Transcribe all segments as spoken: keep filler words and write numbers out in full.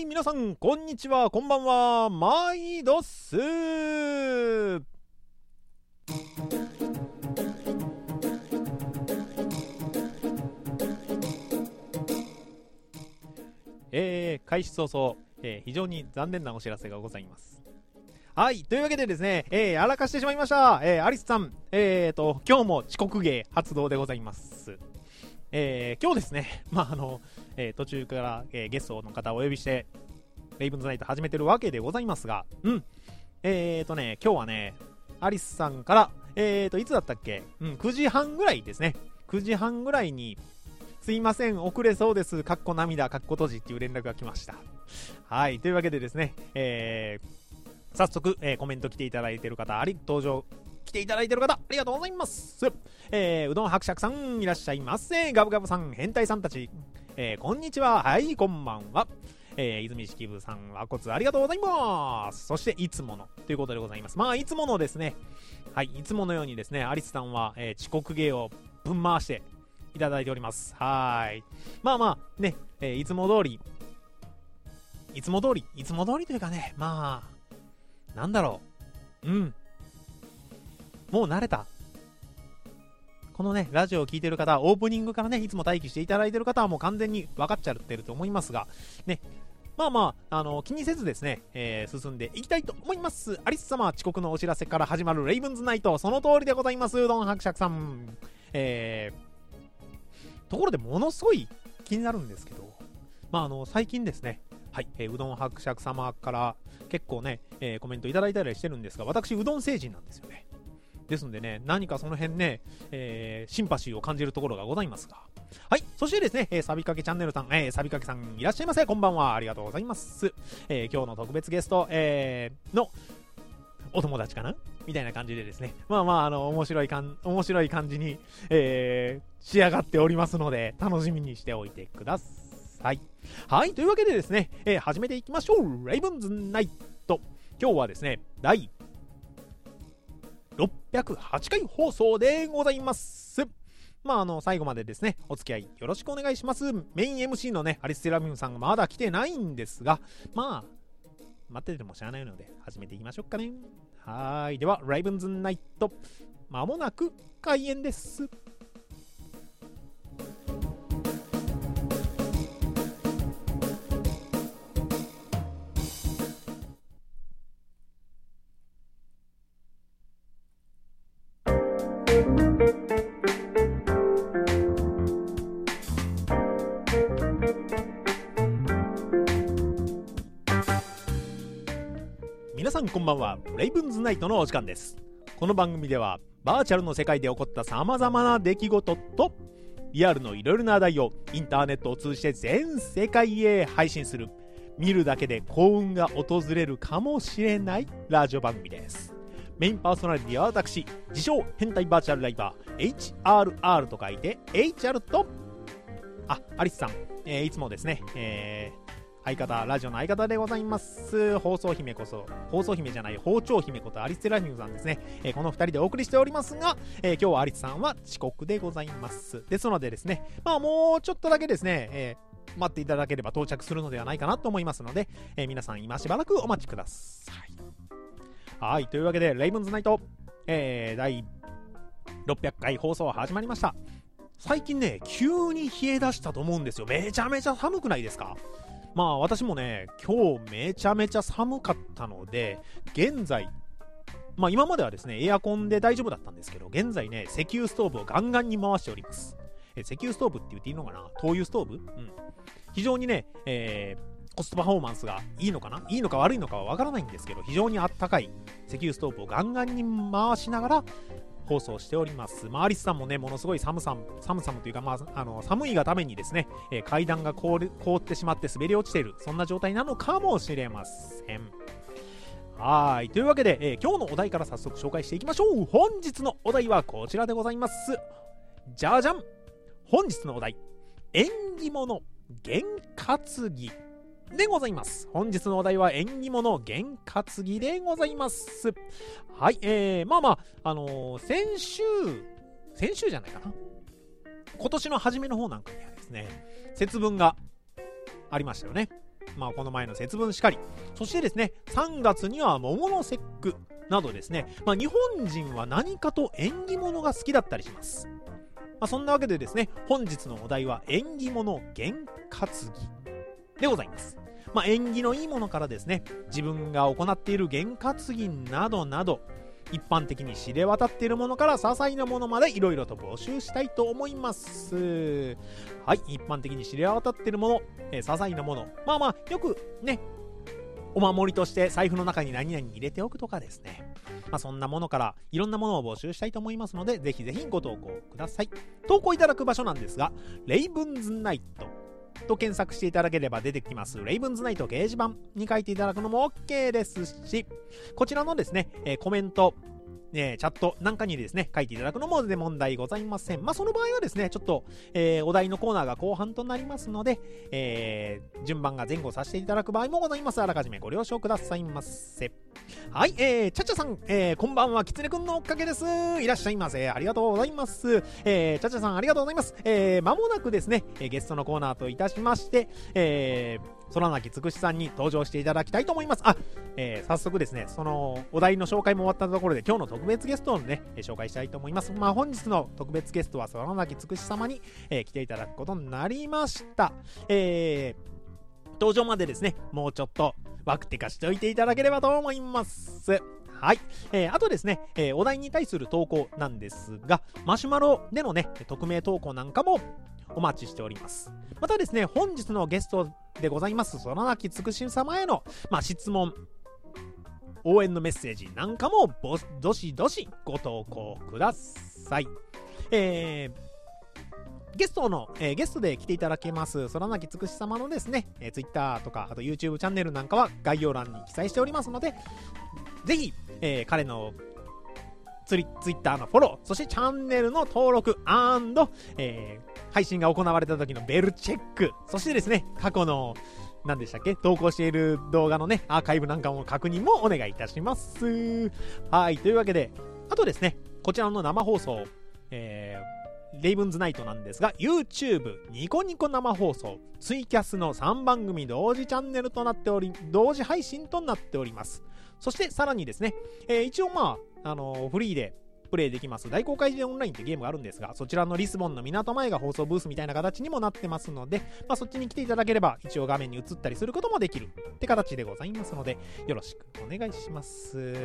皆さんこんにちは、こんばんは、毎度っす。えー、開始早々、えー、非常に残念なお知らせがございます。はい、というわけでですね、えー、やらかしてしまいました。えー、アリスさん、えーと、今日も遅刻芸発動でございます。えー、今日ですね、まああの、えー、途中から、えー、ゲストの方をお呼びして、レイブンズナイト始めてるわけでございますが、うん、えーとね、今日はね、アリスさんから、えーと、いつだったっけ、うん、くじはんぐらいですね、くじはんぐらいに、すいません、遅れそうです、かっこ涙、かっこ閉じっていう連絡が来ました。はい、というわけでですね、えー、早速、えー、コメント来ていただいている方、あり、登場、来ていただいている方、ありがとうございます。えー、うどん伯爵さん、いらっしゃいませ。ガブガブさん、変態さんたち、えー、こんにちは、はい、こんばんは。えー、泉式部さん、和骨ありがとうございます。そして、いつもの、ということでございます。まあ、いつものですね、はい、いつものようにですね、アリスさんは、えー、遅刻芸をぶん回して、いただいております。はーい。まあまあ、ね、えー、いつも通り、いつも通り、いつも通りというかね、まあ、なんだろう。うん。もう慣れた。このね、ラジオを聞いてる方、オープニングからね、いつも待機していただいてる方はもう完全に分かっちゃってると思いますが、ね、まあまあ、あの、気にせずですね、えー、進んでいきたいと思います。アリス様、遅刻のお知らせから始まるレイブンズナイト、その通りでございます。うどん伯爵さん。えー、ところでものすごい気になるんですけど、まああの、最近ですね、はい、えー、うどん伯爵様から結構ね、えー、コメントいただいたりしてるんですが、私、うどん星人なんですよね。ですのでね、何かその辺ね、えー、シンパシーを感じるところがございますが。はい、そしてですね、えー、サビかけチャンネルさん、えー、サビかけさんいらっしゃいませ。こんばんは、ありがとうございます。えー、今日の特別ゲスト、えー、の、お友達かなみたいな感じでですね、まあまあ、あの、面白いかん、面白い感じに、えー、仕上がっておりますので、楽しみにしておいてください。はい、というわけでですね、えー、始めていきましょう。レイブンズナイト。今日はですね、第ろっぴゃくはちかい放送でございます。まああの最後までですねお付き合いよろしくお願いします。メイン エムシー のねアリステラミムさんがまだ来てないんですが、まあ待っててもしゃあないので始めていきましょうかね。はーい、ではライブンズナイトまもなく開演です。皆さんこんばんは。レイブンズナイトのお時間です。この番組ではバーチャルの世界で起こったさまざまな出来事とリアルのいろいろな話題をインターネットを通じて全世界へ配信する、見るだけで幸運が訪れるかもしれないラジオ番組です。メインパーソナリティは私、自称変態バーチャルライバー エイチアールアール と書いて エイチアール とあ、アリスさん、えー、いつもですね、えー相方、ラジオの相方でございます。放送姫こそ、放送姫じゃない、包丁姫ことアリステラミューさんですね。えー、このふたりでお送りしておりますが、えー、今日はアリスさんは遅刻でございます。ですのでですね、まあもうちょっとだけですね、えー、待っていただければ到着するのではないかなと思いますので、えー、皆さん今しばらくお待ちください。はい、というわけで、レイブンズナイト、えー、第ろっぴゃっかい放送始まりました。最近ね、急に冷え出したと思うんですよ。めちゃめちゃ寒くないですか？まあ私もね、今日めちゃめちゃ寒かったので、現在、まあ今まではですね、エアコンで大丈夫だったんですけど、現在ね、石油ストーブをガンガンに回しております。え石油ストーブって言っていいのかな？灯油ストーブ？うん。非常にね、えー、コストパフォーマンスがいいのかないいのか悪いのかはわからないんですけど、非常にあったかい石油ストーブをガンガンに回しながら、放送しております。まあ、アリスさんもね、ものすごい寒さ、寒さもというか、まあ、あの、寒いがためにですね、えー、階段が凍る、凍ってしまって滑り落ちている、そんな状態なのかもしれません。はい。というわけで、えー、今日のお題から早速紹介していきましょう。本日のお題はこちらでございます。じゃじゃん！本日のお題、縁起物、験担ぎ。でございます。本日のお題は縁起物験担ぎでございます。はい、えー、まあまあ、あのー、先週、先週じゃないかな。今年の初めの方なんかにはですね、節分がありましたよね。 まあこの前の節分しかり、そしてですね、さんがつには桃の節句などですね、まあ日本人は何かと縁起物が好きだったりします。まあそんなわけでですね、本日のお題は縁起物験担ぎでございます。まあ縁起のいいものからですね、自分が行っている験担ぎなどなど、一般的に知れ渡っているものから些細なものまでいろいろと募集したいと思います。はい、一般的に知れ渡っているもの、えー、些細なもの、まあまあよくね、お守りとして財布の中に何々入れておくとかですね、まあそんなものからいろんなものを募集したいと思いますので、ぜひぜひご投稿ください。投稿いただく場所なんですが、レイブンズナイトと検索していただければ出てきますレイブンズナイト掲示板に書いていただくのも OK ですし、こちらのですね、えー、コメント、えー、チャットなんかにですね書いていただくのも全然問題ございません。まあその場合はですね、ちょっと、えー、お題のコーナーが後半となりますので、えー、順番が前後させていただく場合もございます。あらかじめご了承くださいませ。はい、えー、ちゃちゃさん、えー、こんばんは、きつねくんのおかげです。いらっしゃいませ。ありがとうございます。えー、ちゃちゃさんありがとうございます。えー、間もなくですね、ゲストのコーナーといたしまして、えー、空なきつくしさんに登場していただきたいと思います。あ、えー、早速ですね、そのお題の紹介も終わったところで今日の特別ゲストをね、紹介したいと思います。まあ本日の特別ゲストは空なきつくし様に、えー、来ていただくことになりました。えー、登場までですね、もうちょっとワクテカしておいていただければと思います。はい、えー、あとですね、えー、お題に対する投稿なんですが、マシュマロでのね、匿名投稿なんかもお待ちしております。またですね、本日のゲストでございます空なきつくし様への、まあ、質問、応援のメッセージなんかもどしどしご投稿ください。えーゲストの、えー、ゲストで来ていただけます空なきつくし様のですね、えー、Twitter とかあと YouTube チャンネルなんかは概要欄に記載しておりますので、ぜひ、えー、彼のツイッターのフォロー、そしてチャンネルの登録&、えー、配信が行われた時のベルチェック、そしてですね、過去の何でしたっけ、投稿している動画のね、アーカイブなんかも確認もお願いいたします。はい、というわけで、あとですね、こちらの生放送、えーレイブンズナイトなんですが、 YouTube、ニコニコ生放送、ツイキャスのさんばん組同時チャンネルとなっており、同時配信となっております。そしてさらにですね、えー、一応まあ、あのー、フリーでプレイできます大公開でオンラインってゲームがあるんですが、そちらのリスボンの港前が放送ブースみたいな形にもなってますので、まあ、そっちに来ていただければ一応画面に映ったりすることもできるって形でございますので、よろしくお願いします。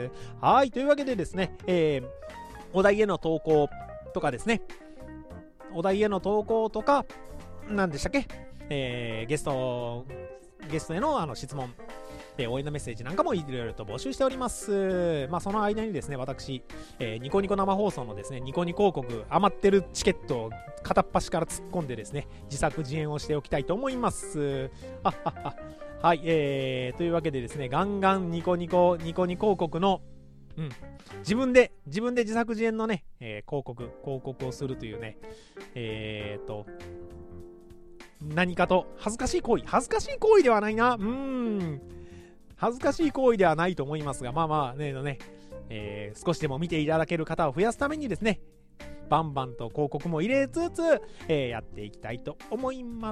はい、というわけでですね、えー、お題への投稿とかですね、お題への投稿とか、何でしたっけ、えー、ゲスト、ゲストへのあの質問、えー、応援のメッセージなんかもいろいろと募集しております。まあその間にですね、私、えー、ニコニコ生放送のですね、ニコニコ広告、余ってるチケットを片っ端から突っ込んでですね、自作自演をしておきたいと思います。あはははい、えー、というわけでですね、ガンガンニコニコ、ニコニコ広告のうん、自分で自分で自作自演のね、えー、広告広告をするというね、えーと何かと恥ずかしい行為恥ずかしい行為ではないなうーん恥ずかしい行為ではないと思いますが、まあまあねのね、えー、少しでも見ていただける方を増やすためにですね、バンバンと広告も入れつつ、えー、やっていきたいと思います。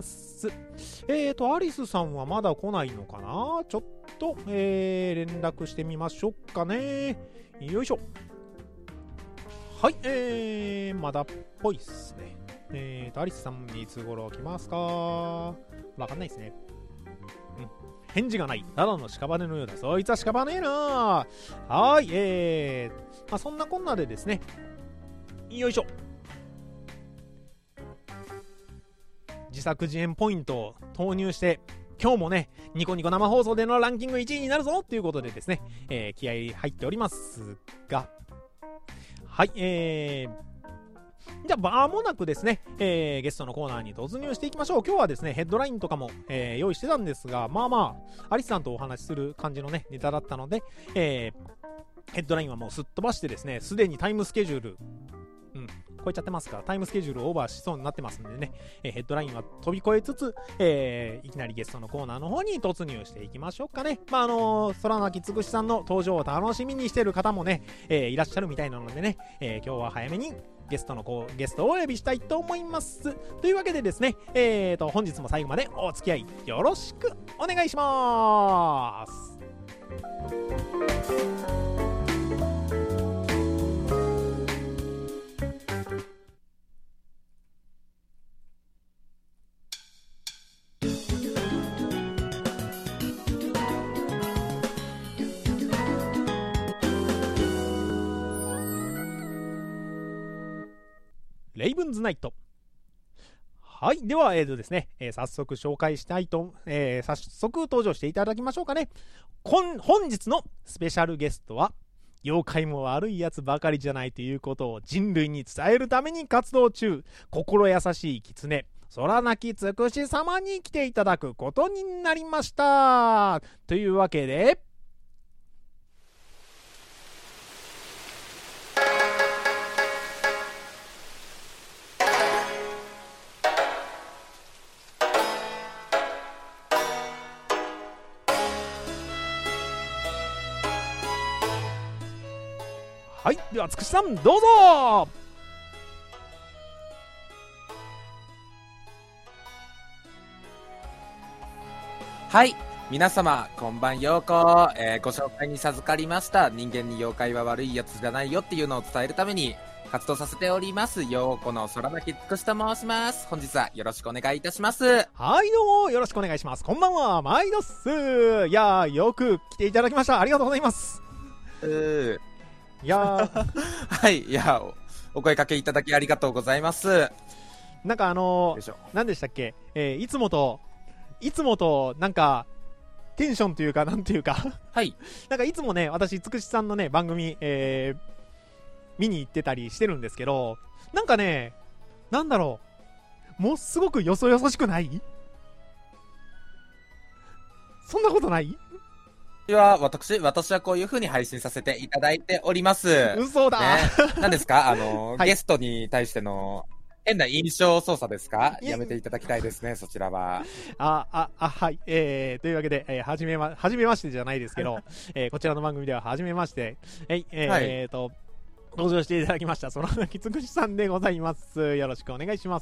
えーとアリスさんはまだ来ないのかな、ちょっと、えー、連絡してみましょうかね。よいしょ。はい、えー、まだっぽいっすね。えーとアリスさんいつ頃来ますか、わかんないですね。うん、返事がない。ただの屍のようだ。そいつは屍な。はーい、えー、まあ、そんなこんなでですね、よいしょ。自作自演ポイントを投入して、今日もね、ニコニコ生放送でのランキングいちいになるぞということでですね、えー、気合い入っておりますが、はい、えー、じゃあ間もなくですね、えー、ゲストのコーナーに突入していきましょう。今日はですね、ヘッドラインとかも、えー、用意してたんですが、まあまあ、アリスさんとお話しする感じのね、ネタだったので、えー、ヘッドラインはもうすっ飛ばしてですね、すでにタイムスケジュール、うん、超えちゃってますから、タイムスケジュールをオーバーしそうになってますんでね、えー、ヘッドラインは飛び越えつつ、えー、いきなりゲストのコーナーの方に突入していきましょうかね。まああのー、空なきつくしさんの登場を楽しみにしている方もね、えー、いらっしゃるみたいなのでね、えー、今日は早めにゲストのこうゲストをお呼びしたいと思います。というわけでですね、えーと本日も最後までお付き合いよろしくお願いします。レイブンズナイト。はい。では、えーとですね、えー、早速紹介したいと、えー、早速登場していただきましょうかね。本日のスペシャルゲストは、妖怪も悪いやつばかりじゃないということを人類に伝えるために活動中、心優しい狐、空なきつくし様に来ていただくことになりました。というわけで、はい、ではつくしさんどうぞ。 はい、皆様こんばんようこ、えー、ご紹介に授かりました。人間に妖怪は悪いやつじゃないよっていうのを伝えるために活動させておりますようこの空なきつくしと申します。本日はよろしくお願いいたします。 はい、どうもよろしくお願いします。こんばんは、毎度っす。いやー、よく来ていただきました。ありがとうございます。 うーいやーはい、いやお、お声かけいただきありがとうございます。 なんかあのー、何でしたっけ、えー、いつもといつもとなんかテンションというかなんていうかはいなんかいつもね、私つくしさんのね番組、えー、見に行ってたりしてるんですけど、なんかね、なんだろう、もうすごくよそよそしくない？そんなことない？ いや、私、私はこういう風に配信させていただいております。 嘘だ、 ね、何ですかあの、 はい、 ゲストに対しての変な印象操作ですか？やめていただきたいですね、そちらは。 あ、あ、あ、はい。えー、というわけで、えー、はじめま、はじめましてじゃないですけど、えー、こちらの番組でははじめまして、えー、えー、はい、えーと、登場していただきました、そのなきつくしさんでございます。よろしくお願いします。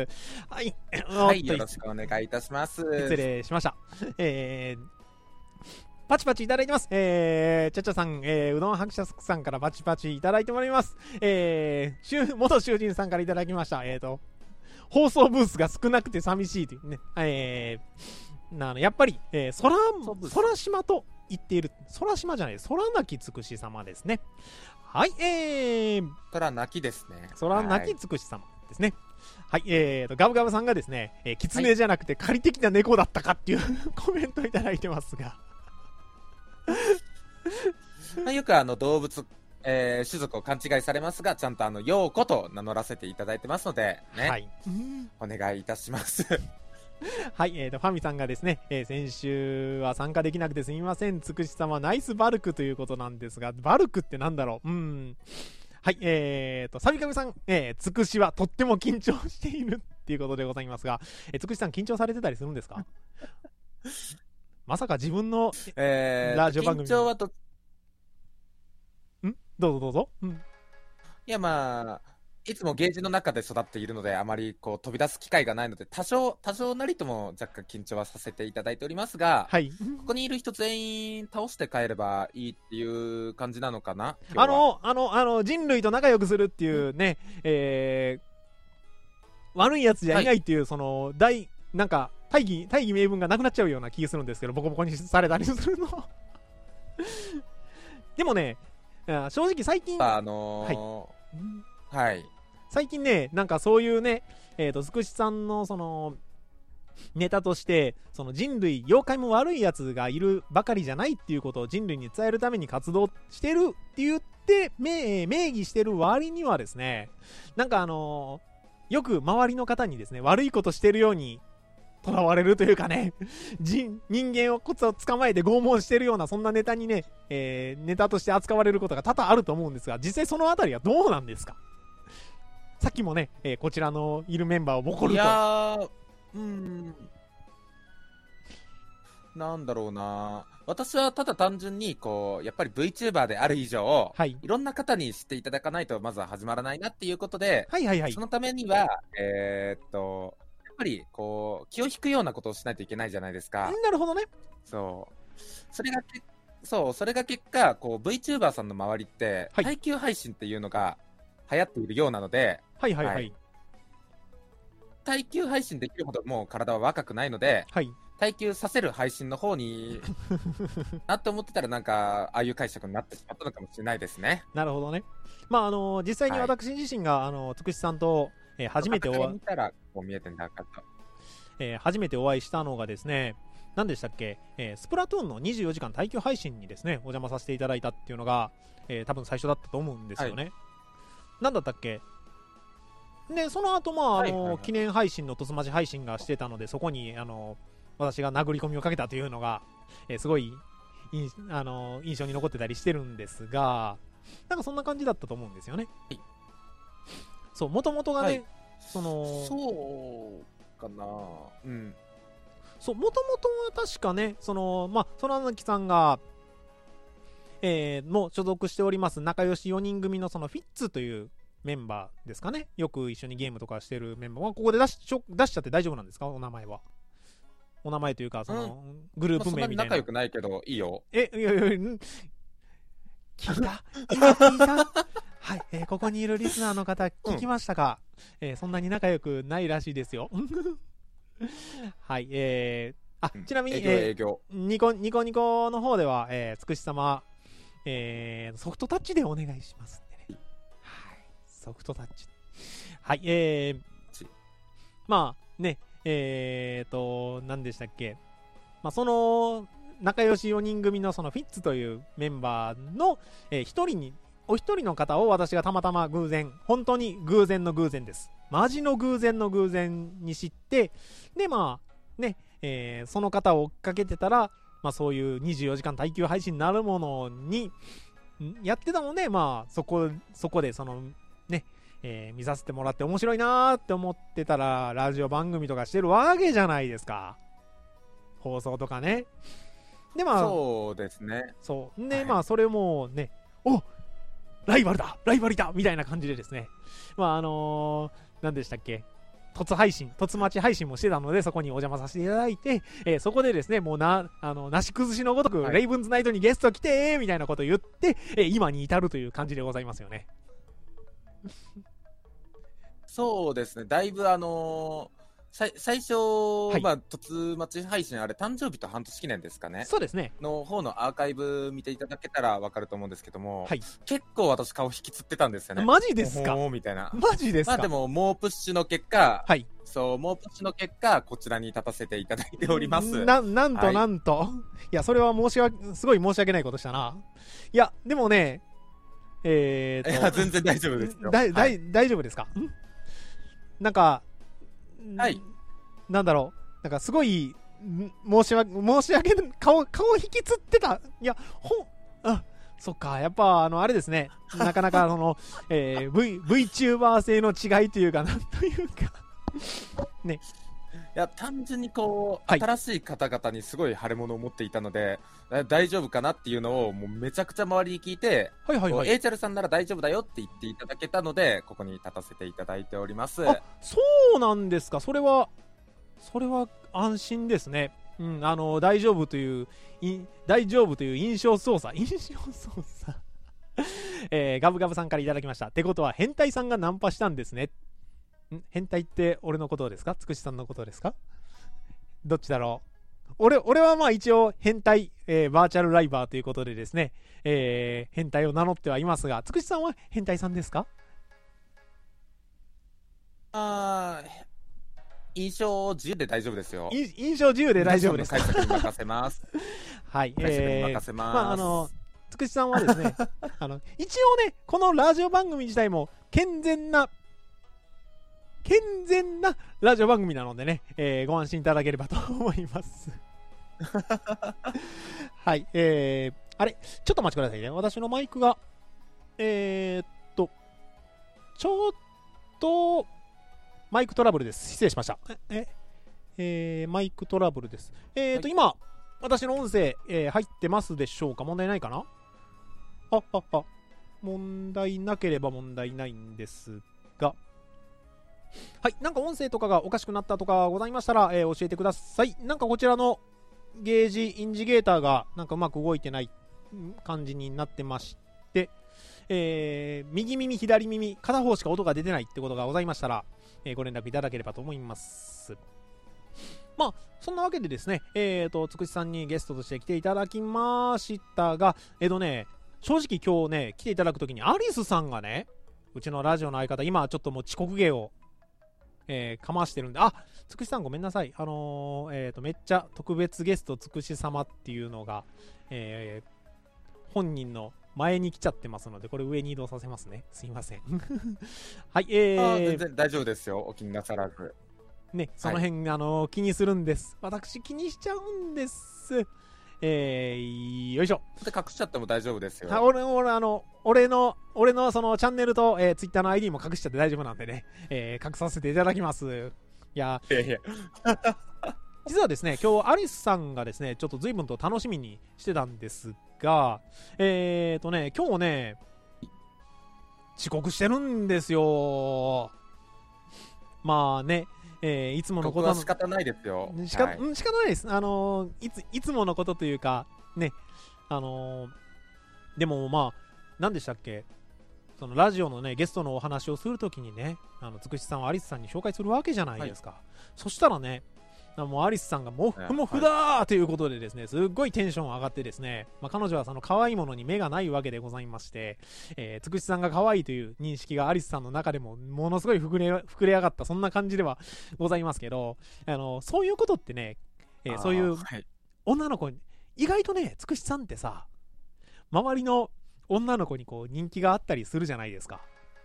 はい。 はい、よろしくお願いいたします。 失礼しました。えー、パチパチいただいてます。えー、ちゃちゃさん、えー、うどん伯爵さんからパチパチいただいております。えー、元囚人さんからいただきました。えーと、放送ブースが少なくて寂しいというね。えー、なのやっぱり、えー、空、空島と言っている、空島じゃない、空なきつくし様ですね。はい、えー、 空なきですね。 空なきつくし様ですね。はい、えーと、ガブガブさんがですね、えー、狐じゃなくて仮的な猫だったかっていうコメントいただいてますが。 まあよくあの動物、えー、種族を勘違いされますが、ちゃんとあの陽子と名乗らせていただいてますので、ね、はい、お願いいたします。 はい、えーと、ファミさんがですね、えー、先週は参加できなくてすみません、つくし様ナイスバルクということなんですが、バルクってなんだろう、うん。はい、えーと、サビカミさん、えー、つくしはとっても緊張しているっていうことでございますが、えー、つくしさん緊張されてたりするんですか？まさか自分の、 えー、 ラジオ番組緊張はと、 んどうぞどうぞ。うん、いや、まあ、いつもゲージの中で育っているので、あまりこう飛び出す機会がないので、多少、多少なりとも若干緊張はさせていただいておりますが、 はい、 ここにいる人全員倒して帰ればいいっていう感じなのかな。 あの、あの、あの、人類と仲良くするっていうね、うん、えー、悪いやつじゃいないっていう、はい、その、大、なんか、大義、大義名分がなくなっちゃうような気がするんですけど、ボコボコにされたりするの。でもね、正直最近、 あのー、はい。はい。 最近ね、なんかそういうね、えっと、つくしさんのその、ネタとして、その人類、妖怪も悪いやつがいるばかりじゃないっていうことを人類に伝えるために活動してるって言って、名義してる割にはですね、なんかあのー、よく周りの方にですね、悪いことしてるように囚われるというかね、人, 人間をコツを捕まえて拷問してるようなそんなネタにね、えー、ネタとして扱われることが多々あると思うんですが、実際そのあたりはどうなんですか？さっきもね、えー、こちらのいるメンバーをボコると。 いやー、うん。 なんだろうな、私はただ単純にこうやっぱり VTuber である以上、 はい。 いろんな方に知っていただかないとまずは始まらないなっていうことで、 はいはいはいそ。のためにはえーっとやっぱりこう気を引くようなことをしないといけないじゃないですか。 なるほどね。 そうそれがけそうそれが結果こう VTuber さんの周りってはい耐久配信っていうのが流行っているようなので、 はいはいははいい。耐久配信できるほどもう体は若くないので、 はい。 耐久させる配信の方になって思ってたら、なんかああいう解釈になってしまったのかもしれないですね。 なるほどね。まああの実際にはい私自身が、あのつくしさんと、えー初めておおわ見たらこう見えてんだかと。 えー初めてお会いしたのがですね、何でしたっけ、えースプラトゥーンのにじゅうよじかん耐久配信にですね、お邪魔させていただいたっていうのが、えー多分最初だったと思うんですよね。なんだったっけ。で、その後、まあ、あのはいはいはい記念配信のとつまち配信がしてたので、そこに、あの私が殴り込みをかけたというのが、えーすごい、いあの印象に残ってたりしてるんですが、なんかそんな感じだったと思うんですよね。 はいそう、もともとがね、 はいその、 そうかな、うん、 そう、もともとは確かね、その、まあ、空貫さんが、えー、も所属しております仲良しよにん組のそのフィッツというメンバーですかね。よく一緒にゲームとかしてるメンバーは、ここで出しちょ出しちゃって大丈夫なんですか、お名前は。お名前というか、その、グルーまあ、そんなプ名みたいな。 に仲良くないけどいいよ。 え、いやいやいや、ん聞いた今聞いたはい、えーここにいるリスナーの方、聞きましたか、えーそんなに仲良くないらしいですよ。はい、えー、あ、 うんちなみに、 営業え営業、 ーニコニコニコの方では、えー、つくし様、えーソフトタッチでお願いしますんでね。はい、ソフトタッチ。はい、えーち、 まあね、えーと、何でしたっけ、まあ、その、仲良しよにん組のそのフィッツというメンバーの、えー、一人に、お一人の方を私がたまたま偶然、本当に偶然の偶然です。マジの偶然の偶然に知って、で、まあ、ね、えーその方を追っかけてたら、まあそういうにじゅうよじかん耐久配信になるものに、んやってたので、まあそこ、そこでその、ね、えー見させてもらって面白いなーって思ってたら、ラジオ番組とかしてるわけじゃないですか。放送とかね。で、まあ、 そうですね。 そう。で、 はいまあ、それもね、おライバルだライバルだみたいな感じでですね、まあ、あのー、何でしたっけ、突配信、突待ち配信もしてたので、そこにお邪魔させていただいて、えーそこでですね、もうな、あの、なし崩しのごとく、 はいレイブンズナイトにゲスト来てーみたいなことを言って、えー今に至るという感じでございますよね。 そうですね、だいぶあのーさい最初、 いまあ、突待ち配信、あれ、誕生日と半年記念ですかね、 そうですね。 の方のアーカイブ見ていただけたら分かると思うんですけども、 はい。 結構私、顔引きつってたんですよね。 マジですかほーみたいな。 マジですか、 まあでも、猛プッシュの結果、 はい。 そう、猛プッシュの結果、こちらに立たせていただいております。 な、なんとはいなんと。い、や、それは申し訳、すごい申し訳ないことしたな。いや、でもね、えーと、 いや、全然大丈夫ですよ。 だいだはいい大丈夫ですかんなんか、 はいなんだろう、なんかすごい、ん申し訳、申し訳ない、顔、顔引きつってた。いや、ほん、あ、そっか、やっぱ、あの、あれですね、なかなか、その、えー、V、VTuber 性の違いというか、なんというか、ね、 いや、単純にこう、 はい新しい方々にすごい腫れ物を持っていたので、え大丈夫かなっていうのを、もうめちゃくちゃ周りに聞いて、こうはいはいはい。 エイチャルさんなら大丈夫だよって言っていただけたので、ここに立たせていただいております。 あ、そうなんですか。それは、それは安心ですね。うん、あの、大丈夫という、い大丈夫という印象操作。印象操作。えー、ガブガブさんからいただきました。ってことは、変態さんがナンパしたんですね。ん変態って俺のことですか、つくしさんのことですか、どっちだろう。俺、俺はまあ一応変態、えー、バーチャルライバーということでですね、えー、変態を名乗ってはいますが、つくしさんは変態さんですか？ あー印象自由で大丈夫ですよ。 い印象自由で大丈夫ですか？ 皆さんの解釈に任せます。 はい、 解釈にえー任せます。 まああのつくしさんはですねあの一応ねこのラジオ番組自体も健全な健全なラジオ番組なのでね、えーご安心いただければと思いますはい、えー、あれちょっとお待ちくださいね。私のマイクがえー、っとちょっとマイクトラブルです。失礼しました。え、えーマイクトラブルです。えーと、 はい今、 私の音声、えー入ってますでしょうか？問題ないかな？あ、あ、あ、問題なければ問題ないんですが、はい、なんか音声とかがおかしくなったとかございましたら、えー教えてください。なんかこちらのゲージインジゲーターがなんかうまく動いてない感じになってまして、えー右耳左耳片方しか音が出てないってことがございましたら、えーご連絡いただければと思います。まあそんなわけでですね、えーとつくしさんにゲストとして来ていただきましたが、えっ、とね正直今日ね来ていただくときにアリスさんがね、うちのラジオの相方今ちょっともう遅刻芸をえー、かましてるんで、あ、つくしさんごめんなさい。あのー、えっ、と、めっちゃ特別ゲストつくし様っていうのが、えー、本人の前に来ちゃってますので、これ上に移動させますね。すいません。はい、えあー全ー、 然大丈夫ですよ。お気になさらず。 ね、その辺、あのー気にするんです。私気にしちゃうんです。えー、よいしょ。 で隠しちゃっても大丈夫ですよ。 あ俺、俺、あの、俺の、俺のそのチャンネルと、えー、ツイッターの アイディー も隠しちゃって大丈夫なんでね、えー、隠させていただきます。いや、 いやいや。 実はですね、今日アリスさんがですね、ちょっと随分と楽しみにしてたんですが、えーとね、今日ね、遅刻してるんですよ。まあね、えーいつものことの僕は仕方ないですよ。 しか、 はいうん仕方ないです。あのーいつ、いつものことというか、ね、あのーでもまあ、何でしたっけ、そのラジオのね、ゲストのお話をするときにね、あの、つくしさんをアリスさんに紹介するわけじゃないですか。そしたらね、もうアリスさんがモフモフだーということでですね、すっごいテンション上がってですね、まあ、彼女はその可愛いものに目がないわけでございまして、えー、つくしさんが可愛いという認識がアリスさんの中でもものすごい膨れ膨れ上がった、そんな感じではございますけど、あのそういうことってね、えーそういうはい、 女の子に、意外とね、つくしさんってさ、周りの女の子にこう人気があったりするじゃないですか。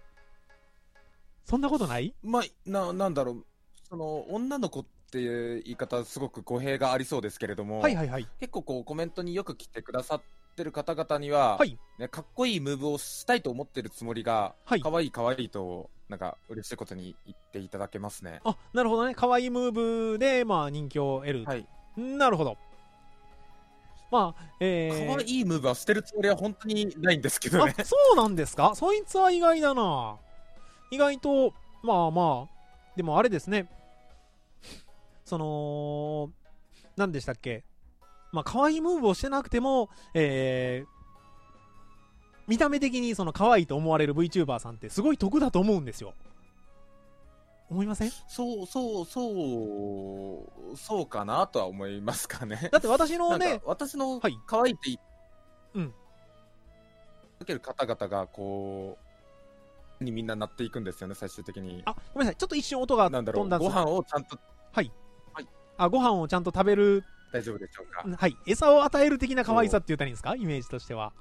そんなことない？ まあ、な、なんだろう、その、女の子っていう言い方、すごく語弊がありそうですけれども、 はいはいはい。 結構こう、コメントによく来てくださってる方々には、 はいね、かっこいいムーブをしたいと思ってるつもりが、 はい。 かわいいかわいいと、なんか、嬉しいことに言っていただけますね。 あ、なるほどね。可愛いムーブで、まあ人気を得る。 はい。 なるほど。まあ、えー、 かわいいムーブはしてるつもりは本当にないんですけどね。 あ、そうなんですか？そいつは意外だな。意外と、まあまあ、でもあれですね。その、何でしたっけ？まあ、可愛いムーブをしてなくても、えー、見た目的にその可愛いと思われる VTuber さんってすごい得だと思うんですよ。思いません？ そう、そう、そう、そうかなとは思いますかね。 だって私のなんねか、私のはい可愛いって言うんかける方々が、こう、にみんななっていくんですよね、最終的に。 あ、ごめんなさい。ちょっと一瞬音がなんだろう、 飛んだんですご飯をちゃんとはい。 はいあ、ご飯をちゃんと食べる、 大丈夫でしょうか。 はい。餌を与える的な可愛さって言ったらいいんですか？イメージとしては。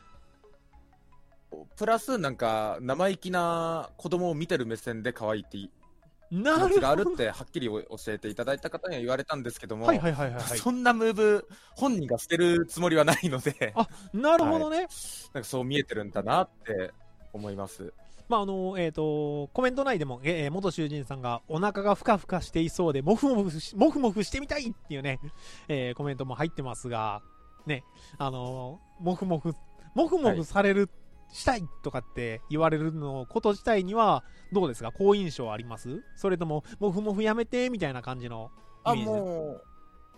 プラス、なんか、生意気な子供を見てる目線で可愛いって気な持ちがあるほど。 るって、はっきり教えていただいた方には言われたんですけども、 はいはいはいはい、はい。 そんなムーブ、本人がしてるつもりはないので、 あ、なるほどね。 なんかそう見えてるんだなって思います。 まああのえっ、とコメント内でも、えー元囚人さんがお腹がふかふかしていそうでモフモフしモフモフしてみたいっていうね、えーコメントも入ってますがね、あのーモフモフモフモフされる、したいとかって言われるのこと自体にはどうですか？好印象あります？それともモフモフやめてみたいな感じのイあ、 メージ？ もう、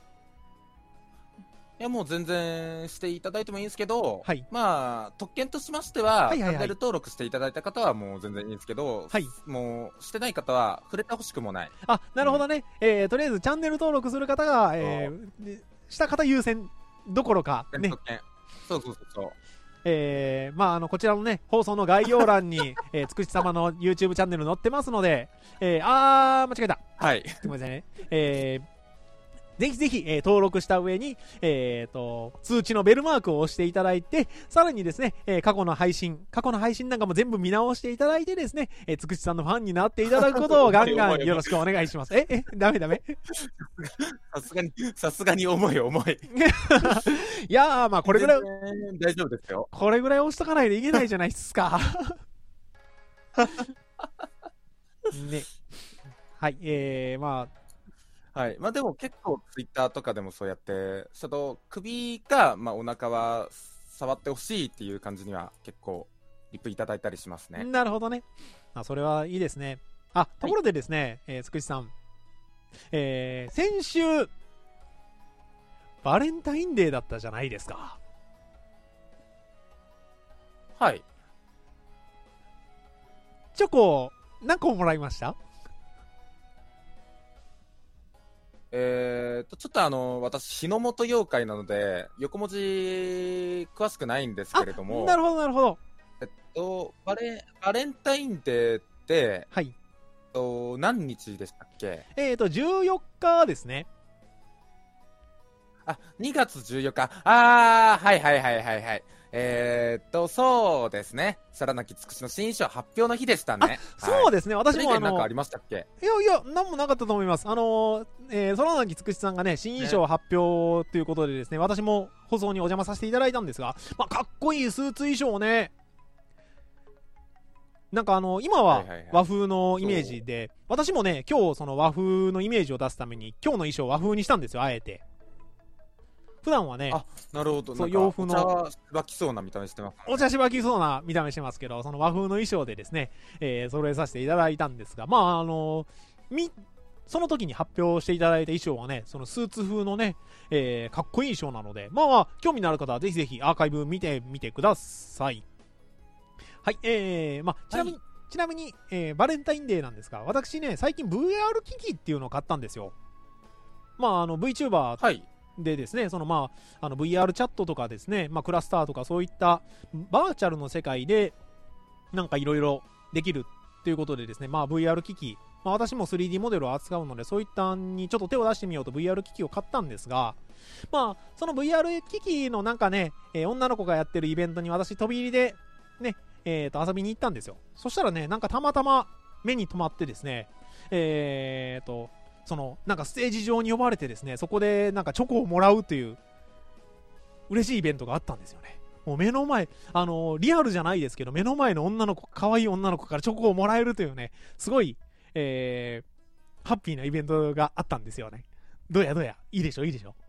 いやもう全然していただいてもいいんですけど、 はいまあ、特権としましては、 はいはいはいチャンネル登録していただいた方はもう全然いいんですけど、 はいもうしてない方は触れてほしくもない。 あ、なるほどね、えーとりあえずチャンネル登録する方が、えーでした方優先どころかね、 特権。そうそうそうそう。 えー、まあ、あの、こちらのね、放送の概要欄に、えー、つくし様の YouTube チャンネル載ってますので、えー、あー、間違えた。 はい。 ごめんなさいね。えー、ぜひぜひ、えー登録した上に、えーと、通知のベルマークを押していただいて、さらにですね、えー過去の配信、過去の配信なんかも全部見直していただいてですね、えー、つくしさんのファンになっていただくことをガンガンよろしくお願いします。え、え、ダメダメさすがに、さすがに重い重い。 いやー、まあ、これぐらい、 全然大丈夫ですよ。 これぐらい押しとかないといけないじゃないですか。ね。はい、えー、まあ、 はい。まあでも結構ツイッターとかでもそうやって、その首か、まあお腹は触ってほしいっていう感じには結構リプいただいたりしますね。 なるほどね。あ、それはいいですね。あ、ところでですね、えー、つくしさん、えー、先週、バレンタインデーだったじゃないですか。 はい。 チョコ、何個もらいました？ えーと、ちょっとあの、私、日の本妖怪なので、横文字詳しくないんですけれども、 なるほど、なるほど。 えっと、バレ、バレンタインデーって、 はい。 えっと、何日でしたっけ？ えっ、ー、と、じゅうよっかですね。 あ、にがつじゅうよっか。あー、はいはいはいはいはい。えーっと、そうですね。空なきつくしの新衣装発表の日でしたね。 そうですね、 はい、 私もあの、 なんかありましたっけ？ いやいや、なんもなかったと思います。あの、えー、空なきつくしさんがね、新衣装発表ということでですね、私も放送にお邪魔させていただいたんですが、まあ、かっこいいスーツ衣装をね、なんかあの、今は和風のイメージで、はいはいはい、私もね、今日その和風のイメージを出すために、今日の衣装を和風にしたんですよ、あえて。普段はね、 あ、なるほど、 そう洋風のお茶しばきそうな見た目してます、ね、 お茶しばきそうな見た目してますけど、その和風の衣装でですね、えー、揃えさせていただいたんですが、まああのみその時に発表していただいた衣装はね、そのスーツ風のね、えー、かっこいい衣装なので、まあまあ興味のある方はぜひぜひアーカイブ見てみてください。はい、えー、まあちなみに、はい、ちなみに、えー、バレンタインデーなんですが、私ね、最近 ブイアール 機器っていうのを買ったんですよ。まああの VTuber、はい、でですね、そのまあ、あの ブイアール チャットとかですね、まあ、クラスターとかそういったバーチャルの世界でなんかいろいろできるということでですね、まあ、ブイアール 機器、まあ、私も スリーディー モデルを扱うので、そういったにちょっと手を出してみようと ブイアール 機器を買ったんですが、まあ、その ブイアール 機器のなんかね、えー、女の子がやってるイベントに私飛び入りでね、えー、と遊びに行ったんですよ。そしたらね、なんかたまたま目に留まってですね、えーと、そのなんかステージ上に呼ばれてですね、そこでなんかチョコをもらうという嬉しいイベントがあったんですよね。もう目の前、あのー、リアルじゃないですけど、目の前の女の子、可愛い女の子からチョコをもらえるというね、すごい、えー、ハッピーなイベントがあったんですよね。どうやどうや、いいでしょいいでしょ。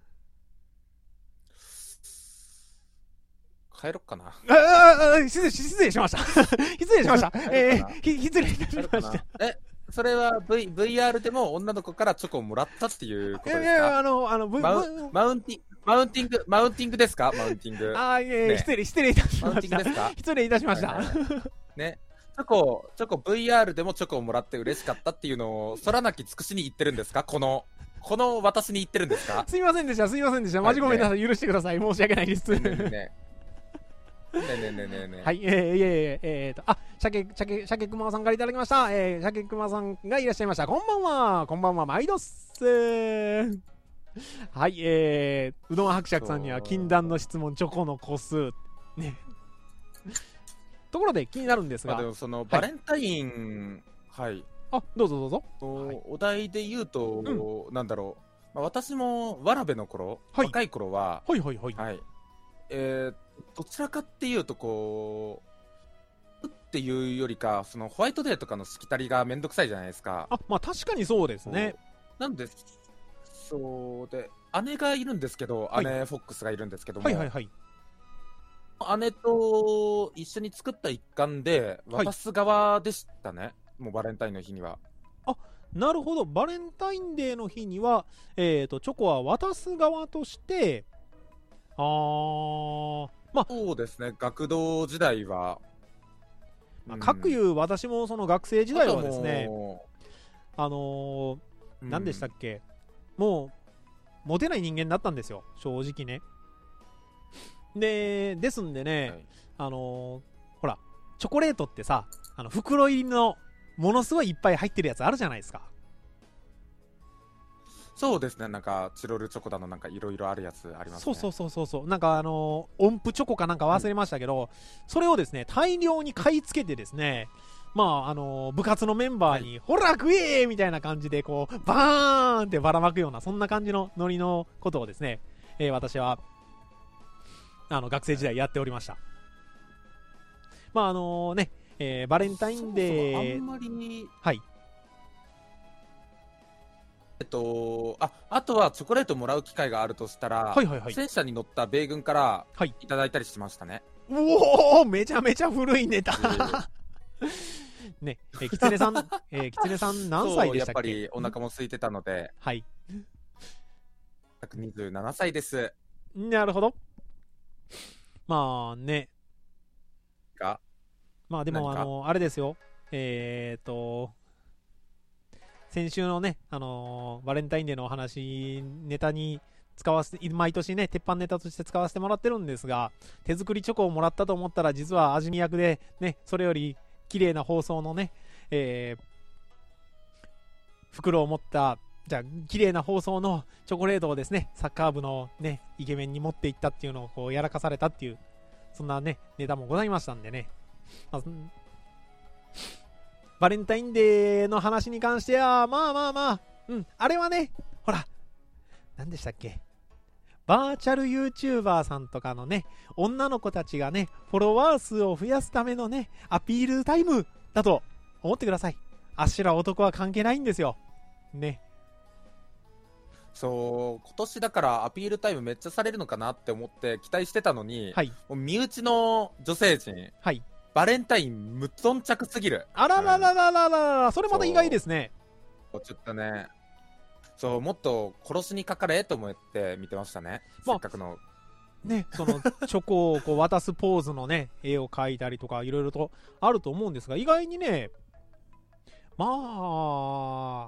帰ろっかな。 ああ、失礼、失礼しました。失礼しました。えー、失礼いたしました。 えそれは、v、ブイアール でも女の子からチョコをもらったっていうことですか？いやいや、 あの、あの、v、 マウ、マウンティング、マウンティング、マウンティングですか？マウンティング。 ああ、いやいや、失礼、失礼いたしました。マウンティングですか？失礼いたしました。はいはいはい、 ね。チョコ、チョコ ブイアール でもチョコをもらって嬉しかったっていうのを、空なき尽くしに言ってるんですか？この、この私に言ってるんですか？ すいませんでした、すいませんでした。マジごめんなさい。許してください。申し訳ないです。ねねねねねねねねはい、えー、えー、えーと、あ、しゃけ、しゃけ、しゃけくまさんからいただきました。えー、しゃけくまさんがいらっしゃいました。こんばんは、こんばんは、毎度っすー。はい、えー、うどん伯爵さんには禁断の質問、チョコの個数。ね。ところで気になるんですが。 まあ、でもその、バレンタイン、はい。はい、 あ、どうぞどうぞ。 お、はい、お題で言うと、うん、なんだろう。まあ、私も、わらべの頃、はい、若い頃は、 はいはいはい。 はい。えー、どちらかっていうとこうっていうよりかそのホワイトデーとかのしきたりがめんどくさいじゃないですか。 あ、まあ確かにそうですね。 なんでそうで姉がいるんですけど、はい、姉フォックスがいるんですけども、はいはいはい、姉と一緒に作った一環で渡す側でしたね、はい、もうバレンタインの日には。 あ、なるほど。バレンタインデーの日には、えーと、チョコは渡す側としてあー、まあ、 そうですね、学童時代は。 まあ、かくいう私もその学生時代はですね、あのー、何でしたっけ、もう、モテない人間だったんですよ、正直ね。で、ですんでね、はい、あのー、ほら、チョコレートってさ、あの袋入りのものすごいいっぱい入ってるやつあるじゃないですか。 そうですね、なんかチロルチョコだのなんかいろいろあるやつありますね。 そうそうそうそう、なんかあのー、音符チョコかなんか忘れましたけど、うん、それをですね大量に買い付けてですね、まああのー、部活のメンバーに、はい、ほら食えーみたいな感じでこうバーンってばらまくようなそんな感じのノリのことをですね、えー、私はあの学生時代やっておりました。まああのー、ね、えー、バレンタインデー、 あんまりはい。 えっと、あ、あとはチョコレートもらう機会があるとしたら、 はいはいはい。 戦車に乗った米軍からはい。 いただいたりしましたね。 おお、めちゃめちゃ古いネタ。 えね、え、キツネさん、えー、キツネさん何歳でしたっけ？ そうやっぱりお腹も空いてたので、 はい。 ひゃくにじゅうななさいです。 なるほど。まあね。 が、 まあでも、 何かあの、あれですよ。えーと、先週のね、あのーバレンタインデーのお話、ネタに使わせて、毎年ね、鉄板ネタとして使わせてもらってるんですが、手作りチョコをもらったと思ったら、実は味見役で、ね、それより綺麗な包装のね、えー袋を持った、じゃあ、綺麗な包装のチョコレートをですね、サッカー部のね、イケメンに持っていったっていうのをこうやらかされたっていう、そんなね、ネタもございましたんでね。まあ、バレンタインデーの話に関しては、まあまあまあ、うん、あれはね、ほら、何でしたっけ、バーチャル YouTuber さんとかのね、女の子たちがね、フォロワー数を増やすためのね、アピールタイムだと思ってください。あっしら男は関係ないんですよ。ね。 そう、今年だからアピールタイムめっちゃされるのかなって思って期待してたのに、 はい。 もう身内の女性陣、 はい。 バレンタイン無頓着すぎる。 あららららららら、それまた意外ですね。 ちょっとね、そう、もっと殺しにかかれと思って見てましたね。 まあせっかくの。 ね、そのチョコをこう渡すポーズのね、絵を描いたりとか、いろいろとあると思うんですが、意外にね、まあ、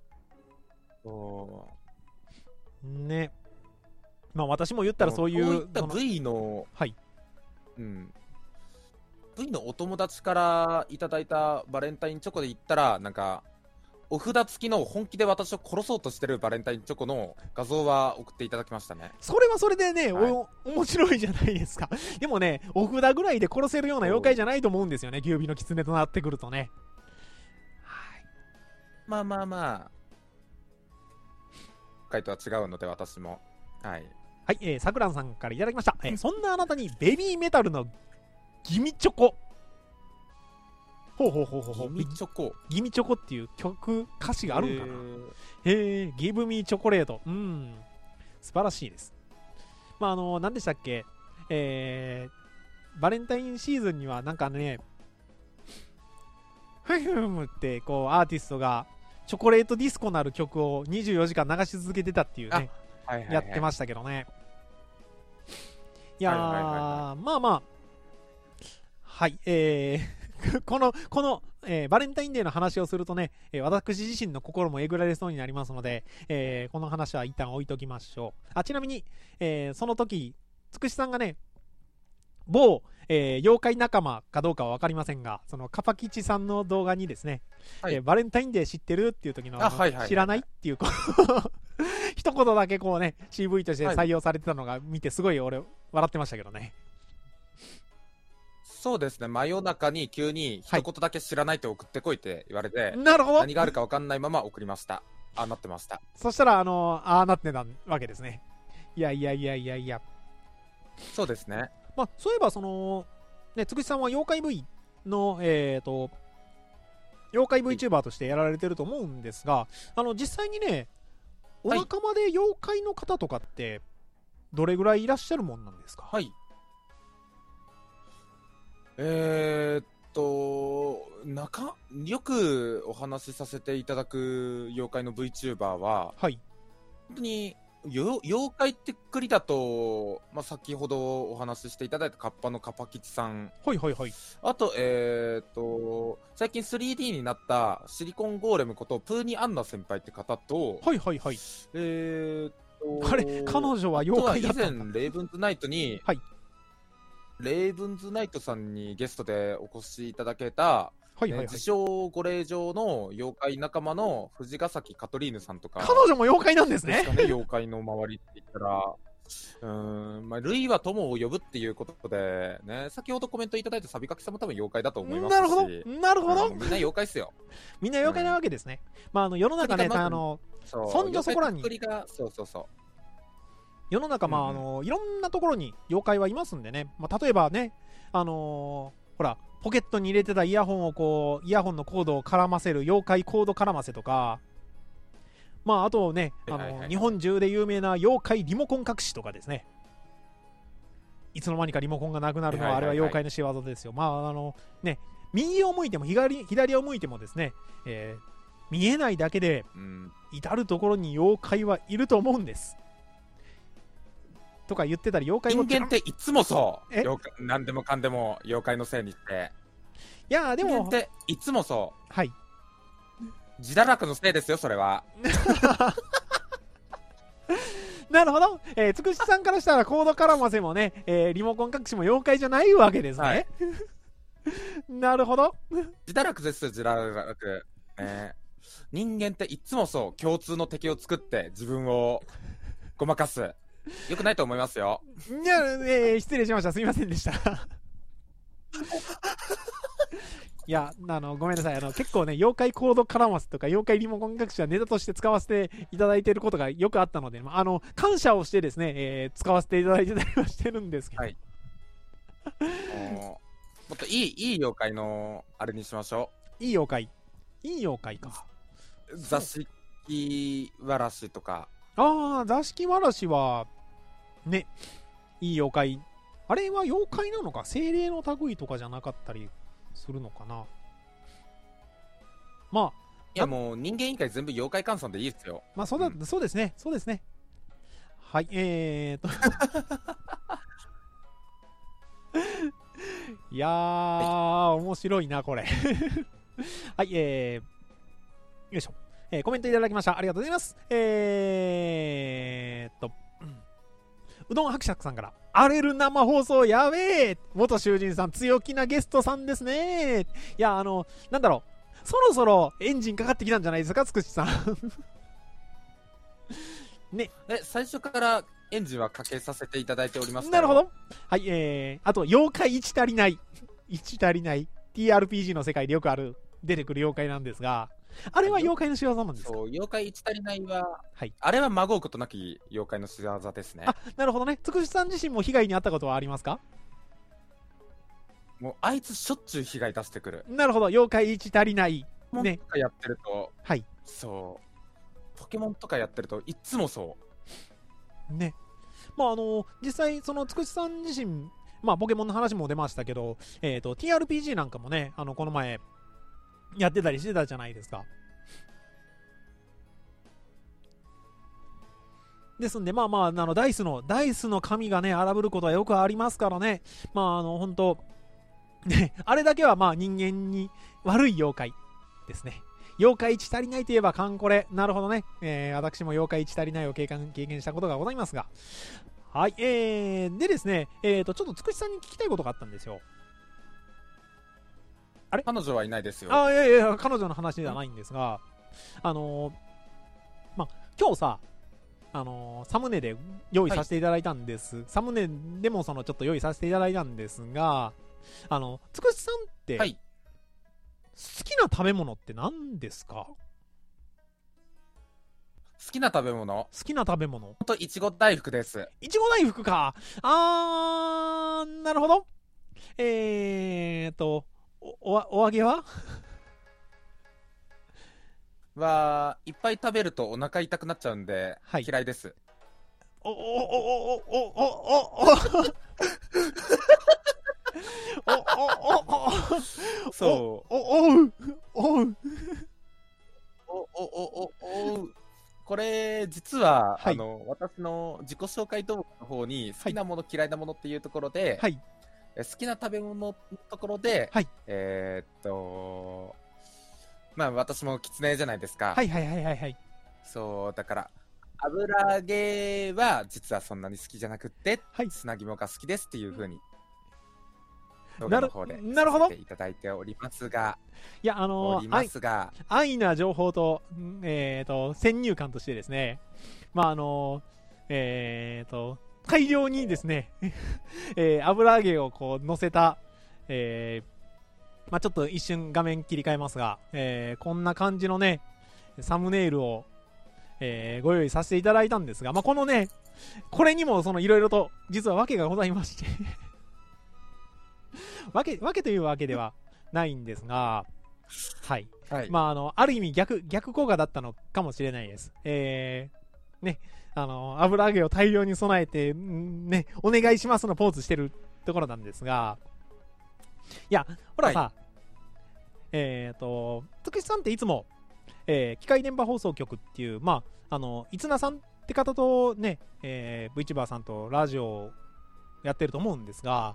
そね、まあ私も言っう。 たらそういう、 こういったその V の、 はい。 うん。V のお友達からいただいたバレンタインチョコで言ったら、なんか、お札付きの本気で私を殺そうとしてるバレンタインチョコの画像は送っていただきましたね。 それはそれでね、 はいお面白いじゃないですか。でもね、お札ぐらいで殺せるような妖怪じゃないと思うんですよね、牛尾の狐となってくるとね。はい。 まあまあまあ、回とは違うので私も。はい。 はい、えー、さくらんさんからいただきました。えーそんなあなたにベビーメタルのギミチョコ。ほうほうほうほうほう。 ギミチョコ。 ギミチョコっていう曲、歌詞があるんかな。 へへえ、ギブミーチョコレート。うん。素晴らしいです。まあ、あの、何でしたっけ、えー、バレンタインシーズンにはなんかね、フフムってこうアーティストがチョコレートディスコなる曲をにじゅうよじかん流し続けてたっていうね、 はいはいはい、 やってましたけどね。いやー、 はいはいはいはまあまあ、はい、えー、この、この、えーバレンタインデーの話をするとね、えー私自身の心もえぐられそうになりますので、えーこの話は一旦置いときましょう。あ、ちなみに、えーその時、つくしさんがね、某、えー妖怪仲間かどうかは分かりませんが、そのカパキチさんの動画にですね、 はいえーバレンタインデー知ってるっていう時の、 あはいはいはい知らないっていうこう一言だけこうね シーブイ として採用されてたのが見てすごい俺笑ってましたけどね。 そうですね、真夜中に急に一言だけ知らないと送ってこいって言われて、 なるほど。 何があるか分かんないまま送りました。ああなってました。 そしたらあのああなってたわけですね。いやいやいやいやいや。 そうですね。 まあそういえばそのね、つくしさんは妖怪 V のえっ、と妖怪 VTuber としてやられてると思うんですが、あの実際にね、おはい仲間で妖怪の方とかってどれぐらいいらっしゃるもんなんですか？ はい。えー、っと、なか、よくお話しさせていただく妖怪の VTuber は、 はい。 本当に、よ妖怪ってくりだと、まあ、先ほどお話ししていただいたカッパのカパキチさん、 はいはいはい。 あと、えー、っと、最近 スリーディー になったシリコンゴーレムことプーニ・アンナ先輩って方と、 はいはいはい。 えー、っと、 あれ、彼女は妖怪だったあとは以んだ。 前、レイブンズナイトに、 はいレイブンズナイトさんにゲストでお越しいただけた、 はいはいはい。 ね自称ご令嬢の妖怪仲間の藤ヶ崎カトリーヌさんとか、 彼女も妖怪なんですねですか。ね、妖怪の周りって言ったら、うーん、まあ、ルイは友を呼ぶっていうことで、ね、先ほどコメントいただいたサビカキさんも多分妖怪だと思いますし、 なるほど。なるほど。 うんみんな妖怪っすよ。 みんな妖怪なわけですね。まああの世の中ね、 とにかくあのそう。 そんじょそこらに妖怪のくくりがそうそうそう。 世の中まああうんのいろんなところに妖怪はいますんでね。まあ例えばね、あのーほらポケットに入れてたイヤホンをこうイヤホンのコードを絡ませる妖怪コード絡ませとか、 まああとね、あの、 はいはいはい、 日本中で有名な妖怪リモコン隠しとかですね、いつの間にかリモコンがなくなるのは、あれは妖怪の仕業ですよ。まああのね、右を向いても左左を向いてもですね、えー、見えないだけで至る所に妖怪はいると思うんです。とか言ってたり、妖怪も人間っていつもそう。 え何でもかんでも妖怪のせいにして。 いやでも人間っていつもそう。 はい。 自堕落のせいですよ、それは。 なるほど、えー、つくしさんからしたらコード絡ませもね、えー、リモコン隠しも妖怪じゃないわけですね。はい、なるほど。 自堕落ですよ、自堕落。えー、人間っていつもそう、共通の敵を作って自分をごまかす。よくないと思いますよ。 いや、えー、失礼しました。すみませんでした。いや、あの、ごめんなさい。あの、結構ね、妖怪コード絡ますとか、妖怪リモコン隠しはネタとして使わせていただいていることがよくあったので、あの、感謝をしてですね、えー、使わせていただいてたりはしてるんですけど。はい。 もっといい、いい妖怪の、あれにしましょう。いい妖怪。いい妖怪か。 座敷わらしとか。 ああ、座敷わらしは、ね、いい妖怪。あれは妖怪なのか精霊の類とかじゃなかったりするのかな。まあ。 いやもう人間以外全部妖怪換算でいいですよ。 まあそうだ、うん、そうですね。そうですね。はい、えーと。いやー、はい、面白いな、これ。はい、えー、よいしょ。えー、コメントいただきました。ありがとうございます。えーっと、うどん伯爵さんから、荒れる生放送やべえ元囚人さん、強気なゲストさんですね。いや、あの、なんだろう、そろそろエンジンかかってきたんじゃないですか、つくしさん。ね。 え、最初からエンジンはかけさせていただいております。 なるほど。はい、えー、あと、妖怪いち足りない。いち足りない。ティーアールピージー の世界でよくある、出てくる妖怪なんですが、あれは妖怪の仕業なんですか？ そう、妖怪いち足りないは、 はい、 あれは孫うことなき妖怪の仕業ですね。 あ、なるほどね。つくしさん自身も被害に遭ったことはありますか？ もうあいつしょっちゅう被害出してくる。 なるほど、妖怪いち足りないね。ポケモンとかやってると、 はい。 そう。ポケモンとかやってるといつもそう。 ね。まああの実際そのつくしさん自身、まあポケモンの話も出ましたけど、えっと ティーアールピージー なんかもね、あのこの前やってたりしてたじゃないですか。ですんで、まあまあ、あのダイスの、ダイスの紙がね、荒ぶることはよくありますからね、まあ、あの、本当ね、あれだけはまあ人間に悪い妖怪ですね。妖怪いち足りないといえばカンコレ。なるほどね。えー、私も妖怪いち足りないを経験、経験したことがございますが。はい、えー、でですね、えーと、ちょっとつくしさんに聞きたいことがあったんですよ。あれ？ 彼女はいないですよ。 あ、いやいや、彼女の話ではないんですが、あのー、まあ、今日さ、あのー、サムネで用意させていただいたんです、はい、サムネでもそのちょっと用意させていただいたんですが、あのつくしさんって、はい、好きな食べ物って何ですか？ 好きな食べ物好きな食べ物ほんといちご大福です。 いちご大福か。あー、なるほど。えーとお, お, お揚げははいっぱい食べるとお腹痛くなっちゃうんで、はい、嫌いです。 おおおおおおおおおそうおおうおうおおおおおこれ実は、はい、あの私の自己紹介動画の方に好きなもの、はい、嫌いなものっていうところで、はい、好きな食べ物のところで、はい、えー、っとまあ私もキツネじゃないですか。 はいはいはいはいはい。 そうだから油揚げは実はそんなに好きじゃなくって、はい、砂肝が好きですっていう風に動画の方でなるほどいただいておりますが、 いやあのー、 おりますが安易な情報とえっ、ー、と先入観としてですね、まああのー、えっ、ー、と大量にですね、えー、油揚げをこう乗せた、えーまあ、ちょっと一瞬画面切り替えますが、えー、こんな感じのねサムネイルを、えー、ご用意させていただいたんですが、まあ、このねこれにもそのいろいろと実は訳がございましてわけわけというわけではないんですが、 はい。 はい。 まあ、あの、ある意味逆、逆効果だったのかもしれないです。えー、ね、あの、油揚げを大量に備えて、んね、お願いしますのポーズしてるところなんですが、いや、ほらさ、 はえっ、と、つくしさんっていつも、えー機械電波放送局っていう、まあ、あの、いつなさんって方とね、えー、VTuber さんとラジオをやってると思うんですが、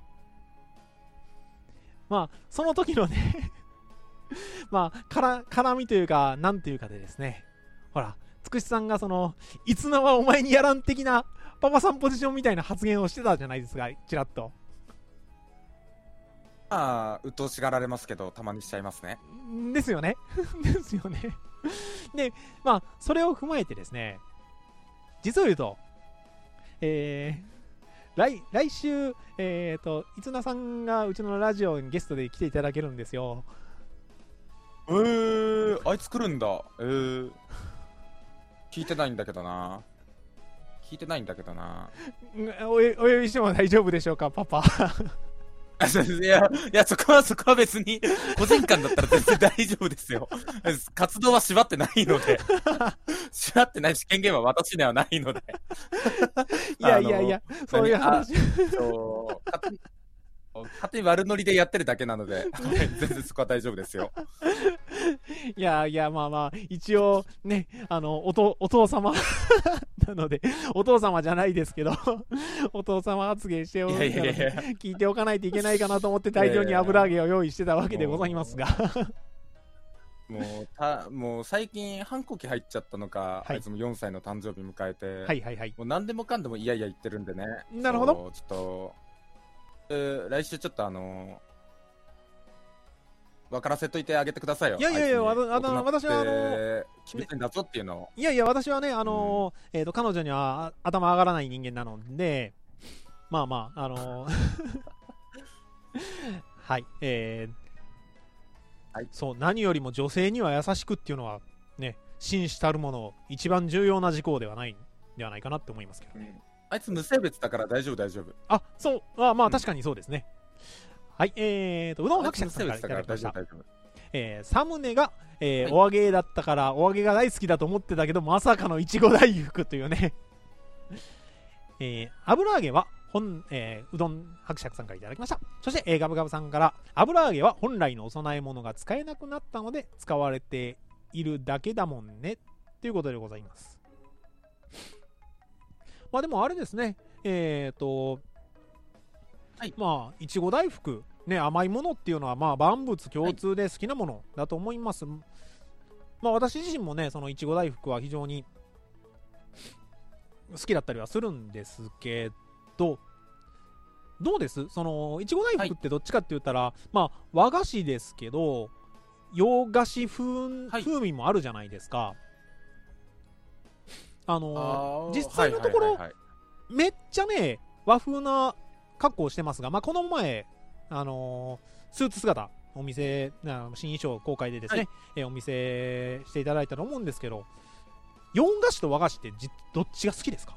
まあ、その時のね、まあ、から絡みというか、なんていうかでですね、ほら、つくしさんがその、いつなはお前にやらん的な、パパさんポジションみたいな発言をしてたじゃないですか、ちらっと。 まあ、鬱陶しがられますけど、たまにしちゃいますね。 ですよね。ですよね。で、まあ、それを踏まえてですね、実を言うと、えー、来来週、えーと、いつなさんがうちのラジオにゲストで来ていただけるんですよ。 えー、あいつ来るんだ。えー、聞いてないんだけどな。聞いてないんだけどな。 んおお呼びしても大丈夫でしょうか、パパ。 あそういや、いや、そこは、そこは別に、個人間だったら全然大丈夫ですよ。活動は縛ってないので。縛ってないし、権限は私にはないので。 いやいやいや、そういう何話。 そう、勝手に、勝手に悪ノリでやってるだけなので、全然そこは大丈夫ですよ。 いやいや、まあまあ、一応ね、あの、おとお父様なので、お父様じゃないですけど、お父様発言しておいやいやいやいや聞いておかないといけないかなと思って大量に油揚げを用意してたわけでございますが。 もう、た、もう最近反抗期入っちゃったのか、 はいあいつもよんさいの誕生日迎えて、 はいはいはい。 もう何でもかんでもいやいや言ってるんでね。 なるほどそうちょっと、えー来週ちょっとあの分からせといてあげてくださいよ。 いやいやいやあつにわたあの大人って私はあの厳しいんだぞっていうのを。 いやいや、私はね、あのーえーと、彼女にはあ頭上がらない人間なので、まあまあ、あのーはい、えーはいそう、何よりも女性には優しくっていうのは、ね、紳士たるもの、一番重要な事項ではないではないかなって思いますけどね。 あいつ無性別だから大丈夫大丈夫。 あ、そう、あまあうん確かにそうですね。はい、えーと、うどん伯爵さんからいただきました。 大丈夫。 えーサムネが、えーはいお揚げだったからお揚げが大好きだと思ってたけどまさかのいちご大福というね、えー油揚げは本、えーうどん伯爵さんからいただきました。そして、えーガブガブさんから油揚げは本来のお供え物が使えなくなったので使われているだけだもんねということでございます。まあでもあれですね、えっ、と、 はい、 まあいちご大福ね、甘いものっていうのはまあ万物共通で好きなものだと思います。はい、まあ私自身もね、そのいちご大福は非常に好きだったりはするんですけど、どうですそのいちご大福ってどっちかって言ったら、はい、まあ和菓子ですけど洋菓子風、はい、風味もあるじゃないですか。あのー、実際のところ、はいはいはいはい、めっちゃね和風な格好をしてますが、まあ、この前あのー、スーツ姿お店新衣装公開でですね、はい、えー、お見せしていただいたと思うんですけど、洋菓子と和菓子ってどっちが好きですか？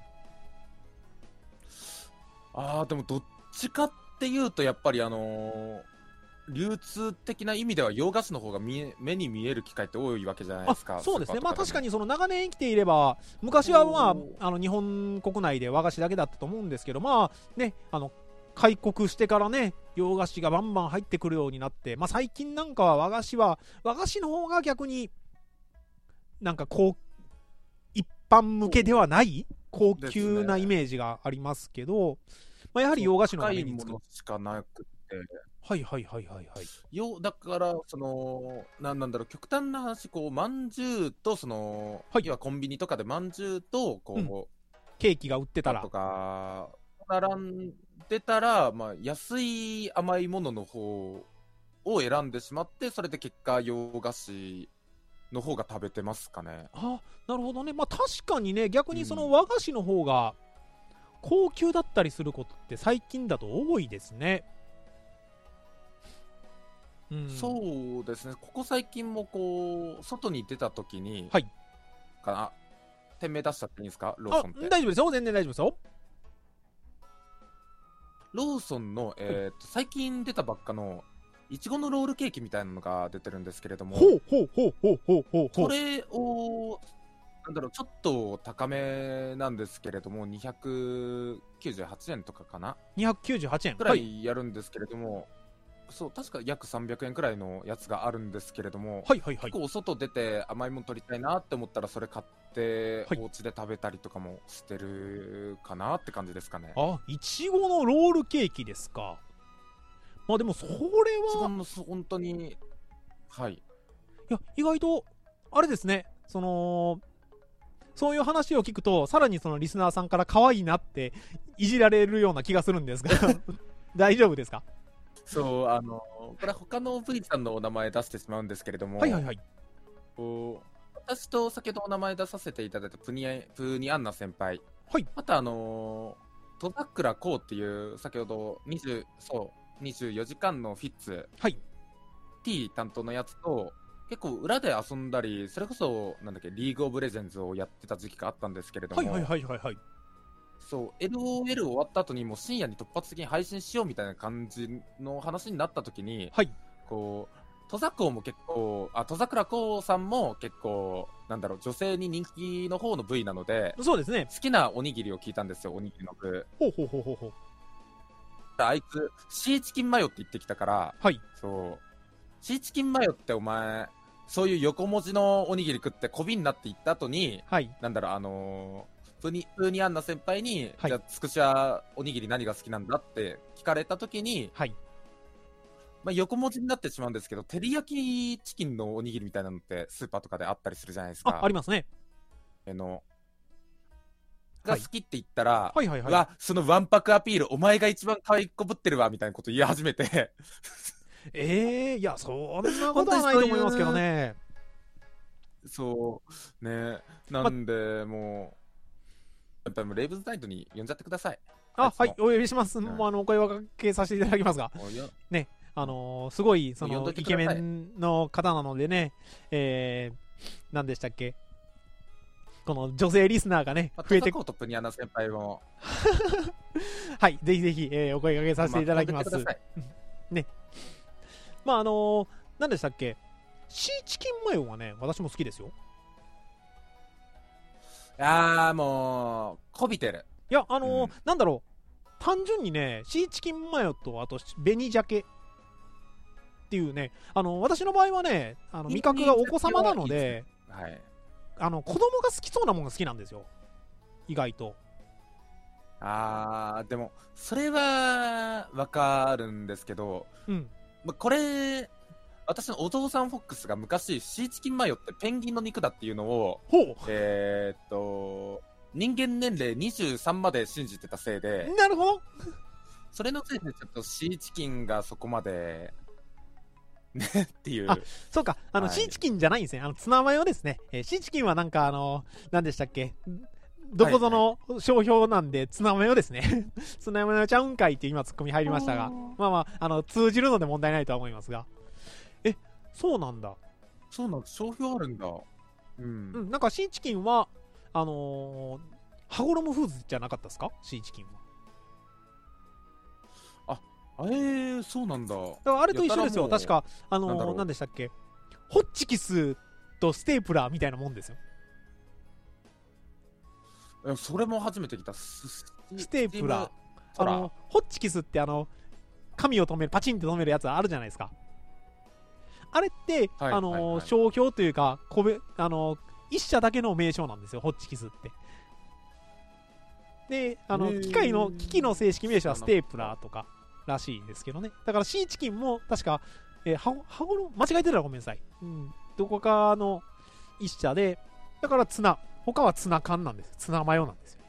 あーでもどっちかっていうとやっぱりあのー、流通的な意味では洋菓子の方が見え目に見える機会って多いわけじゃないですか。 そうですね、まあ確かにその長年生きていれば昔はまああの日本国内で和菓子だけだったと思うんですけど、まあね、あの開国してからね洋菓子がバンバン入ってくるようになって、まあ、最近なんかは和菓子は和菓子の方が逆になんかこう一般向けではない高級なイメージがありますけど、まあ、やはり洋菓子の方が目につく。 高いものしかなくて、 はいはいはいはいはい。 よだからそのななんだろう極端な話こうまんじゅうとその、はい、要はコンビニとかでまんじゅうとこう、うん、 ケーキが売ってたらとか並んでたら、まあ、安い甘いものの方を選んでしまってそれで結果洋菓子の方が食べてますかね。 あ、なるほどね。まあ確かにね逆にその和菓子の方が高級だったりすることって最近だと多いですね。 うん、そうですね。ここ最近もこう外に出た時に、 はい、 かな店名出しちゃっていいんですか？ローソンって。 大丈夫ですよ、全然大丈夫ですよ。 ローソンの、えー、と最近出たばっかのいちごのロールケーキみたいなのが出てるんですけれども、 ほうほうほうほうほうほうほう。 これを、なんだろう、ちょっと高めなんですけれども、にひゃくきゅうじゅうはちえんとかかなにひゃくきゅうじゅうはちえん。 くらはい。 いやるんですけれども、そう、確か約さんびゃくえんくらいのやつがあるんですけれども、 はいはいはい結。構お外出て甘いもの取りたいなって思ったらそれ買ってはいお家で食べたりとかもしてるかなって感じですかね。 あ、いちごのロールケーキですか。まあでもそれ一は、 番のそ本当に、はい。 いや、意外と、あれですね、その、そういう話を聞くと、さらにそのリスナーさんから可愛いなっていじられるような気がするんですが、大丈夫ですか？ そう、あの、これは他の V さんのお名前出してしまうんですけれども、 はいはいはい。 こう私と先ほどお名前出させていただいたプニアプーニアンナ先輩、 はい。 あとあのー、戸桜こうっていう先ほどにじゅうそうにじゅうよじかんのフィッツ、 はい。 T 担当のやつと結構裏で遊んだり、それこそなんだっけリーグオブレジェンズをやってた時期があったんですけれども、 はいはいはいはいはい。 そう エルオーエル 終わった後にもう深夜に突発的に配信しようみたいな感じの話になった時に、 はい。 こう戸桜も結構あ戸桜こうさんも結構なんだろう女性に人気の方の部位なので、 そうですね。 好きなおにぎりを聞いたんですよ。おにぎりの具、 ほうほうほうほうほう。 あいつシーチキンマヨって言ってきたから、 はい。 そうシーチキンマヨってお前そういう横文字のおにぎり食ってこびになって言った後に、 はい。 なんだろうあのープニプーニアンナ先輩に、 はいじゃあつくしやおにぎり何が好きなんだって聞かれた時に、 はい。 まあ、横文字になってしまうんですけど、照り焼きチキンのおにぎりみたいなのってスーパーとかであったりするじゃないですか。 あ、ありますね。 あのはいが好きって言ったら、 はいはいはい。 うわ、そのわんぱくアピール、お前が一番可愛いこぶってるわみたいなこと言い始めてええー、いや、そんなことはないと思いますけどね。 そうね、なんで、もう、やっぱりもうレイブズナイトに呼んじゃってください。 あ、はい、 いつお呼びします。 んもうあの、お声はかけさせていただきますが、 ももうよあのーすごい、その、 呼んどいてイケメくださいンの方なのでね、えー、何でしたっけ、この女性リスナーがね、 まあ、 増えて、 トップにアナ先輩も、 はい、ぜひぜひ、えーお声かけさせていただきます。 まあ呼んでくださいまあ、あのー、何でしたっけ、シーチキンマヨはね、私も好きですよ。 いやーもう、こびてる。 いや、あのーうんなんだろう、単純にね、シーチキンマヨと、あと、紅鮭っていうね、あの私の場合はね、あの味覚がお子様なので、 はい。 あの子供が好きそうなものが好きなんですよ、意外と。 あー、でも、それは、わかるんですけど、 うん。 まこれ、私のお父さんフォックスが昔、シーチキンマヨってペンギンの肉だっていうのを、 ほう。 えー、っと、人間年齢にじゅうさんまで信じてたせいで、 なるほど。 それのせいでちょっとシーチキンがそこまで、ねっていう。 あそうか、あの、 はいシーチキンじゃないんですね。あのツナマヨですね。えーシーチキンはなんかあの何でしたっけ、どこぞの商標なんで、ツナマヨですね。ツナマヨちゃうんかいって今ツッコミ入りましたが、まあまあ、あの通じるので問題ないとは思いますが。え、そうなんだ。 そうなんです、商標あるんだ。うん。 うん、なんかシーチキンは、あのー、羽衣フーズじゃなかったですか、シーチキンは。 えー、そうなんだ。 だからあれと一緒ですよ、 やたらもう確か、あのー、 なんだろうなんでしたっけ、ホッチキスとステープラーみたいなもんですよ。 えそれも初めて聞いた。スステープラー。 トラあの、ホッチキスってあの、紙を止める、パチンって止めるやつあるじゃないですか。あれって、 はいあのーはいはい商標というか、個別あのー一社だけの名称なんですよ、ホッチキスって。で、あの、 へー機械の、機器の正式名称はステープラーとからしいですけどね。だからシーチキンも確か、えー、は、はごろ、間違えてたらごめんなさい。うん。どこかの一社で、だからツナ、他はツナ缶なんです。ツナマヨなんですよ。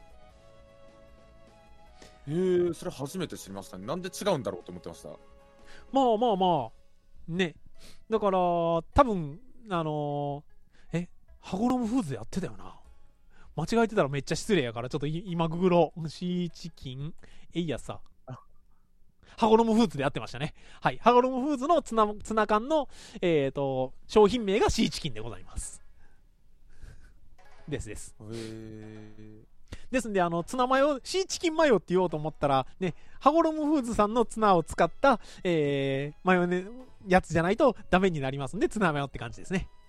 へー、それ初めて知りましたね。なんで違うんだろうと思ってました。 まあまあまあ、ね。だから、多分、あのー、え、羽衣フーズやってたよな。間違えてたらめっちゃ失礼やから、ちょっとい今ググろう。シーチキン、えいやさ。羽衣フーズでやってましたね。はい。羽衣フーズのツナ、ツナ缶の、えっ、ー、と、商品名がシーチキンでございます。ですです。 へー。 ですんで、あの、ツナマヨ、シーチキンマヨって言おうと思ったら、ね、羽衣フーズさんのツナを使った、えー、マヨネ、 やつじゃないとダメになりますんで、ツナマヨって感じですね。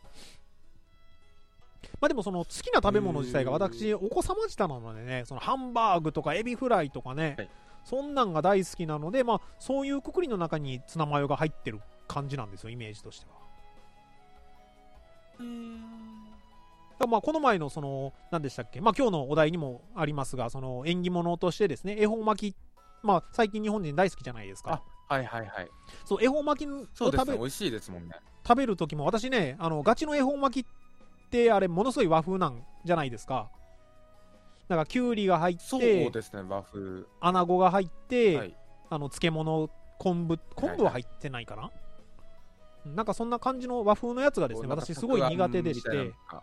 まあでもその好きな食べ物自体が私お子様舌なのでね、そのハンバーグとかエビフライとかね、はい、そんなんが大好きなので、まあそういうくくりの中にツナマヨが入ってる感じなんですよ、イメージとしては。うーん、まあこの前のその何でしたっけ、まあ今日のお題にもありますが、その縁起物としてですね、恵方巻き、まあ最近日本人大好きじゃないですか。 あ、はいはいはい。 そう、恵方巻きを食べ、そうですね、美味しいですもんね。 食べる時も私ね、あのガチの恵方巻きってあれものすごい和風なんじゃないですか。だからきゅうりが入って、 そうですね、和風、 穴子が入って、 はい、 あの漬物、昆布昆布は入ってないかな、はいはい、なんかそんな感じの和風のやつがですね、私すごい苦手でして、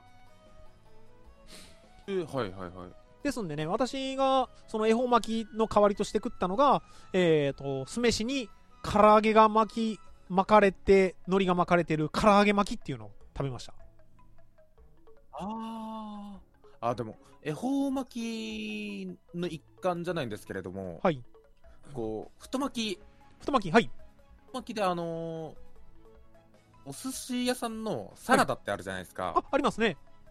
えー、はいはいはい。 ですんでね、私がその恵方巻きの代わりとして食ったのが、えーと酢飯に唐揚げが巻き巻かれて、海苔が巻かれてる唐揚げ巻きっていうのを食べました。 ああ、でも恵方巻きの一環じゃないんですけれども、 はい、 こう太巻き太巻き、はい、 太巻きであのー、お寿司屋さんのサラダってあるじゃないですか。はい、 あ、ありますね。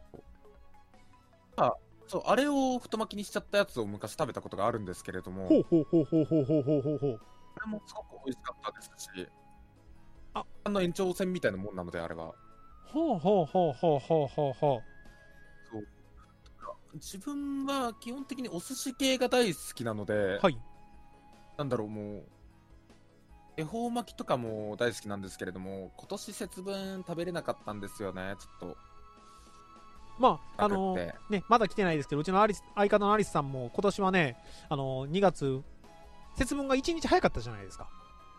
あ、そう、あれを太巻きにしちゃったやつを昔食べたことがあるんですけれども、 ほうほうほうほうほうほうほうほうほう、 あれもすごく美味しかったですし、あ、あの延長線みたいなもんなので、あれは。 ほうほうほうほうほうほうほう。 そう、自分は基本的にお寿司系が大好きなので、 はい、 なんだろう、もう恵方巻きとかも大好きなんですけれども、今年節分食べれなかったんですよね、ちょっと。 まああのー、ね、まだ来てないですけど、うちのアリス相方のアリスさんも今年はね、あのー、にがつ節分がいちにち早かったじゃないですか。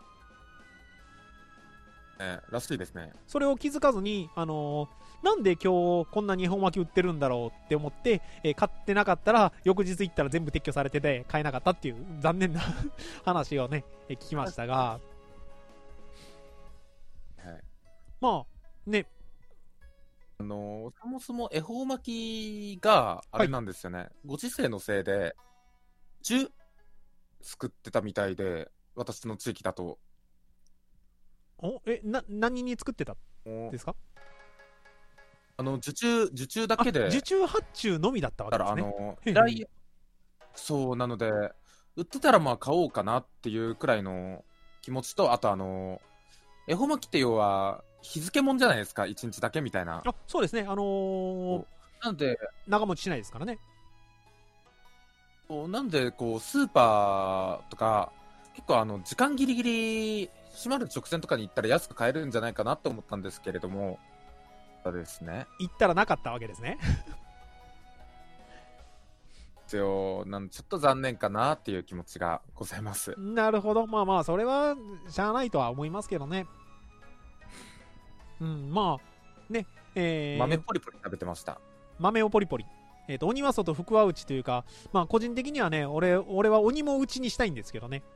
ね、らしいですね。 それを気づかずに、あのー、なんで今日こんなに恵方巻き売ってるんだろうって思って、えー、買ってなかったら翌日行ったら全部撤去されてて買えなかったっていう残念な話をね、えー、聞きましたが、はい、まあね、 あのー、そもそも恵方巻きがあれなんですよね、はい、ご時世のせいでじゅ作ってたみたいで、私の地域だと。 おえな何に作ってたんですか？ あの受注受注だけで、 受注発注のみだったわけですね。 だからあの依頼そうなので、売ってたらまあ買おうかなっていうくらいの気持ちと、あとあの恵方巻きって要は日付もんじゃないですか、いちにちだけみたいな。 あ、そうですね、あのー、 なんで長持ちしないですからね。 なんでこうスーパーとか結構あの時間ギリギリ閉まる直前とかに行ったら安く買えるんじゃないかなと思ったんですけれども、そうですね、 行ったらなかったわけですね。 一応なんちょっと残念かなっていう気持ちがございます。 なるほど、まあまあそれはしゃあないとは思いますけどね。うん、まあね、えー、 豆ポリポリ食べてました。 豆をポリポリ、えーと鬼は外福は内というか、まあ個人的にはね、俺俺は鬼も内にしたいんですけどね。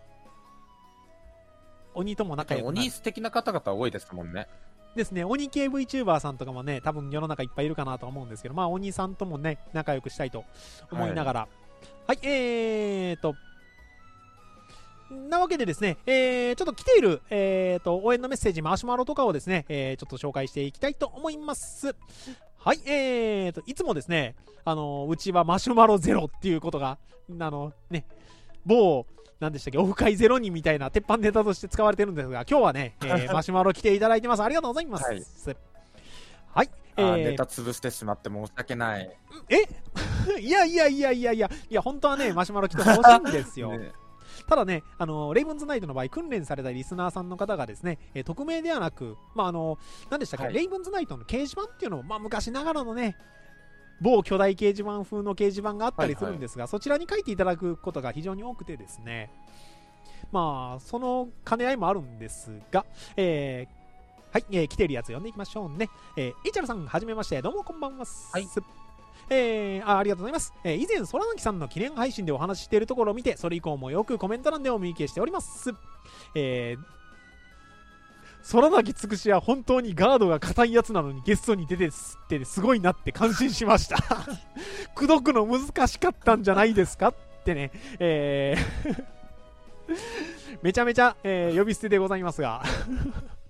鬼とも仲良くなる。 鬼素敵な方々多いですもんね。 ですね、鬼系 VTuber さんとかもね、多分世の中いっぱいいるかなと思うんですけど、まあ鬼さんともね仲良くしたいと思いながら、はい、はい、えーとなわけでですね、えー、ちょっと来ている、えー、と応援のメッセージ、マシュマロとかをですね、えー、ちょっと紹介していきたいと思います。はい、えーといつもですね、あのうちはマシュマロゼロっていうことが、あのね、某何でしたっけ、オフ会ゼロ人みたいな鉄板ネタとして使われてるんですが、今日はね、えー、マシュマロ来ていただいてます。ありがとうございます。はい、はい、 えー、ネタ潰してしまって申し訳ない。 えいやいやいやいやいやいや、本当はね、マシュマロ来てほしいんですよ。ね、ただね、あのレイブンズナイトの場合、訓練されたリスナーさんの方がですね、えー、匿名ではなく、まああの何でしたっけ、はい、レイブンズナイトの掲示板っていうのも、まあ、昔ながらのね、某巨大掲示板風の掲示板があったりするんですが、はいはい、そちらに書いていただくことが非常に多くてですね、まあその兼ね合いもあるんですが、えー、はい、えー、来ているやつ読んでいきましょうね。えー、イチャルさん、はじめまして、どうもこんばんは。はい、えー、あ, ありがとうございます。えー、以前、空貫さんの記念配信でお話ししているところを見て、それ以降もよくコメント欄でお見受けしております。えー、空貫つくしは本当にガードが硬いやつなのにゲストに出てすってすごいなって感心しました。口説くの難しかったんじゃないですかってね、えー、めちゃめちゃ、えー、呼び捨てでございますが。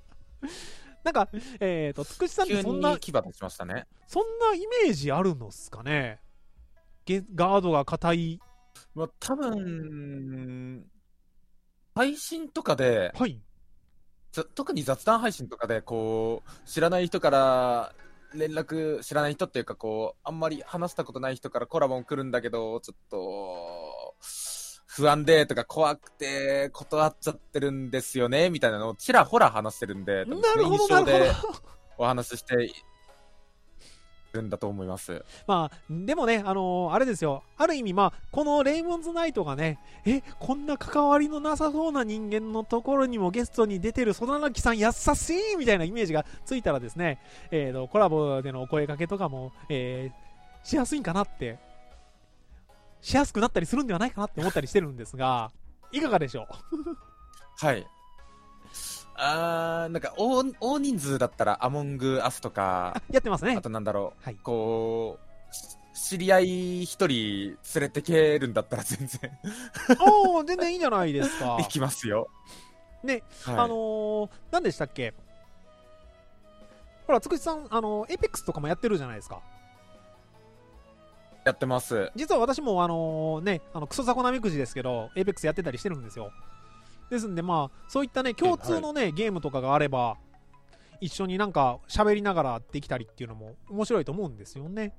なんか、えっ、と、つくしさんって急そんなに、牙出しましたね。 そんなイメージあるのっすかね。ゲガードが硬い。 まあ、多分、配信とかで、 はい。 ざ特に雑談配信とかで、こう、知らない人から連絡、知らない人っていうか、こう、あんまり話したことない人からコラボも来るんだけど、ちょっと、不安でとか怖くて断っちゃってるんですよね、みたいなのをちらほら話してるんで、多分なるほど、なるほど。 でお話ししてるんだと思います。 まあ、でもね、あのーあれですよ。ある意味、まあ、このレイモンズナイトがね、え、こんな関わりのなさそうな人間のところにもゲストに出てるソダナキさん優しいみたいなイメージがついたらですね、えーと、コラボでのお声掛けとかも、えーしやすいんかなって、しやすくなったりするんではないかなって思ったりしてるんですが、いかがでしょう。 はい。あー、なんか大、大人数だったらアモングアスとか、 やってますねあ。となんだろう、 はい。 こう、し知り合い一人連れてけるんだったら全然おー、全然いいんじゃないですか。 行きますよ。 ね、 はい、 あのー、何でしたっけ、ほら、つくしさん、あのー、エイペックスとかもやってるじゃないですか。 やってます。 実は私も、あのー、ね、あのクソザコナミクジですけど、エイペックスやってたりしてるんですよ。ですんで、まあ、そういったね、共通のね、はい、ゲームとかがあれば、一緒になんか喋りながらできたりっていうのも面白いと思うんですよね。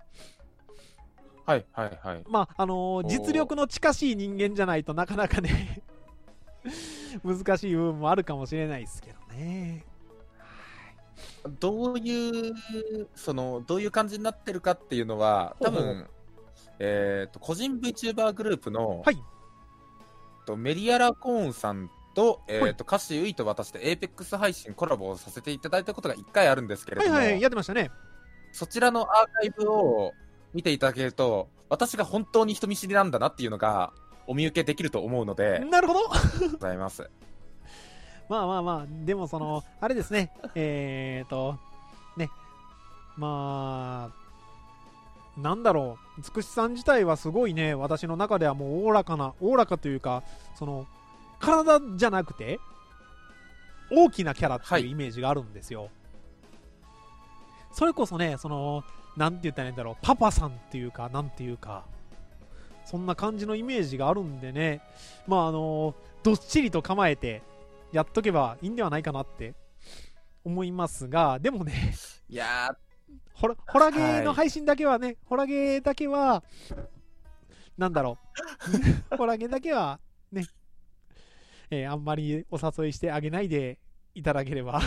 はいはいはい。 まあ、あのー、実力の近しい人間じゃないとなかなかね難しい部分もあるかもしれないですけどね。 どういう、その、どういう感じになってるかっていうのは、多分、えっと、個人 VTuber グループの、 はい。 とメリアラコーンさんと、えっと、歌手ゆいと私で エイペックス 配信コラボをさせていただいたことがいっかいあるんですけれども、 はいはい、やってましたね。 そちらのアーカイブを見ていただけると、私が本当に人見知りなんだなっていうのが、お見受けできると思うので、 なるほどございます。 まあまあまあ、でもその、あれですね、えーと、ね、まあ、なんだろう、つくしさん自体はすごいね、私の中ではもうおおらかな、おおらかというか、その、体じゃなくて、大きなキャラっていうイメージがあるんですよ。はい、それこそね、その、なんて言ったらいいんだろう、パパさんっていうか、なんていうか、そんな感じのイメージがあるんでね、まああの、どっしりと構えて、やっとけばいいんではないかなって思いますが、でもね、 いやー、 ホラ、ホラゲーの配信だけはね、はい、ホラゲーだけは、なんだろう、ホラゲーだけはね、えー、あんまりお誘いしてあげないでいただければ。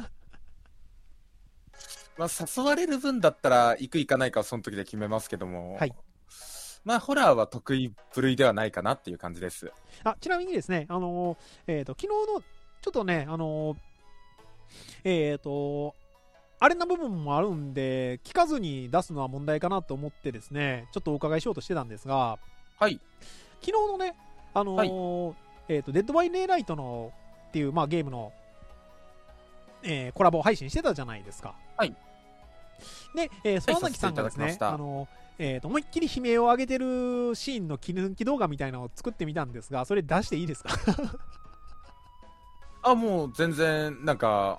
まあ、誘われる分だったら、行く行かないかはその時で決めますけども、 はい。 まあ、ホラーは得意部類ではないかなっていう感じです。 あ、ちなみにですね、あのー、えっと、昨日の、ちょっとね、あのー、えっと、あれな部分もあるんで、聞かずに出すのは問題かなと思ってですね、ちょっとお伺いしようとしてたんですが、 はい。 昨日のね、あのーはい、えっと、デッドバイデイライトのっていう、まあ、ゲームの、えー、コラボ配信してたじゃないですか。 はい。 で、えー、そのなきさんがですね、あのー、えーと、思いっきり悲鳴を上げてるシーンの切り抜き動画みたいなのを作ってみたんですが、それ出していいですか？ あ、もう全然、なんか、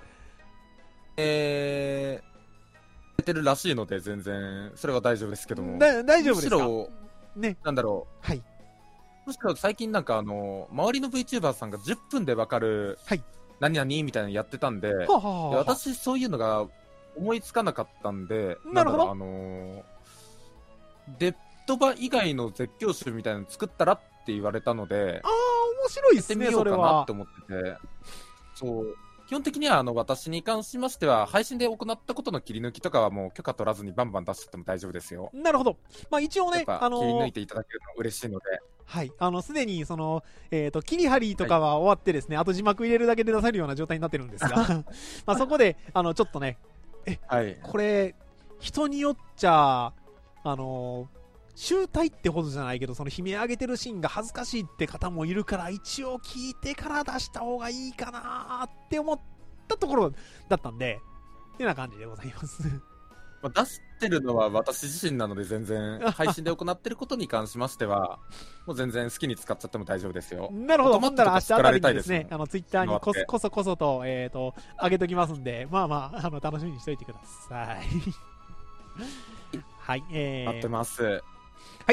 えー、出てるらしいので、全然、それは大丈夫ですけども。 だ大丈夫ですか？ むしろ、 ね。 なんだろう。 はい。 むしろ最近なんかあの、周りの VTuber さんがじゅっぷんでわかる、 はい。 何々みたいなのやってたんで、 はあはあはあ、 私そういうのが思いつかなかったんで、 なるほど。 あのー、デッドバ以外の絶叫集みたいなの作ったらって言われたので、 ああ、面白いですね、 やってみようかなって思ってて、そう。基本的にはあの私に関しましては、配信で行ったことの切り抜きとかはもう許可取らずにバンバン出しても大丈夫ですよ。 なるほど。まあ一応ね、 あのー、切り抜いていただけるのは嬉しいので。 はい。あの、すでに、その、えっと、切り張りとかは終わってですね、はい、あと字幕入れるだけで出せるような状態になってるんですが、まあそこで、あの、ちょっとね、え、はい、これ、人によっちゃ、あのー、集大ってほどじゃないけど、その悲鳴上げてるシーンが恥ずかしいって方もいるから、一応聞いてから出した方がいいかなって思ったところだったんで、ってな感じでございます。 まあ、出してるのは私自身なので、全然、配信で行ってることに関しましては、もう全然好きに使っちゃっても大丈夫ですよ。 なるほど。 オートマットほんなら明日あたりにですね、 作られたいですもんあの、ツイッターにこそ今ってこそこそと、えっ、と、上げときますんで、まあまあ、あの、楽しみにしといてください。はい、え待ってー、 ます。 はい、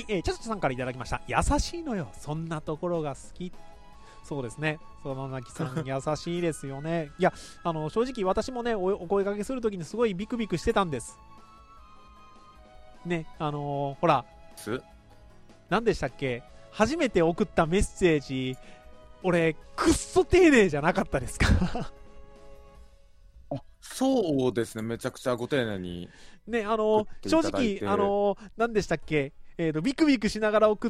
えー、チャチャさんからいただきました。優しいのよ。そんなところが好き。そうですね。そのなきさん、優しいですよね。いや、あの、正直私もね、お、お声掛けするときにすごいビクビクしてたんです。ね、あのーほら、 す何でしたっけ、初めて送ったメッセージ、俺、くっそ丁寧じゃなかったですか？ そうですね、めちゃくちゃご丁寧に。 ね、あの送ってい正ただいて直、あの何でしたっけ、えーと、ビクビクしながら送って、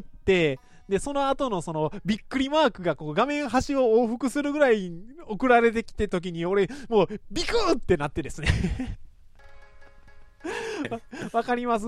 で、その後のその、びっくりマークがこう画面端を往復するぐらい送られてきて時に、俺、もう、ビクーってなってですね。わ、わかります？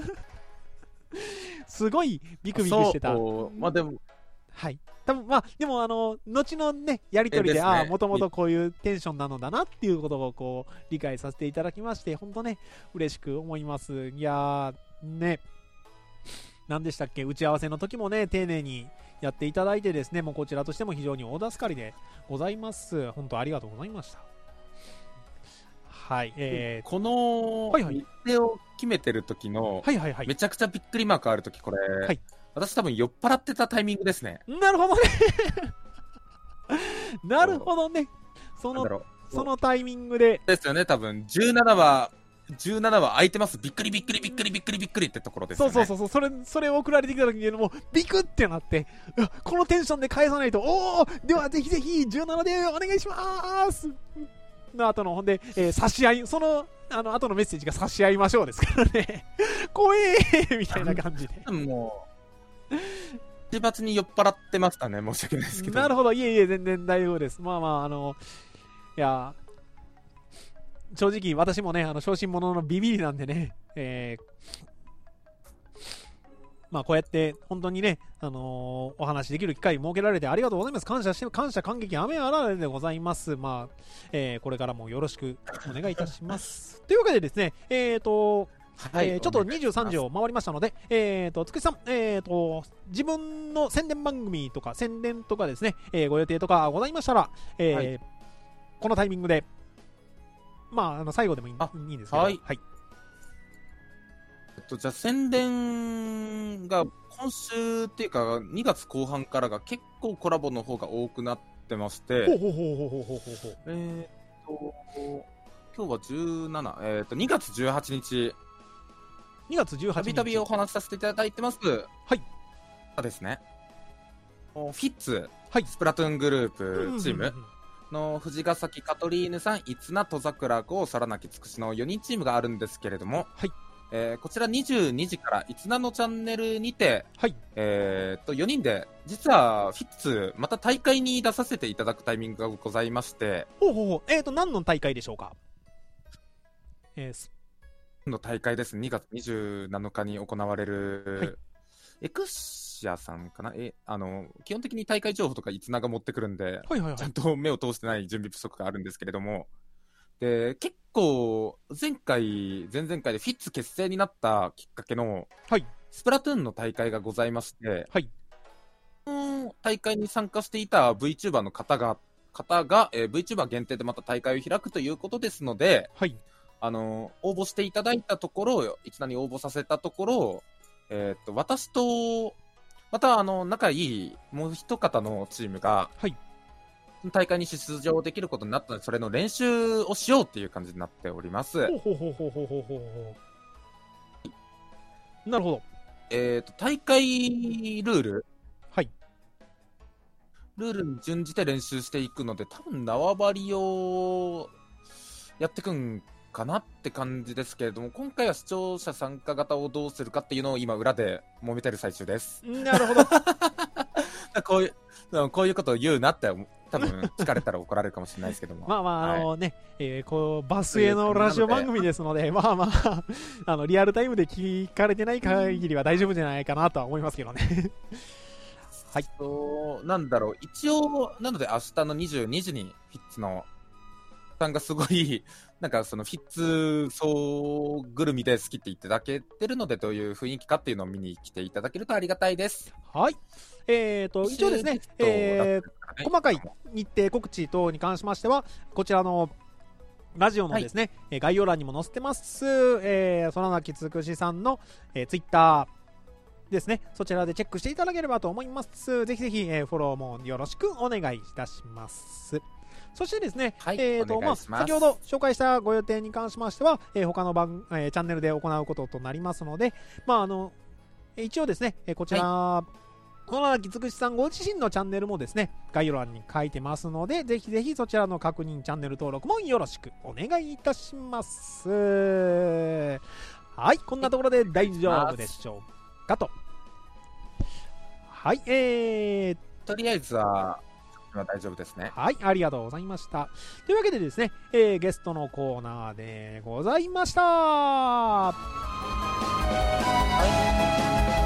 すごいビクビクしてた。 そう、まあでも、 はい。多分まあ、でも、あの、後のね、やりとりで、 えですねああ、もともとこういうテンションなのだなっていうことを、こう、理解させていただきまして、本当ね、嬉しく思います。いやー、ね、何でしたっけ、打ち合わせの時もね、丁寧にやっていただいてですね、もうこちらとしても非常に大助かりでございます。本当ありがとうございました。はい、えこのはいはい日程を決めてる時のー、、はいはいはいめ。ちゃくちゃびっくりマークある時、これ、 はい私多分酔っ払ってたタイミングですね。 なるほどね。なるほどね。その、 なんだろう。 そのタイミングで、 ですよね、多分じゅうななわ、じゅうななわ空いてます。びっくりびっくりびっくりびっくりびっくりってところですよね。 そうそうそうそう、それ、それを送られてきた時にもう、ビクってなって、うわこのテンションで返さないと、おおではぜひぜひじゅうななでお願いしますの後の、ほんで、えー差し合い、その、あの後のメッセージが差し合いましょうですからね。怖えーみたいな感じで。 もう、バチバチに酔っ払ってましたね。申し訳ないですけど。 なるほど、いえいえ、全然大丈夫です。まあまあ、あの、いや、正直私もね、あの、小心者のビビりなんでね、えー、まあこうやって本当にね、あのーお話しできる機会設けられてありがとうございます。感謝して、感謝感激雨あられでございます。まあ、えーこれからもよろしくお願いいたします。というわけでですね、えーと、 はい、 えーちょっとお願いしますにじゅうさんじを回りましたので、えーと、つくしさん、えーと、自分の宣伝番組とか宣伝とかですね、えーご予定とかございましたら、えーはいこのタイミングで、まあ、あの最後でもいいあいいんですけど、 はいはい。 えっと、じゃあ宣伝が今週っていうかにがつこう半からが結構コラボの方が多くなってまして、 ほうほうほうほうほうほうほうほう。 えーっと、今日はじゅうなな、えーっと、にがつじゅうはちにち、 にがつじゅうはちにち。 たびたびお話しさせていただいてます。 はい。 ですね。フィッツ、 はいスプラトゥーングループチームうんうんうんの藤ヶ崎カトリーヌさん、いつな戸桜子、さらなきつくしのよにんチームがあるんですけれども、 はい。 えーこちらにじゅうにじからいつなのチャンネルにて、 はい。 えーっと、よにんで、実はフィッツ、また大会に出させていただくタイミングがございまして、 ほうほうほう。えーと、何の大会でしょうか？えーすの大会です。にがつにじゅうなのかに行われる、 はいエクシアさんかなえ、あの、基本的に大会情報とかいつなが持ってくるんで、 はいはいはいちゃん。と目を通してない準備不足があるんですけれども、で、結構、前回、前々回でフィッツ結成になったきっかけの、 はい。 スプラトゥーンの大会がございまして、 はい。 この大会に参加していた VTuber の方が、方が、えー VTuber 限定でまた大会を開くということですので、 はい。 あの、応募していただいたところ、いつなに応募させたところ、えーっと、私と、また、あの、仲いい、もう一方のチームが、 はい。 大会に出場できることになったので、それの練習をしようっていう感じになっております。 ほうほうほうほうほうほうほうほう。なるほど。 えーっと、大会ルール、 はい。 ルールに準じて練習していくので、多分縄張りをやってくんかなって感じですけれども、今回は視聴者参加型をどうするかっていうのを今裏で揉めてる最中です。 なるほど。 こういう、こういうことを言うなって、多分聞かれたら怒られるかもしれないですけども。 まあまあ、あはいのね、えーこう、バスへのラジオ番組ですので、まあまあ、あの、リアルタイムで聞かれてない限りは大丈夫じゃないかなとは思いますけどね。はい。 そう、なんだろう、一応、なので明日のにじゅうにじにフィッツのさんがすごい、なんかそのフィッツそうぐるみで好きって言っていただけてるので、どういう雰囲気かっていうのを見に来ていただけるとありがたいです。 はい。えーと、一応ですね、えー、細かい日程告知等に関しましては、こちらのラジオのですね、はい、概要欄にも載せてます、えー、空きつくしさんの、えー、ツイッターですね、そちらでチェックしていただければと思います。ぜひぜひ、えー、フォローもよろしくお願いいたします。そしてですね、 はい、 えーとまあ、先ほど紹介したご予定に関しましては、えー、他の番、えー、チャンネルで行うこととなりますので、まああの一応ですね、こちら、はい、この秋つくしさんご自身のチャンネルもですね、概要欄に書いてますので、ぜひぜひそちらの確認、チャンネル登録もよろしくお願いいたします。はい、こんなところで大丈夫でしょうかと。はい、えー、 とりあえずは、大丈夫ですね。 はい、ありがとうございました。というわけでですね、えー、ゲストのコーナーでございました。はい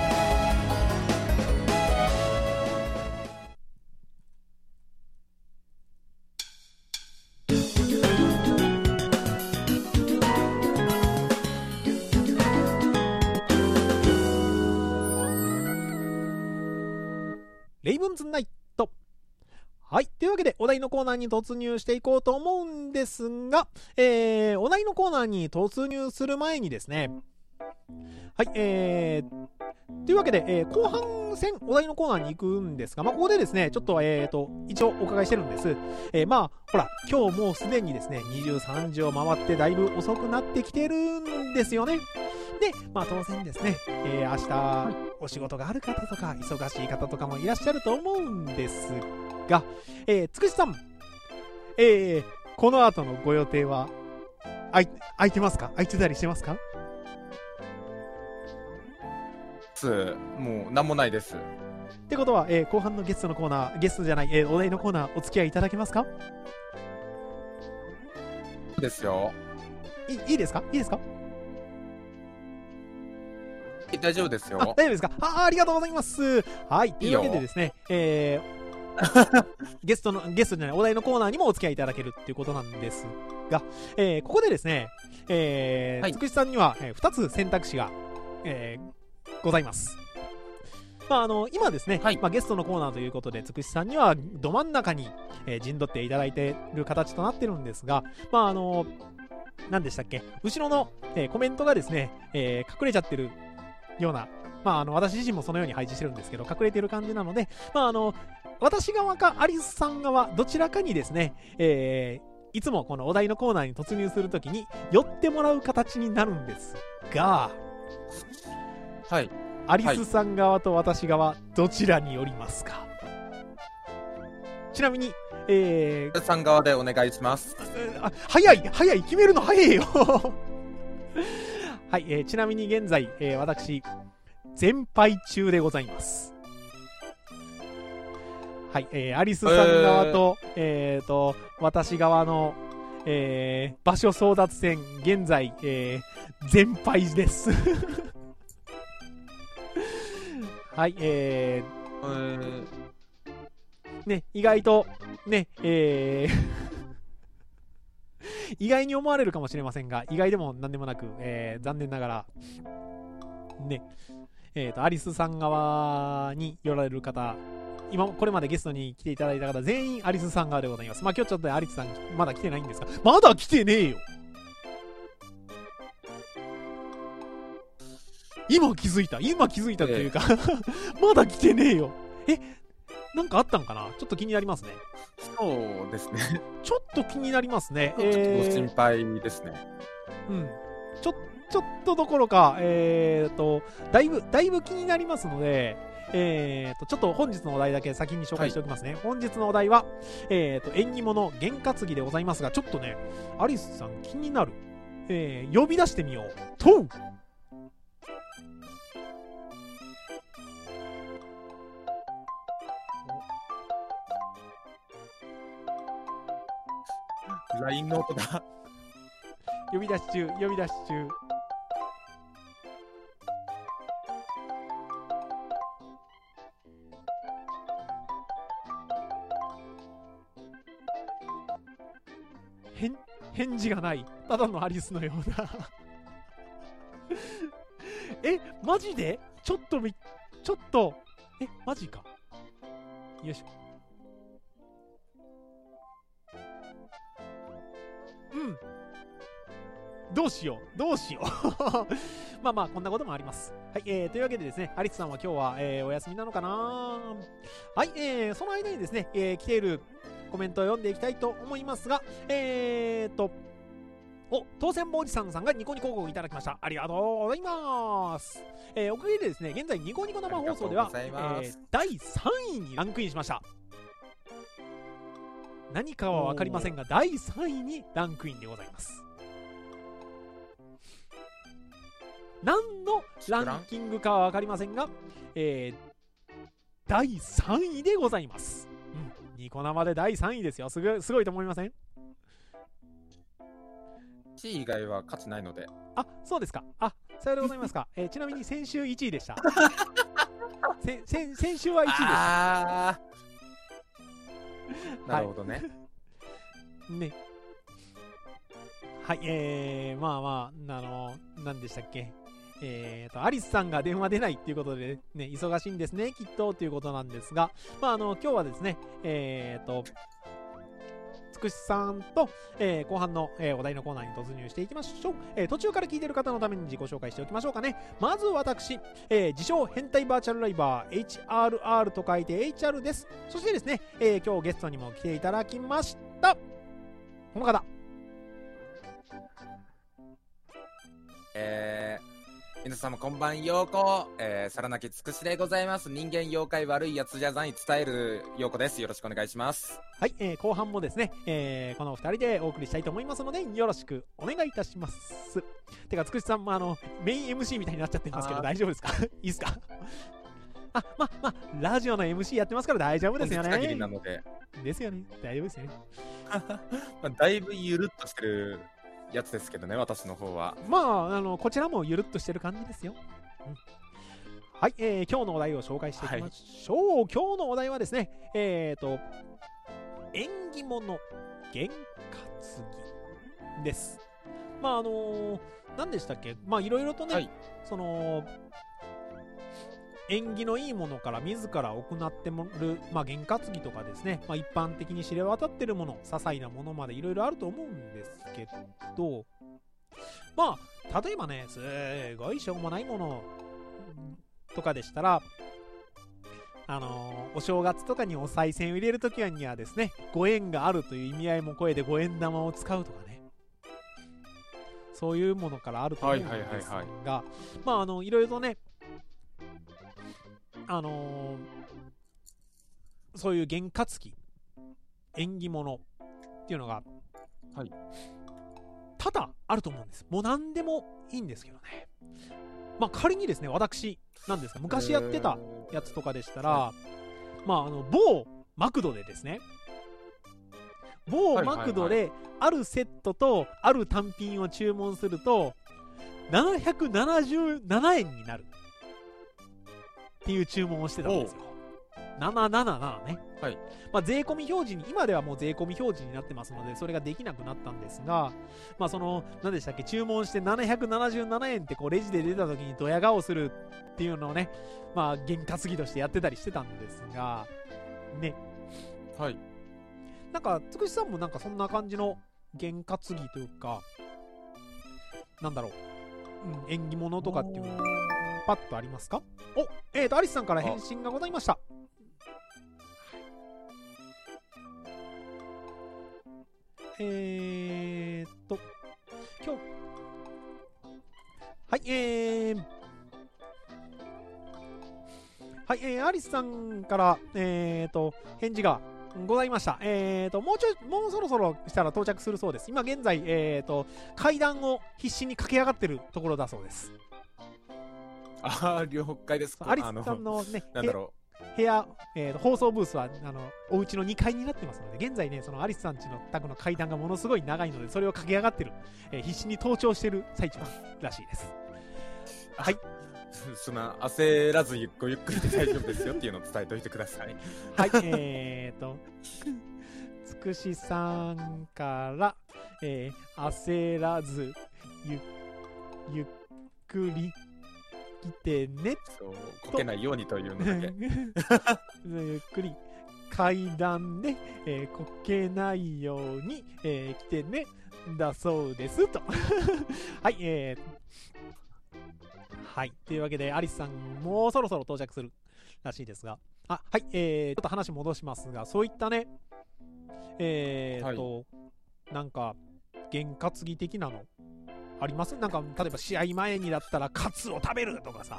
レイブンズナイト。はい。というわけで、お題のコーナーに突入していこうと思うんですが、えー、お題のコーナーに突入する前にですね、はい、えー、というわけで、えー、後半戦、お題のコーナーに行くんですが、まあ、ここでですね、ちょっと、えーと、一応お伺いしてるんです。えー、まあ、ほら、今日もうすでにですね、にじゅうさんじを回ってだいぶ遅くなってきてるんですよね。で、まあ当然ですね、えー、明日お仕事がある方とか忙しい方とかもいらっしゃると思うんですが、えー、つくしさん、えー、この後のご予定はあい空いてますか？空いてたりしてますか？ もう何もないです。 ってことは、えー、後半のゲストのコーナー、ゲストじゃない、えー、お題のコーナーお付き合いいただけますか？ ですよ。 いいいですか？いいですか？ 大丈夫ですよ。 あ、大丈夫ですか？あ、ありがとうございます。はい。というわけでですね、えー、ゲストの、ゲストじゃない、お題のコーナーにもお付き合いいただけるっていうことなんですが、えー、ここでですね、えー、はい、つくしさんには、えー、ふたつ選択肢が、えー、ございます。まあ、あの、今ですね、はい、まあ、ゲストのコーナーということで、つくしさんにはど真ん中に、えー、陣取っていただいている形となってるんですが、まあ、あの、何でしたっけ、後ろの、えー、コメントがですね、えー、隠れちゃってるような、まあ、あの私自身もそのように配置してるんですけど、隠れている感じなので、まあ、あの私側かアリスさん側どちらかにですね、えー、いつもこのお題のコーナーに突入するときに寄ってもらう形になるんですが、 はい、 アリスさん側と私側どちらに寄りますか？ちなみに、えー、さん側でお願いします。 あ、早い早い、決めるの早いよはい、えー、ちなみに現在、えー、私全敗中でございます。はい、えー、アリスさん側と、えー、えーと私側の、えー、場所争奪戦現在、えー、全敗ですはい、えー、えー、ね、意外とね、えー意外に思われるかもしれませんが、意外でも何でもなく、えー、残念ながらね、えーとアリスさん側に寄られる方、今これまでゲストに来ていただいた方全員アリスさん側でございます。まあ今日ちょっとアリスさんまだ来てないんですが、まだ来てねえよ。今気づいた今気づいたっていうか、えー、まだ来てねえよ。え、なんかあったんかな？ちょっと気になりますね。 そうですね。 ちょっと気になりますね。 ちょっとご心配ですね。 えー、うん。ちょ、ちょっとどころか、えーと、だいぶ、だいぶ気になりますので、えーと、ちょっと本日のお題だけ先に紹介しておきますね。はい、本日のお題は、えーと、縁起物、験担ぎでございますが、ちょっとね、アリスさん気になる。えー、呼び出してみよう。とうライン の音だ。 呼び出し中、呼び出し中。返返事がない。ただのアリスのような。え、マジでちょっとみ、ちょっと、え、マジか。よいしょ。うん。どうしよう、どうしよう。まあまあ、こんなこともあります。はい、えー、というわけでですね、アリスさんは今日は、えー、お休みなのかな。はい、えー、その間にですね、えー、来ているコメントを読んでいきたいと思いますが、えーと、お、当選坊おじさんさんがニコニコ号をいただきました。ありがとうございます。えー、おかげでですね、現在ニコニコ生放送では、えー、だいさんいにランクインしました。何かはわかりませんが、だいさんいにランクインでございます。何のランキングかはわかりませんが、えー、だいさんいでございます。うん、ニコ生でだいさんいですよ。すごい、すごいと思いません？ いちい以外は価値ないので。 あ、そうですか。あ、さようでございますか。えー、ちなみに先週いちいでした。せ先先週はいちいでした。 あーなるほどね。 はい、ね。はい、えー、まあまあ、あの、何でしたっけ。えーと、アリスさんが電話出ないっていうことでね、忙しいんですね、きっと、ということなんですが、まあ、あの、今日はですね、えーと、つくしさんと、えー、後半の、えー、お題のコーナーに突入していきましょう。えー、途中から聞いている方のために自己紹介しておきましょうかね。まず私、えー、自称変態バーチャルライバー エイチアールアール と書いて エイチアール です。そしてですね、えー、今日ゲストにも来ていただきました。この方。 えー皆様こんばんようこ、えー、さらなきつくしでございます。人間妖怪悪いやつじゃない伝えるようこです。よろしくお願いします。 はい、えー、後半もですね、えー、このふたりでお送りしたいと思いますのでよろしくお願いいたします。てかつくしさんもあのメイン エムシー みたいになっちゃってますけど大丈夫ですか？いいですか？あ、ままあラジオの エムシー やってますから大丈夫ですよね。 本日限りなのでですよね、大丈夫ですよね。 まあ、だいぶゆるっとしてるやつですけどね、私の方は。 まあ、あのこちらもゆるっとしてる感じですよ。うん、はい、えー、今日のお題を紹介していきましょう。はい、今日のお題はですね、えーと、縁起物、験担ぎです。まあ、あのー、何でしたっけ、まあ、いろいろとね、はい、その、縁起のいいものから自ら行ってもる、まあ、験担ぎとかですね、まあ、一般的に知れ渡ってるもの、些細なものまでいろいろあると思うんですけど、まあ、例えばね、すごいしょうもないものとかでしたら、あのー、お正月とかにお賽銭を入れるときにはですね、ご縁があるという意味合いも超えてご縁玉を使うとかね、そういうものからあると思うんですが、はいはいはいはい、まあ、あの、いろいろとね、あのー、そういう験担ぎ、縁起物っていうのが、はい、多々あると思うんです。もう何でもいいんですけどね。まあ仮にですね、私なんですが、昔やってたやつとかでしたら、はい、まああの某マクドでですね、某マクドであるセットとある単品を注文するとななひゃくななじゅうななえんになるっていう注文をしてたんですよ。ななひゃくななじゅうななね。はい。まあ、税込み表示に、今ではもう税込み表示になってますので、それができなくなったんですが、まあ、その、何でしたっけ、注文してななひゃくななじゅうななえんってこう、レジで出た時にドヤ顔するっていうのをね、まあ、験担ぎとしてやってたりしてたんですが、ね。はい。なんか、つくしさんもなんかそんな感じの験担ぎというか、なんだろう、うん、縁起物とかっていうのパッとありますか？お、えーと、アリスさんから返信がございました。えーっと、今日、はい、えー、はい、えー、アリスさんから、えーと、返事がございました。えーと、もうちょい、もうそろそろしたら到着するそうです。今現在、えーと、階段を必死に駆け上がってるところだそうです。 ああ、了解です。 アリスさんのね、 なんだろう、部屋、えーと、放送ブースは、あの、お家のにかいになってますので、現在ね、そのアリスさん家の宅の階段がものすごい長いので、それを駆け上がってる、えー、必死に登頂してる最中らしいです。はい。 そんな焦らずゆっくりゆっくりで大丈夫ですよっていうのを伝えておいてください。 はい、えーと、つくしさんから、 えー、焦らず、ゆ、ゆっくり来てね。 そう、こけないようにというのだけ。 ゆっくり階段で、えー、こけないように、えー、来てね。だそうですと。はい、えー、はい。というわけで、アリスさん、もうそろそろ到着するらしいですが。あ、はい、えー、ちょっと話戻しますが、そういったね、えーっと、はい、なんか、験担ぎ的なの、あります？なんか、例えば試合前にだったら、カツを食べるとかさ。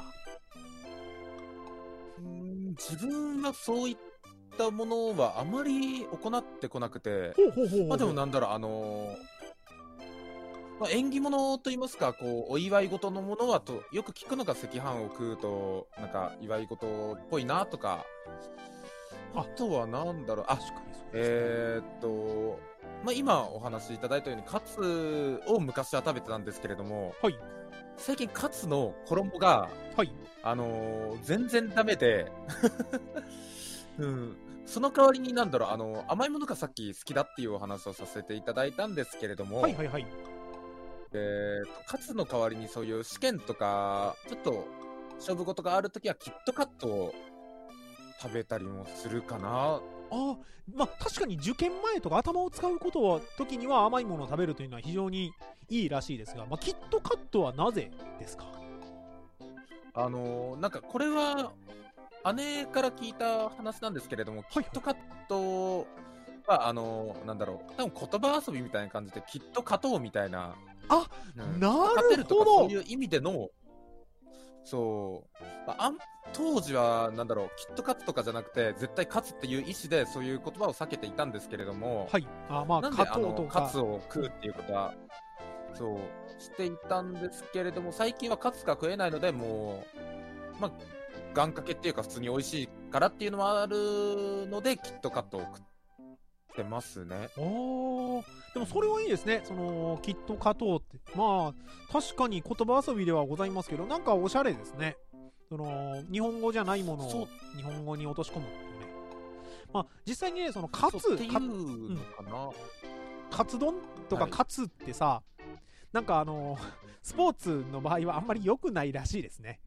うーん、自分はそういったものはあまり行ってこなくて、 ほうほうほうほう。 まあでもなんだろう、あのー、まあ、縁起物と言いますか、こう、お祝い事のものはと、よく聞くのが赤飯を食うと、なんか、祝い事っぽいなとか、あとはなんだろう、あ、えー、っと、まあ、今お話しいただいたように、カツを昔は食べてたんですけれども、 はい、 最近カツの衣が、 はい、 あのー、全然ダメで、うん、その代わりになんだろう、あのー、甘いものがさっき好きだっていうお話をさせていただいたんですけれども、 はいはいはい。 えー、カツの代わりにそういう試験とか、ちょっと勝負事があるときはキットカットを食べたりもするかな。 あ、まあ確かに受験前とか頭を使うことは時には甘いものを食べるというのは非常にいいらしいですが、まあ、キットカットはなぜですか？ あのー、なんかこれは姉から聞いた話なんですけれども、はいはい、キットカットはあのー、なんだろう、多分言葉遊びみたいな感じでキット勝とうみたいな、 あ、うん、なるほど、勝てるとかそういう意味での、そう、まあ、あん当時はなんだろう、キットカットとかじゃなくて絶対勝つっていう意思でそういう言葉を避けていたんですけれども、 はい、あ、まあなんであのカツを食うっていうことはそうしていたんですけれども、最近はカツが食えないので、もうまあ願掛けっていうか普通に美味しいからっていうのもあるのでキットカットを食ってますね。 あー、でもそれはいいですね、そのキットカトーって。まあ確かに言葉遊びではございますけど、なんかおしゃれですね。その日本語じゃないものを日本語に落とし込むっていうね。まあ実際にね、そのカツっていうのかな、うん、 カツ丼とかカツってさ、はい、なんかあのスポーツの場合はあんまり良くないらしいですね。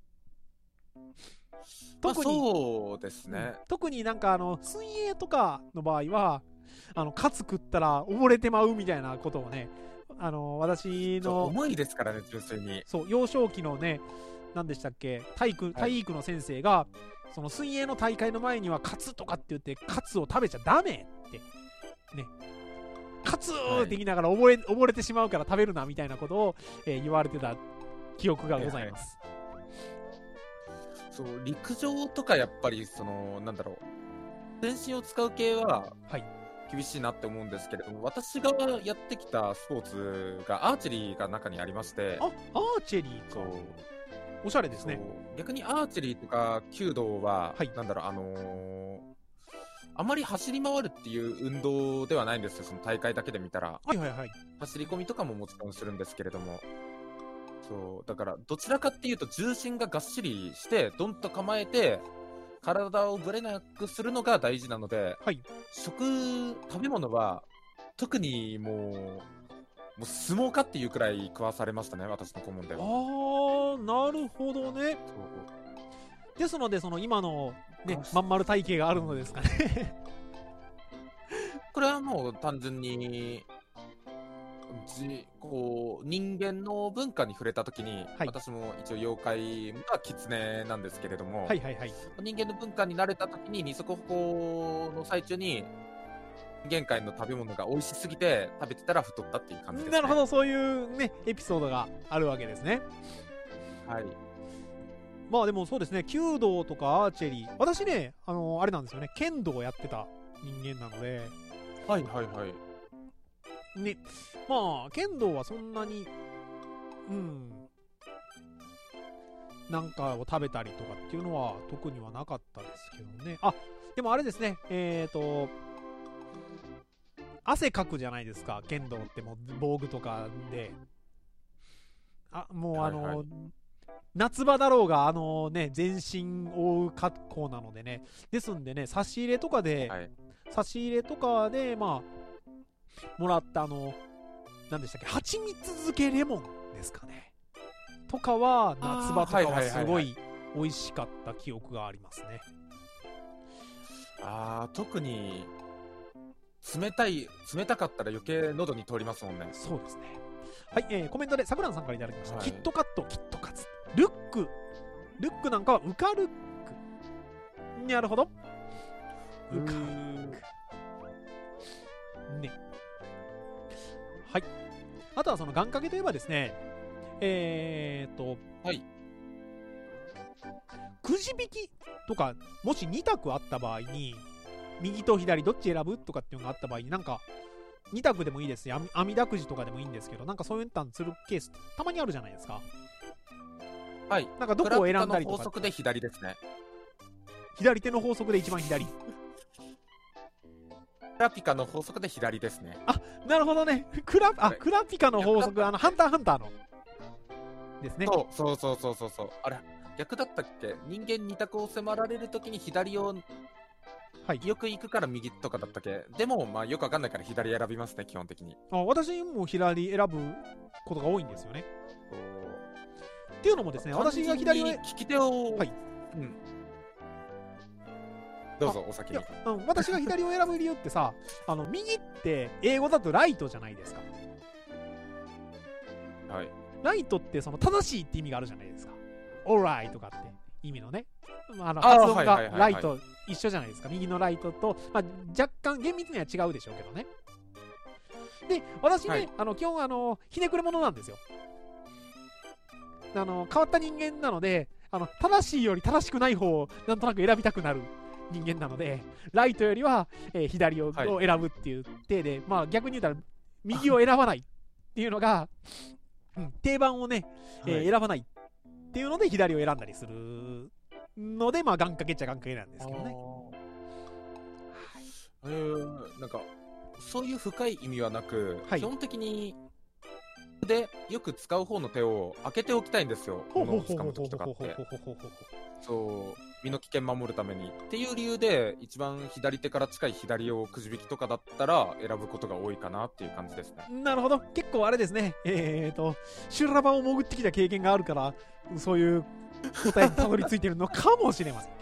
特に、まあ、そうですね、うん、 特になんかあの水泳とかの場合はあのカツ食ったら溺れてまうみたいなことをね、あの私の重いですからね、純粋に。 そう、幼少期のね、何でしたっけ、体育、体育の先生が、はい、その水泳の大会の前にはカツとかって言ってカツを食べちゃダメってね、カツーって言いながら溺れ、溺れてしまうから食べるなみたいなことを、えー、言われてた記憶がございます。はいはい、 そう、陸上とかやっぱりそのなんだろう、全身を使う系は厳しいなって思うんですけれども、はい、私がやってきたスポーツがアーチェリーが中にありまして。 あ、アーチェリーか。そう、おしゃれですね。 逆にアーチェリーとか弓道は、はい、なんだろう、あのー、あまり走り回るっていう運動ではないんですよ、その大会だけで見たら。 はいはいはい。 走り込みとかももちろんするんですけれども、そうだからどちらかっていうと重心ががっしりしてドンと構えて体をぶれなくするのが大事なので、はい、食食べ物は特にもうもう相撲かっていうくらい食わされましたね、私の顧問では。 あー、なるほどね。ですのでその今のね、まん丸体型があるのですかね。 これはもう単純にじこう人間の文化に触れたときに、はい、私も一応妖怪が狐なんですけれども、はいはいはい、人間の文化に慣れたときに二足歩行の最中に人間界の食べ物が美味しすぎて食べてたら太ったっていう感じですね。 なるほど、そういうねエピソードがあるわけですね。 はい。 まあでもそうですね、弓道とかアーチェリー、私ね、あのー、あれなんですよね、剣道をやってた人間なので、 はいはいはいね、まあ剣道はそんなにうんなんかを食べたりとかっていうのは特にはなかったですけどね。あ、でもあれですね、えーと汗かくじゃないですか、剣道ってもう防具とかで、あ、もうあのーはいはい、夏場だろうがあのね全身覆う格好なのでね、ですんでね差し入れとかで、はい、差し入れとかでまあもらったあの何でしたっけ、蜂蜜漬けレモンですかね。とかは、夏場とかはすごい美味しかった記憶がありますね。 あー、特に、冷たい、冷たかったら余計喉に通りますもんね。 そうですね。はい、えー、コメントでさくらんさんからいただきました。 はい、 キットカット、キットカツ。ルック。ルックなんかはウカルック。なるほど。ウカルック。ね。はい。あとはその願掛けといえばですね、えーっと、 はい。 くじ引きとか、もしに択あった場合に、右と左どっち選ぶとかっていうのがあった場合に、なんか、に択でもいいですし、あみだくじとかでもいいんですけど、なんかそういうたんするケースってたまにあるじゃないですか。 はい。 なんかどこを選んだりとか。 法則で左ですね。 左手の法則で一番左。 クラピカの法則で左ですね。 あ、なるほどね。クラ、あ、クラピカの法則、あの、ハンターハンターの。ですね。 そうそうそうそうそうそう。あれ、逆だったっけ？人間二択を迫られるときに左を、はい、よく行くから右とかだったっけ？でも、まあよくわかんないから左選びますね、基本的に。 あ、私も左選ぶことが多いんですよね。っていうのもですね、私が左を。 利き手を、 はい。 うん。どうぞ、お先に。 いや、うん、私が左を選ぶ理由ってさ、あの、右って英語だとライトじゃないですか。 はい。 ライトってその正しいって意味があるじゃないですか。オーライとかって意味のね。あの発音がライト一緒じゃないですか。右のライトと、まあ、若干厳密には違うでしょうけどね。で、私ね、はい、あの基本あのひねくれ者なんですよ。あの変わった人間なので、あの正しいより正しくない方をなんとなく選びたくなる人間なので、ライトよりは、えー、左を、はい、を選ぶっていう体で、まあ逆に言ったら右を選ばないっていうのが、うん、定番をね、えーはい、選ばないっていうので左を選んだりするので、まあ願掛けっちゃ願掛けなんですけどね。 えー、なんかそういう深い意味はなく、はい、基本的にでよく使う方の手を開けておきたいんですよ。物を掴む時とかって。そう、身の危険守るためにっていう理由で一番左手から近い左をくじ引きとかだったら選ぶことが多いかなっていう感じですね。 なるほど。結構あれですね、えーと修羅場を潜ってきた経験があるからそういう答えにたどり着いてるのかもしれません。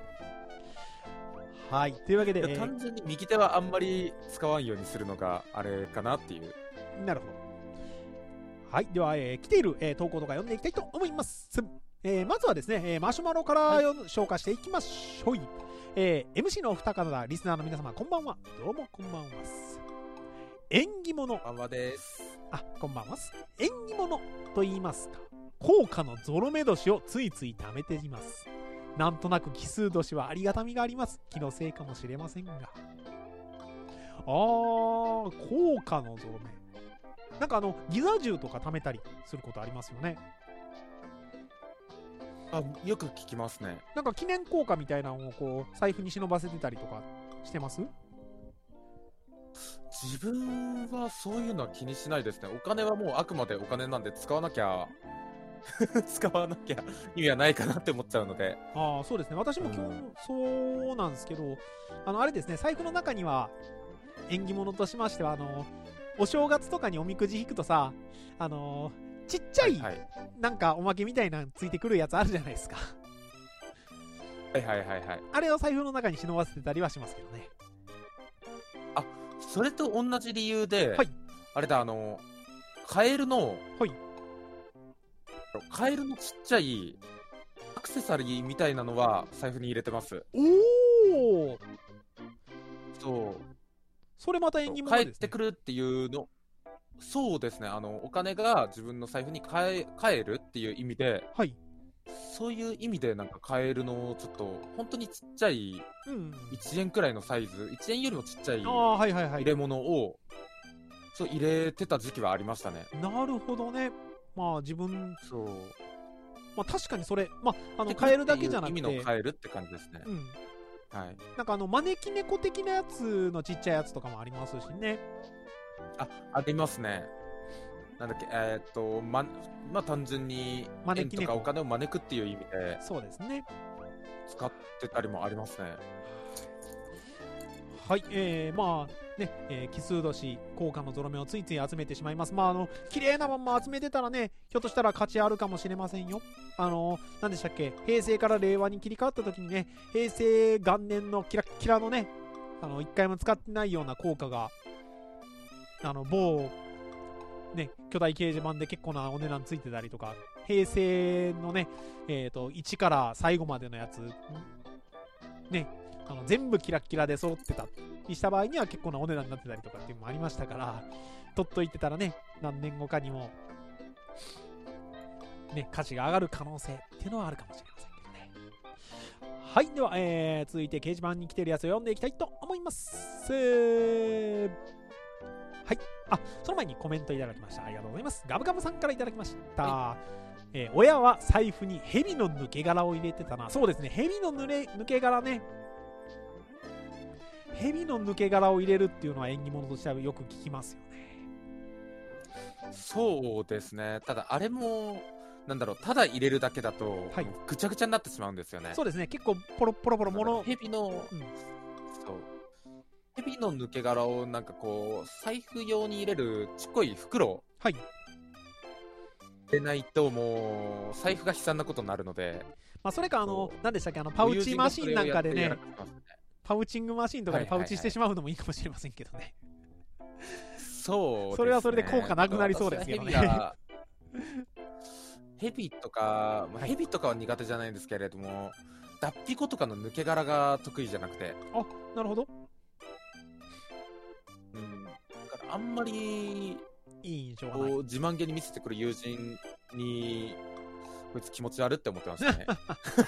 はい、というわけで、 えー、単純に右手はあんまり使わんようにするのがあれかなっていう。 なるほど。はい、では、えー、来ている、えー、投稿とか読んでいきたいと思います。えー、まずはですね、えー、マシュマロから、はい、紹介していきましょう。えー、エムシー のお二方、リスナーの皆様、こんばんは。どうもこんばんは。縁起物。 こんばんはです。 あ、こんばんは。縁起物と言いますか、高価のゾロ目年をついつい貯めています。なんとなく奇数年はありがたみがあります。気のせいかもしれませんが。あー、高価のゾロ目。なんかあのギザ銃とか貯めたりすることありますよね。 あ、よく聞きますね。 なんか記念硬貨みたいなのをこう財布に忍ばせてたりとかしてます？ 自分はそういうのは気にしないですね。お金はもうあくまでお金なんで使わなきゃ使わなきゃ意味はないかなって思っちゃうので。 ああ、そうですね。私も基本そうなんですけど、うん、あのあれですね、財布の中には縁起物としましてはあのお正月とかにおみくじ引くとさ、あのー、ちっちゃい、はいはい、なんかおまけみたいなのついてくるやつあるじゃないですか。 はいはいはいはい。 あれを財布の中に忍ばせてたりはしますけどね。 あ、それと同じ理由で、はい、あれだ、あのカエルの、はい、カエルのちっちゃいアクセサリーみたいなのは財布に入れてます。 おお。 そう。 それまた縁起物ですね。 帰ってくるっていうの、そうですね、あのお金が自分の財布に帰るっていう意味で、はい、そういう意味でなんかカエルのちょっと本当にちっちゃいいちえんくらいのサイズ、いちえんよりもちっちゃい入れ物をそう入れてた時期はありましたね。 なるほどね。まあ自分そう、まあ確かにそれ、まああのカエルだけじゃなくて意味のカエルって感じですね。うん、はい、 なんかあの招き猫的なやつのちっちゃいやつとかもありますしね。 あ、ありますね。なんだっけ、えー、っとままあ単純に円とかお金を招くっていう意味で、 そうですね、 使ってたりもありますね。 はい、えー、まあね、えー奇数年効果のゾロ目をついつい集めてしまいます。まああの綺麗なまんま集めてたらね、ひょっとしたら価値あるかもしれませんよ。あの何でしたっけ、平成から令和に切り替わった時にね、平成元年のキラッキラのね、あの一回も使ってないような効果があの某ね、巨大掲示板で結構なお値段ついてたりとか、平成のね、えー、といちから最後までのやつね、あの全部キラッキラで揃ってたにした場合には結構なお値段になってたりとかっていうのもありましたから、取っといてたらね、何年後かにもね、価値が上がる可能性っていうのはあるかもしれませんけどね。はい、では、えー、続いて掲示板に来てるやつを読んでいきたいと思います。はい、あ、その前にコメントいただきました。ありがとうございます。ガブガブさんからいただきました。はい、えー、親は財布に蛇の抜け殻を入れてたな。そうですね、蛇のぬれ抜け殻ね。蛇の抜け殻を入れるっていうのは縁起物としてはよく聞きますよね。 そうですね。ただあれもなんだろう、ただ入れるだけだと、はい、ぐちゃぐちゃになってしまうんですよね。 そうですね、結構ポロポロポロもの蛇の、うん、そう蛇の抜け殻をなんかこう財布用に入れるちっこい袋、 はい、 入れないともう財布が悲惨なことになるので、 まあそれかあの何でしたっけ、あのパウチマシンなんかでね、パウチングマシンとかでパウチしてしまうのもいいかもしれませんけどね。 そうですね、 それはそれで効果なくなりそうですけどね。 ヘビとか、まあ、ヘビとかは苦手じゃないんですけれども、脱皮子とかの抜け殻が得意じゃなくて。 あ、なるほど。 うん。だからあんまり、 いい印象がない。 こう自慢げに見せてくる友人に、こいつ気持ち悪って思ってましたね。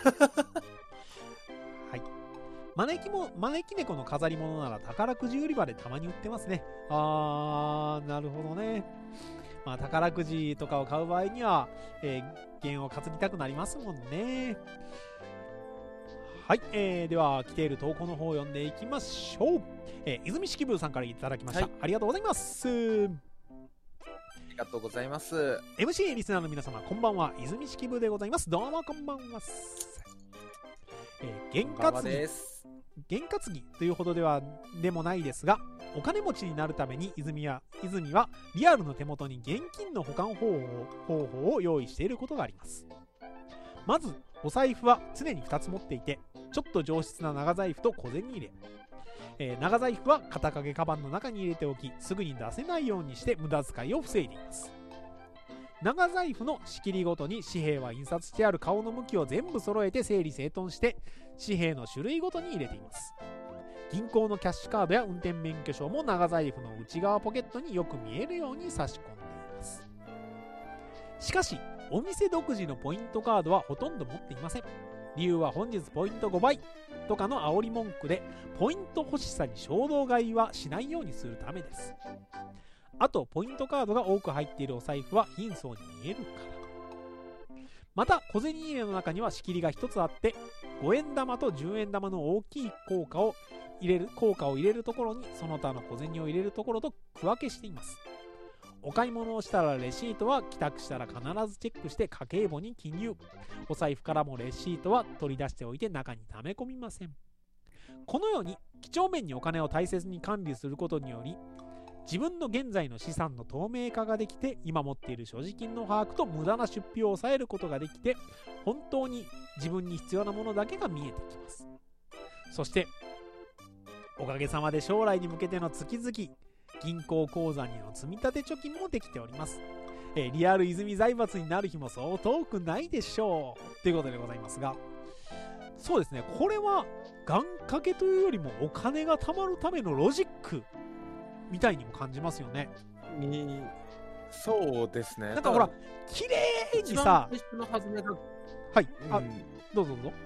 はい。招きも、招き猫の飾り物なら宝くじ売り場でたまに売ってますね。あー、なるほどね。まあ、宝くじとかを買う場合には、えー、弦を担ぎたくなりますもんね。はい、えー、では来ている投稿の方を読んでいきましょう。えー、泉式部さんからいただきました、はい、ありがとうございます。 ありがとうございます。 エムシー リスナーの皆様こんばんは、泉式部でございます。どうもこんばんは。えー、験担ぎ験担ぎというほどではでもないですが、お金持ちになるために泉は泉はリアルの手元に現金の保管方法方法を用意していることがあります。まずお財布は常にふたつ持っていて、ちょっと上質な長財布と小銭入れ、えー、長財布は肩掛けカバンの中に入れておき、すぐに出せないようにして無駄遣いを防いでいます。長財布の仕切りごとに紙幣は印刷してある顔の向きを全部揃えて整理整頓して、紙幣の種類ごとに入れています。銀行のキャッシュカードや運転免許証も長財布の内側ポケットによく見えるように差し込んでいます。しかしお店独自のポイントカードはほとんど持っていません。理由は本日ポイントごばいとかの煽り文句で、ポイント欲しさに衝動買いはしないようにするためです。あとポイントカードが多く入っているお財布は貧相に見えるから。また小銭入れの中には仕切りがひとつあって、ごえん玉とじゅうえん玉の大きい硬貨を入れる硬貨を入れるところにその他の小銭を入れるところと区分けしています。お買い物をしたらレシートは帰宅したら必ずチェックして家計簿に記入。お財布からもレシートは取り出しておいて中に溜め込みません。このように几帳面にお金を大切に管理することにより、自分の現在の資産の透明化ができて、今持っている所持金の把握と無駄な出費を抑えることができて、本当に自分に必要なものだけが見えてきます。そしておかげさまで将来に向けての月々銀行口座にの積み立て貯金もできております。えー、リアル泉財閥になる日もそう遠くないでしょうということでございますが、そうですね、これは願掛けというよりもお金が貯まるためのロジックみたいにも感じますよね。 にそうですね。 なんかほら綺麗にさ、 一番最初の始めがはい、あ、 うん、 どうぞどうぞ。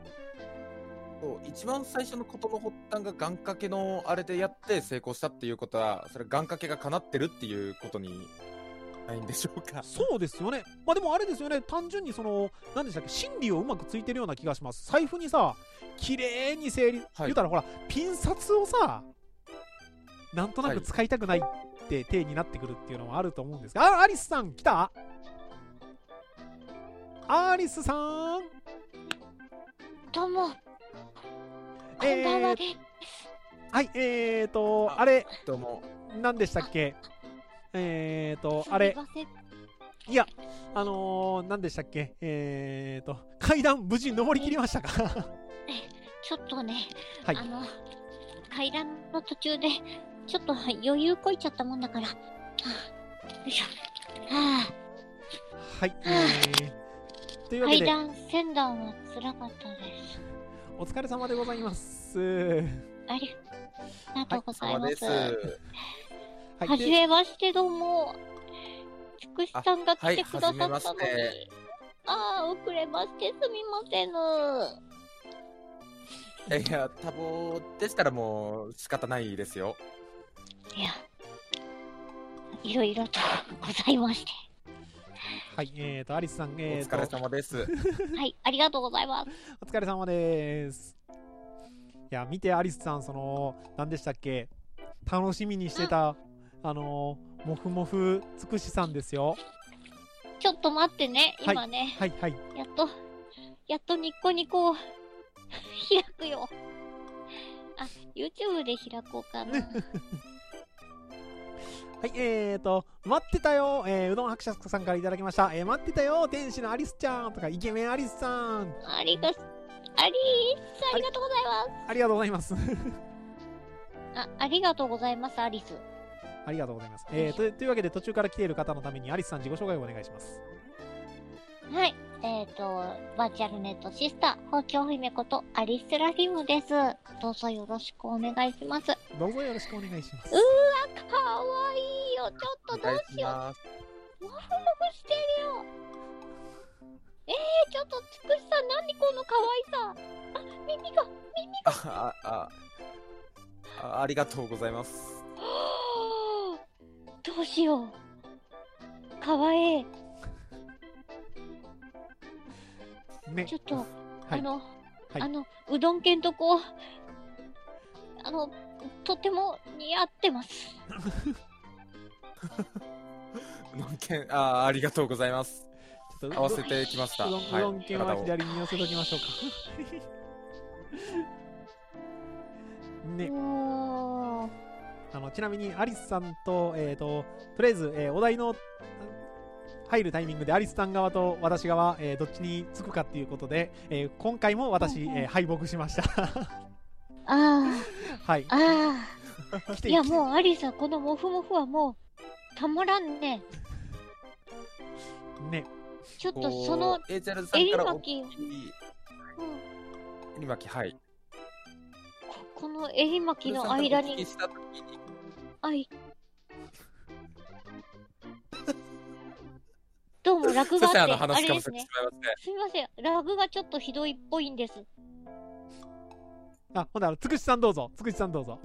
一番最初のことの発端が願掛けのあれでやって成功したっていうことは、それ願掛けが叶ってるっていうことにないんでしょうか。 そうですよね。まあでもあれですよね、単純にその何でしたっけ、心理をうまくついてるような気がします。財布にさ綺麗に整理、はい、言うたらほらピン札をさなんとなく使いたくないって体になってくるっていうのもあると思うんですが、あ、アリスさん来た？アリスさん、 どうもこんばんはです。 はい、えーと、 ああれ、 どうも。 何でしたっけ？えーと、あれ、 すみません。 いや、あのー、何でしたっけ？えーと、階段無事登り切りましたか？ ちょっとね、 はいあの、階段の途中で、ちょっとはい余裕こいちゃったもんだから。はあ、よいしょ。ははい、えー、というあ、 わけで、 階段、船段は辛かったです。 お疲れ様でございます。 ありがとうござい様です。 ます。 はい、 はじでめまして、どうも。つくしさんが来てくださったのに。 あはいはじめましてああ、遅れましてすみませぬ。 いやいや、多忙でしたらもう仕方ないですよ。 いや、いろいろとございまして。 はい、えーと、アリスさん、 おえーと、 疲れ様です。 はい、ありがとうございます。 お疲れ様です。いや、見て、アリスさん、その、何でしたっけ？楽しみにしてた、あのー、もふもふつくしさんですよ。 ちょっと待ってね、 はい今ね、 はい、はい。 やっと、やっとニッコニコを開くよ。あ、YouTube で開こうかな。 はい、えーと、待ってたよ、えー、うどん伯爵さんからいただきました。えー、待ってたよ、天使のアリスちゃんとか、イケメンアリスさん。 ありが、アリース、ありがとうございます。 ありがとうございます。 あ、ありがとうございます、アリス。 ありがとうございます。えー、とというわけで、途中から来ている方のために、アリスさん自己紹介をお願いします。 はい。えっ、ー、と、バーチャルネットシスター、包丁姫ことアリスセラフィムです。どうぞよろしくお願いします。 どうぞよろしくお願いします。 うわ、かわいいよ。ちょっとどうしよます。 う。もふもふしてるよ。えー、ちょっとつくしさん、何このかわいさ。あ、耳が、耳が。 あ、あ、あ、ありがとうございます。 はあ、どうしよう。かわいい。 ねちょっと、 はいあの、 はいあの、うどんけんとこう、あの、とても似合ってます。 のんけん、あ、ありがとうございます。 ちょっと合わせてきました。 うどん、 はいうどん県は体を左に寄せときましょうか。ね、 おー。 あの、ちなみにアリスさんと、えーと、とりあえず、えーお題の入るタイミングでアリスさん側と私側、えーどっちにつくかっていうことで、えー今回も私、 うんうんえー敗北しました。 あはい。 あ、ああ。 来ていや、もうアリさん、このモフモフはもう、たまらんね。 ね、 ちょっとその、 エイチャルさんから大きい襟巻うん、 襟巻き、はい。 ここの襟巻きの間お聞きに、 した時にあい。どうも、ラグすいません、あがあって、 の、 あ話かぶせてしれですね。 まいまして。 すみません、ラグがちょっとひどいっぽいんです。 あ、ほんなら、つくしさんどうぞ。つくしさんどうぞ。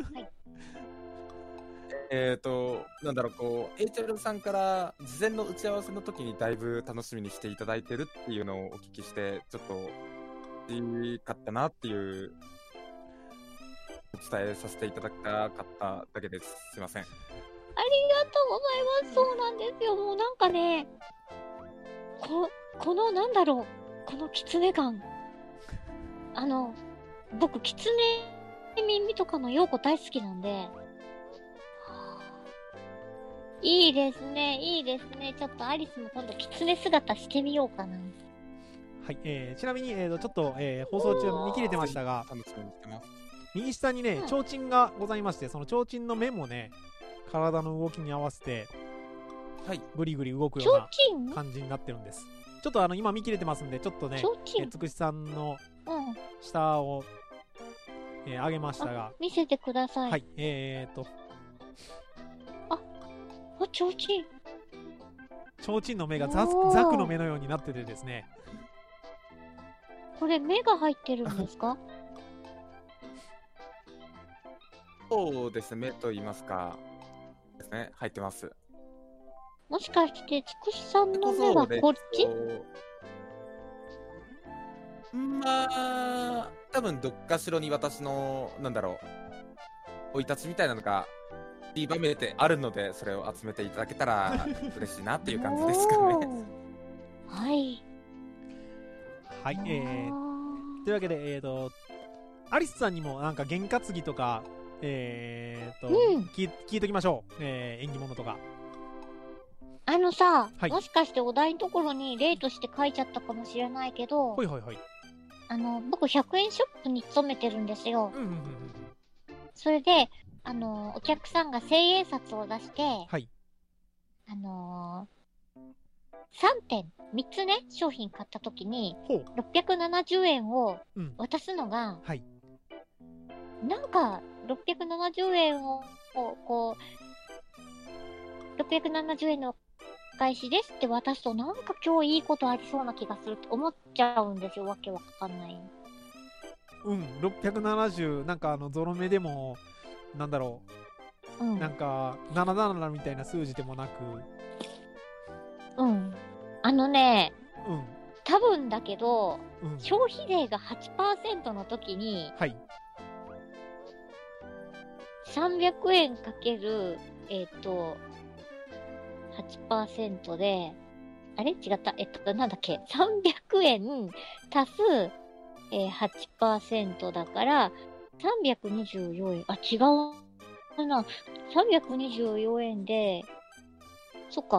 えーと、なんだろう、こう、エイチャルさんから事前の打ち合わせの時にだいぶ楽しみにしていただいてるっていうのをお聞きして、ちょっと、いいかったなっていう、お伝えさせていただきたかっただけです。すいません。 ありがとうございます。そうなんですよ。もうなんかね、こ、このなんだろう、このキツネ感。あの、僕、キツネ耳とかのヨーコ大好きなんで。いいですね、いいですね。ちょっとアリスも今度キツネ姿してみようかな。 はい、えーちなみに、えーと、ちょっと、えー放送中見切れてましたが、 楽しみにしてます。 右下にね、 うん提灯がございまして、その提灯の目もね、体の動きに合わせて、 はい。 ぐりぐり動くちようなょうちん感じになってるんです。ちょっとあの、今見切れてますんで、ちょっとねち、ょうちんえーつくしさんのうん。 下を、えー上げましたがあ、、見せてください。 はい、えーと、 あ、ちょうちん。 提灯の目がザおーザクの目のようになっててですね、 これ目が入ってるんですか？ そうですね、目と言いますか、ですね、入ってます。 もしかして、つくしさんの目はこっち？ まあ、多分どっかしろに私の、なんだろう、生い立ちみたいなのが、散りばめてあるので、それを集めていただけたら嬉しいなっていう感じですかね。 おーはい。 はい、えー、というわけで、えーと、 アリスさんにもなんか験担ぎとか、えーと、 うん聞い聞いときましょう。えー、縁起物とか。 あのさ、 はいもしかしてお題のところに例として書いちゃったかもしれないけど、 はいはいはい。 あの、僕ひゃくえんショップに勤めてるんですよ。 うんうんうんうん。 それで、あの、お客さんが千円札を出して、 はい。 あのー、さんてん、みっつね、商品買った時に、 ほう。 ろっぴゃくななじゅうえんをうん。 渡すのが、 はい。 なんか、ろっぴゃくななじゅうえんを、こう、こうろっぴゃくななじゅうえんのお返しですって渡すと、なんか今日いいことありそうな気がするって思っちゃうんですよ。わけわかんない。 うん、ろっぴゃくななじゅう、なんかあの、ゾロ目でも、なんだろう、 うん。 なんか、なななななみたいな数字でもなく、 うん。あのね、 うん、 多分だけど、 うん。 消費税が はちパーセント の時に、 はい。 さんびゃくえんかける、えっ、と、はちパーセント で、あれ違った。えっと、なんだっけ ?さんびゃくえん足す、えー、はちパーセント だから、さんびゃくにじゅうよんえん。あ、違うな。さんびゃくにじゅうよえんで、そっか。ん ?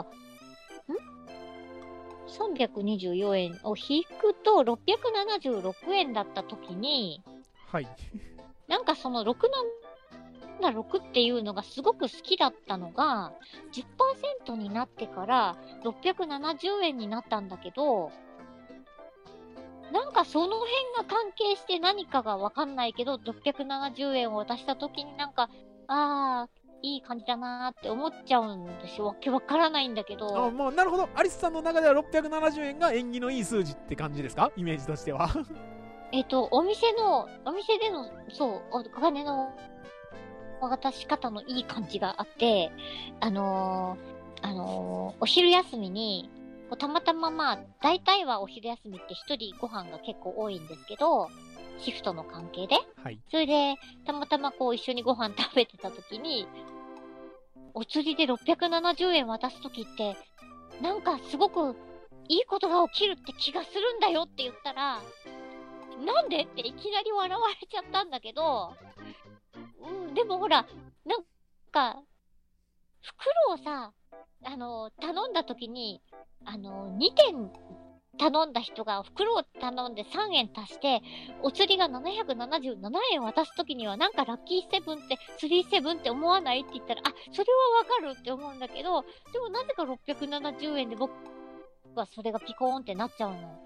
さんびゃくにじゅうよえんを引くとろっぴゃくななじゅうろくえんだった時に、 はい。 なんかそのろくななろくっていうのがすごく好きだったのが、じゅっパーセント になってからろっぴゃくななじゅうえんになったんだけど、なんかその辺が関係して何かがわかんないけど、ろっぴゃくななじゅうえんを渡した時になんか、あー、いい感じだなーって思っちゃうんですよ。わけわからないんだけあ、 ど。 もう、なるほど。アリスさんの中ではろっぴゃくななじゅうえんが縁起のいい数字って感じですか？イメージとしては。 えっと、お店の、お店での、そう、お金の渡し方のいい感じがあって、あのー、あのー、お昼休みに、こうたまたままあ、大体はお昼休みって一人ご飯が結構多いんですけど、シフトの関係で。 はい。 それで、たまたまこう一緒にご飯食べてた時に、お釣りでろっぴゃくななじゅうえん渡す時って、なんかすごくいいことが起きるって気がするんだよって言ったら、なんでっていきなり笑われちゃったんだけど、うん、でもほら、なんか、袋をさ、あの、頼んだ時に、あの、にてん頼んだ人が袋を頼んでさんえん足して、お釣りがななひゃくななじゅうななえん渡す時には、なんかラッキーセブンって、スリーセブンって思わないって言ったら、あ、それはわかるって思うんだけど、でもなぜかろっぴゃくななじゅうえんで僕はそれがピコーンってなっちゃうの。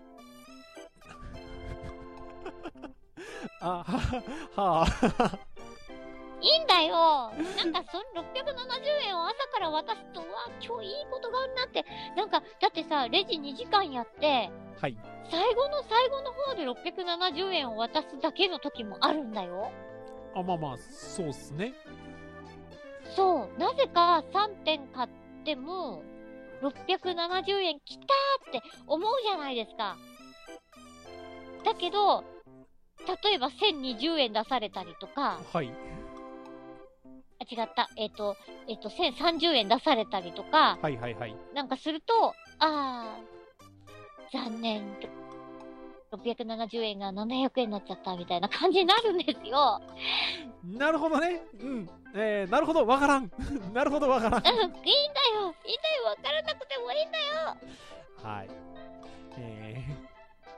あ、は、はあ。 いいんだよ。なんかそのろっぴゃくななじゅうえんを朝から渡すと、うわ、今日いいことがあるなって。なんか、だってさ、レジにじかんやって、 はい。 最後の最後の方でろっぴゃくななじゅうえんを渡すだけの時もあるんだよ。 あ、まあまあ、そうっすね。 そう。なぜかさんてん買っても、ろっぴゃくななじゅうえんきたーって思うじゃないですか。だけど、例えばせんにじゅうえん出されたりとか、 はい。 あ、違った。えっ、と、えっ、と、せんさんじゅうえん出されたりとか、 はいはいはい。 なんかすると、あー、残念。ろっぴゃくななじゅうえんがななひゃくえんになっちゃったみたいな感じになるんですよ。 なるほどね。うん。えー、なるほど、わからん。なるほど、わからん。 うん、いいんだよ。いいんだよ。わからなくてもいいんだよ。 はい。えー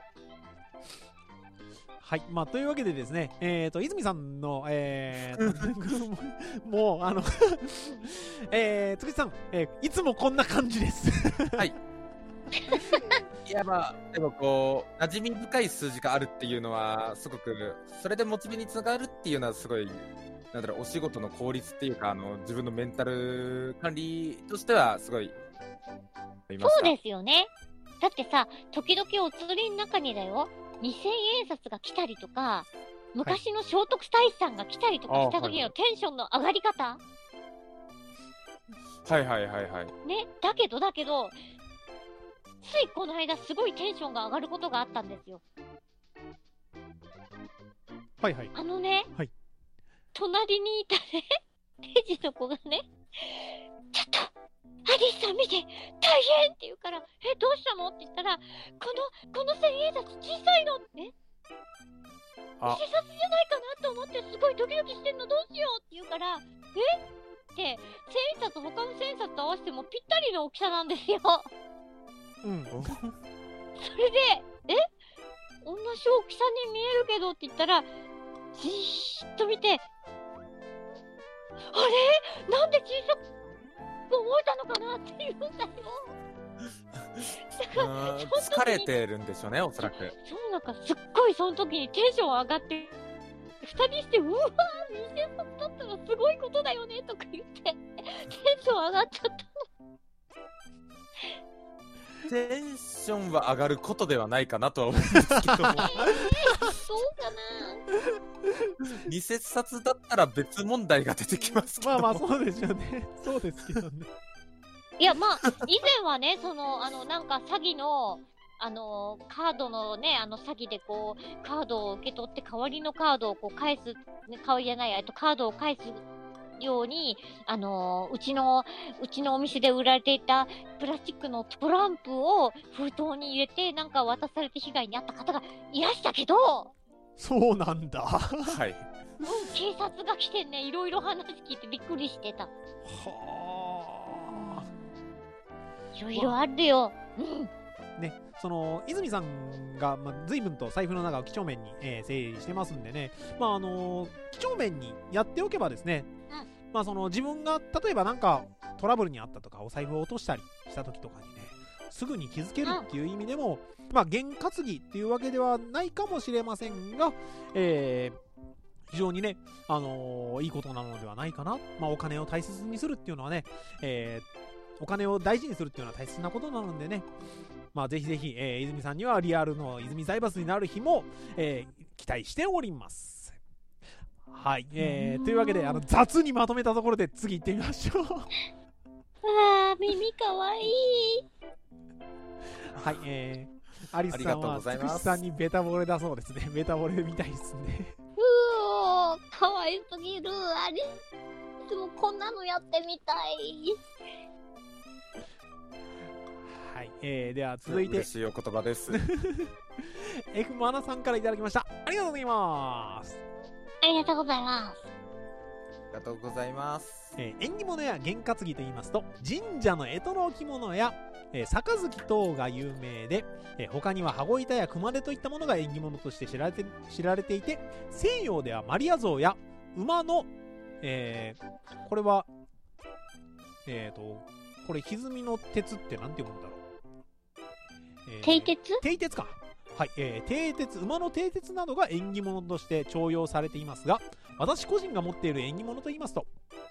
はい。まあ、というわけでですね、えっ、ー、と、泉さんの、えー、もう、あの、えー、つくしさん、えー、いつもこんな感じです。 はい。いや、まあ、でもこう、馴染み深い数字があるっていうのは、すごく、それでモチベにつながるっていうのは、すごい、なんだろう、お仕事の効率っていうか、あの、自分のメンタル管理としては、すごい、 そうですよね。だってさ、時々お釣りの中にだよ、にせんえん札が来たりとか、昔の聖徳太子さんが来たりとかした時のテンションの上がり方、 はいはいはいはい。 ね、だけどだけど、ついこの間すごいテンションが上がることがあったんですよ。 はいはい。 あのね、 はい、 隣にいたね、レジの子がね、ちょっと、アリスさん見て、大変って言うから、え、どうしたのって言ったら、この、この千円札小さいのえあ偽札じゃないかなと思ってすごいドキドキしてんのどうしようって言うから、えって、千円札他の千円札と合わせてもぴったりの大きさなんですよ。 うん。 それで、え同じ大きさに見えるけどって言ったら、じーっと見て、あれなんで小さく思えたのかなって言うんだよ。だから疲れてるんでしょうね、おそらく。 そう、なんかすっごいその時にテンション上がって、二人して、うわー、偽札だったらすごいことだよねとか言って、テンション上がっちゃった。 テンションは上がることではないかなとは思うんですけども。 そうかな。 偽札だったら別問題が出てきますけど。 まあまあそうですよね。そうですけどね。 いや、まあ、以前はね、その、あの、なんか詐欺の、あの、カードのね、あの、詐欺でこう、カードを受け取って代わりのカードをこう返す、ね、代わりじゃない、えっと、カードを返すように、あの、うちの、うちのお店で売られていたプラスチックのトランプを封筒に入れて、なんか渡されて被害に遭った方がいらしたけど、 そうなんだ。 はい。 うん、警察が来てね、いろいろ話聞いてびっくりしてた。 はあ。 いろいろあるよ。うん。 ね、その泉さんが、まあ、随分と財布の中を几帳面に、えー、整理してますんでね、まああのー、几帳面にやっておけばですね、うん、まあその自分が例えばなんかトラブルにあったとかお財布を落としたりした時とかにね、すぐに気づけるっていう意味でも、うん、まあ験担ぎっていうわけではないかもしれませんが、えー、非常にね、あのー、いいことなのではないかな。まあお金を大切にするっていうのはね、えー、お金を大事にするっていうのは大切なことなのでね、まあ、ぜひぜひ、えー、泉さんにはリアルの泉財閥になる日も、えー、期待しております。はい、えー、というわけであの雑にまとめたところで次行ってみましょう。 わー、耳かわいい。 はい、えー、アリスさんはつくしさんにベタボレだそうですね。ベタボレみたいですね。 うおー、かわいすぎる。アリスもこんなのやってみたい。 はい、えー、では続いて嬉しいお言葉です。 F マナさんからいただきました。ありがとうございます。 ありがとうございます。 ありがとうございます。 えー、縁起物や験担ぎと言いますと、神社の干支の置物や、えー、杯等が有名で、えー、他には羽子板や熊手といったものが縁起物として知られて知られていて、西洋ではマリア像や馬の、えー、これはえーとこれ歪みの鉄ってなんて読むんだろう。 蹄鉄？ 蹄鉄か。はい、えー、蹄鉄、馬の蹄鉄などが縁起物として重用されていますが、私個人が持っている縁起物と言いますと、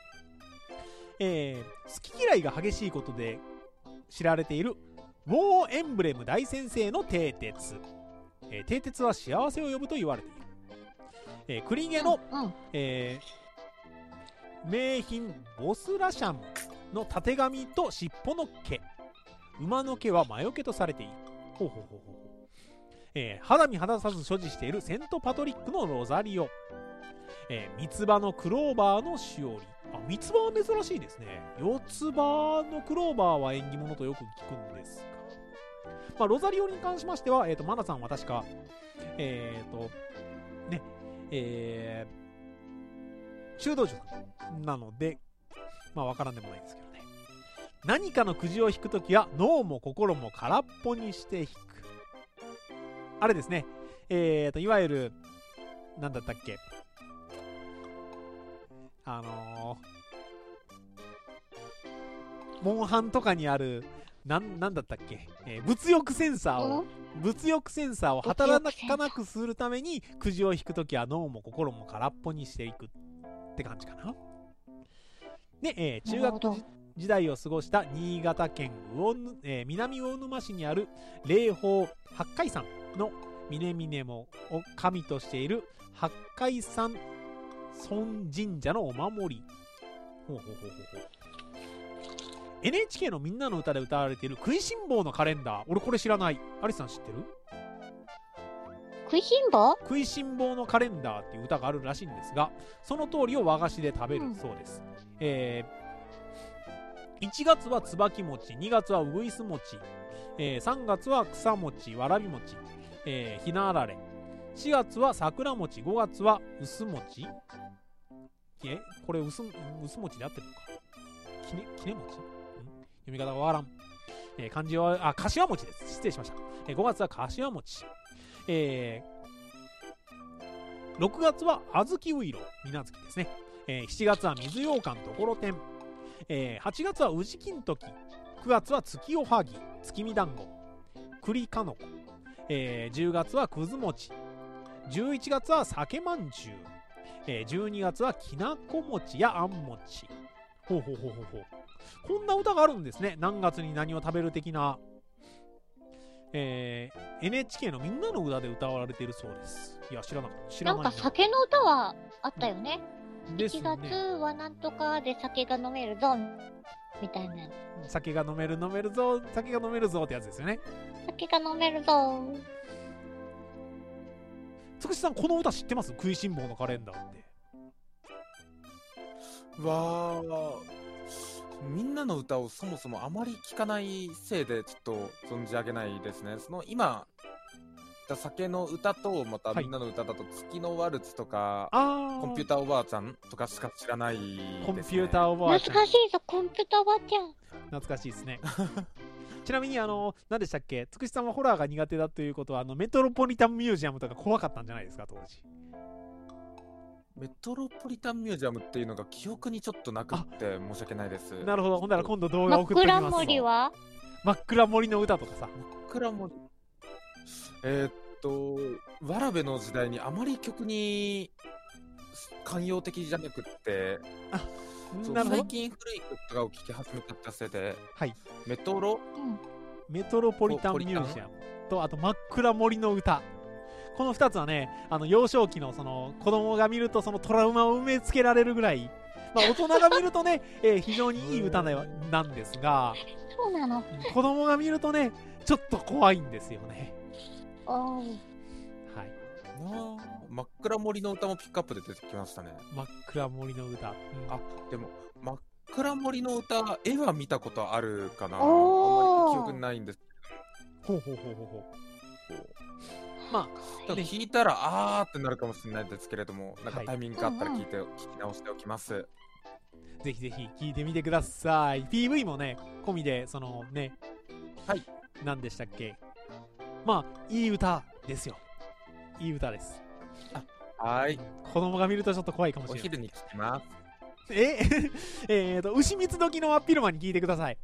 えー、好き嫌いが激しいことで知られているウォーエンブレム大先生の蹄鉄、えー、蹄鉄は幸せを呼ぶと言われている、えー、栗毛の、うんうん、えー、名品ボスラシャムのたてがみと尻尾の毛、馬の毛は魔除けとされている。ほうほうほうほう。えー、肌身離さず所持しているセントパトリックのロザリオ、えー、三つ葉のクローバーのしおり。あ、三つ葉は珍しいですね。四つ葉のクローバーは縁起物とよく聞くんですが、まあ、ロザリオに関しましては、えっと、マナさんは確か、えっと、ね、えー、修道女さんなので、まあ、わからんでもないですけどね。何かのくじを引くときは脳も心も空っぽにして引く。あれですね、えーといわゆるなんだったっけ、あのー、モンハンとかにあるなん、なんだったっけ、えー、物欲センサーを物欲センサーを働かなくするためにくじを引くときは脳も心も空っぽにしていくって感じかな。で、えー、中学時代を過ごした新潟県魚ぬ、えー、南魚沼市にある霊峰八海山の峰々もを神としている八海山尊神社のお守り。ほうほうほうほうほう。エヌエイチケー のみんなの歌で歌われている食いしん坊のカレンダー。俺これ知らない。アリスさん知ってる？ 食いしん坊？ 食いしん坊のカレンダーっていう歌があるらしいんですが、その通りを和菓子で食べるそうです。うん、えー、いちがつは椿餅、にがつはうぐいす餅、えー、さんがつは草餅、わらび餅、えー、ひなあられ、 しがつは桜餅、ごがつは薄餅。えこれ薄薄餅で合ってるのか。きねきね餅ん読み方がわからん。えー、漢字はあ柏餅です。失礼しました。えー、ごがつは柏餅。えー、ろくがつは小豆ういろみな月ですね。えー、しちがつは水羊羹ところてん。えー、はちがつは宇治金時。くがつは月おはぎ、月見団子、栗かのこ。えー、じゅうがつはくず餅。じゅういちがつは酒まんじゅう。えー、じゅうにがつはきなこ餅やあん餅。ほうほうほうほうほう。こんな歌があるんですね。何月に何を食べる的な。えー、エヌエイチケー のみんなの歌で歌われているそうです。いや、知らなかった。知らない。 なんか酒の歌はあったよね。 ですね。 いちがつはなんとかで酒が飲めるぞ、みたいな。 酒が飲める飲めるぞ、酒が飲めるぞってやつですよね。 酒が飲めるぞ。 つくしさん、この歌知ってます？食いしん坊のカレンダーって。 わー、みんなの歌をそもそもあまり聞かないせいでちょっと存じ上げないですね。その今酒の歌とまたみんなの歌だと月のワルツとか、 はい、 コンピューターおばあちゃんとかしか知らないですね。 コンピューターおばあちゃん、 懐かしいぞ、コンピューターおばあちゃん。 懐かしいですね。ちなみにあの何でしたっけ、つくしさんはホラーが苦手だということは、あのメトロポリタンミュージアムとか怖かったんじゃないですか当時。 メトロポリタンミュージアムっていうのが記憶にちょっとなくって申し訳ないです。 なるほど。ほんなら今度動画送っておきます。 真っ暗森は真っ暗森の歌とかさ。 真っ暗森、えー、っとわらべの時代にあまり曲に寛容的じゃなくって、 あ、 そうなるほど。 最近古い曲とかを聴き始めたってせいで、 はい、 メトロ、 うん、 メトロポリタンミュージアムと、あと真っ暗森の歌、このふたつはね、あの幼少期のその子供が見るとそのトラウマを埋めつけられるぐらい、まあ、大人が見るとね、えー、非常にいい歌なんですが、 そうなの。 子供が見るとね、ちょっと怖いんですよね。 おー、 はい。 なあ、真っ暗森の歌もピックアップで出てきましたね。 真っ暗森の歌、うん、 あ、でも真っ暗森の歌、絵は見たことあるかな。あんおー、 まり記憶にないんですほうほうほうほうほう。まあ、 ね、聞いたらあーってなるかもしれないですけれども、なんかはいタイミングがあったら聞いて、聞き直しておきます。 ぜひぜひ聞いてみてください。ピーブイ もね、込みで、そのね、 はい。 何でしたっけ。まあ、いい歌ですよ。いい歌です。 はい。 子供が見るとちょっと怖いかもしれない。 お昼に聞きます。 ええーと、牛蜜時の真っ昼間に聞いてください。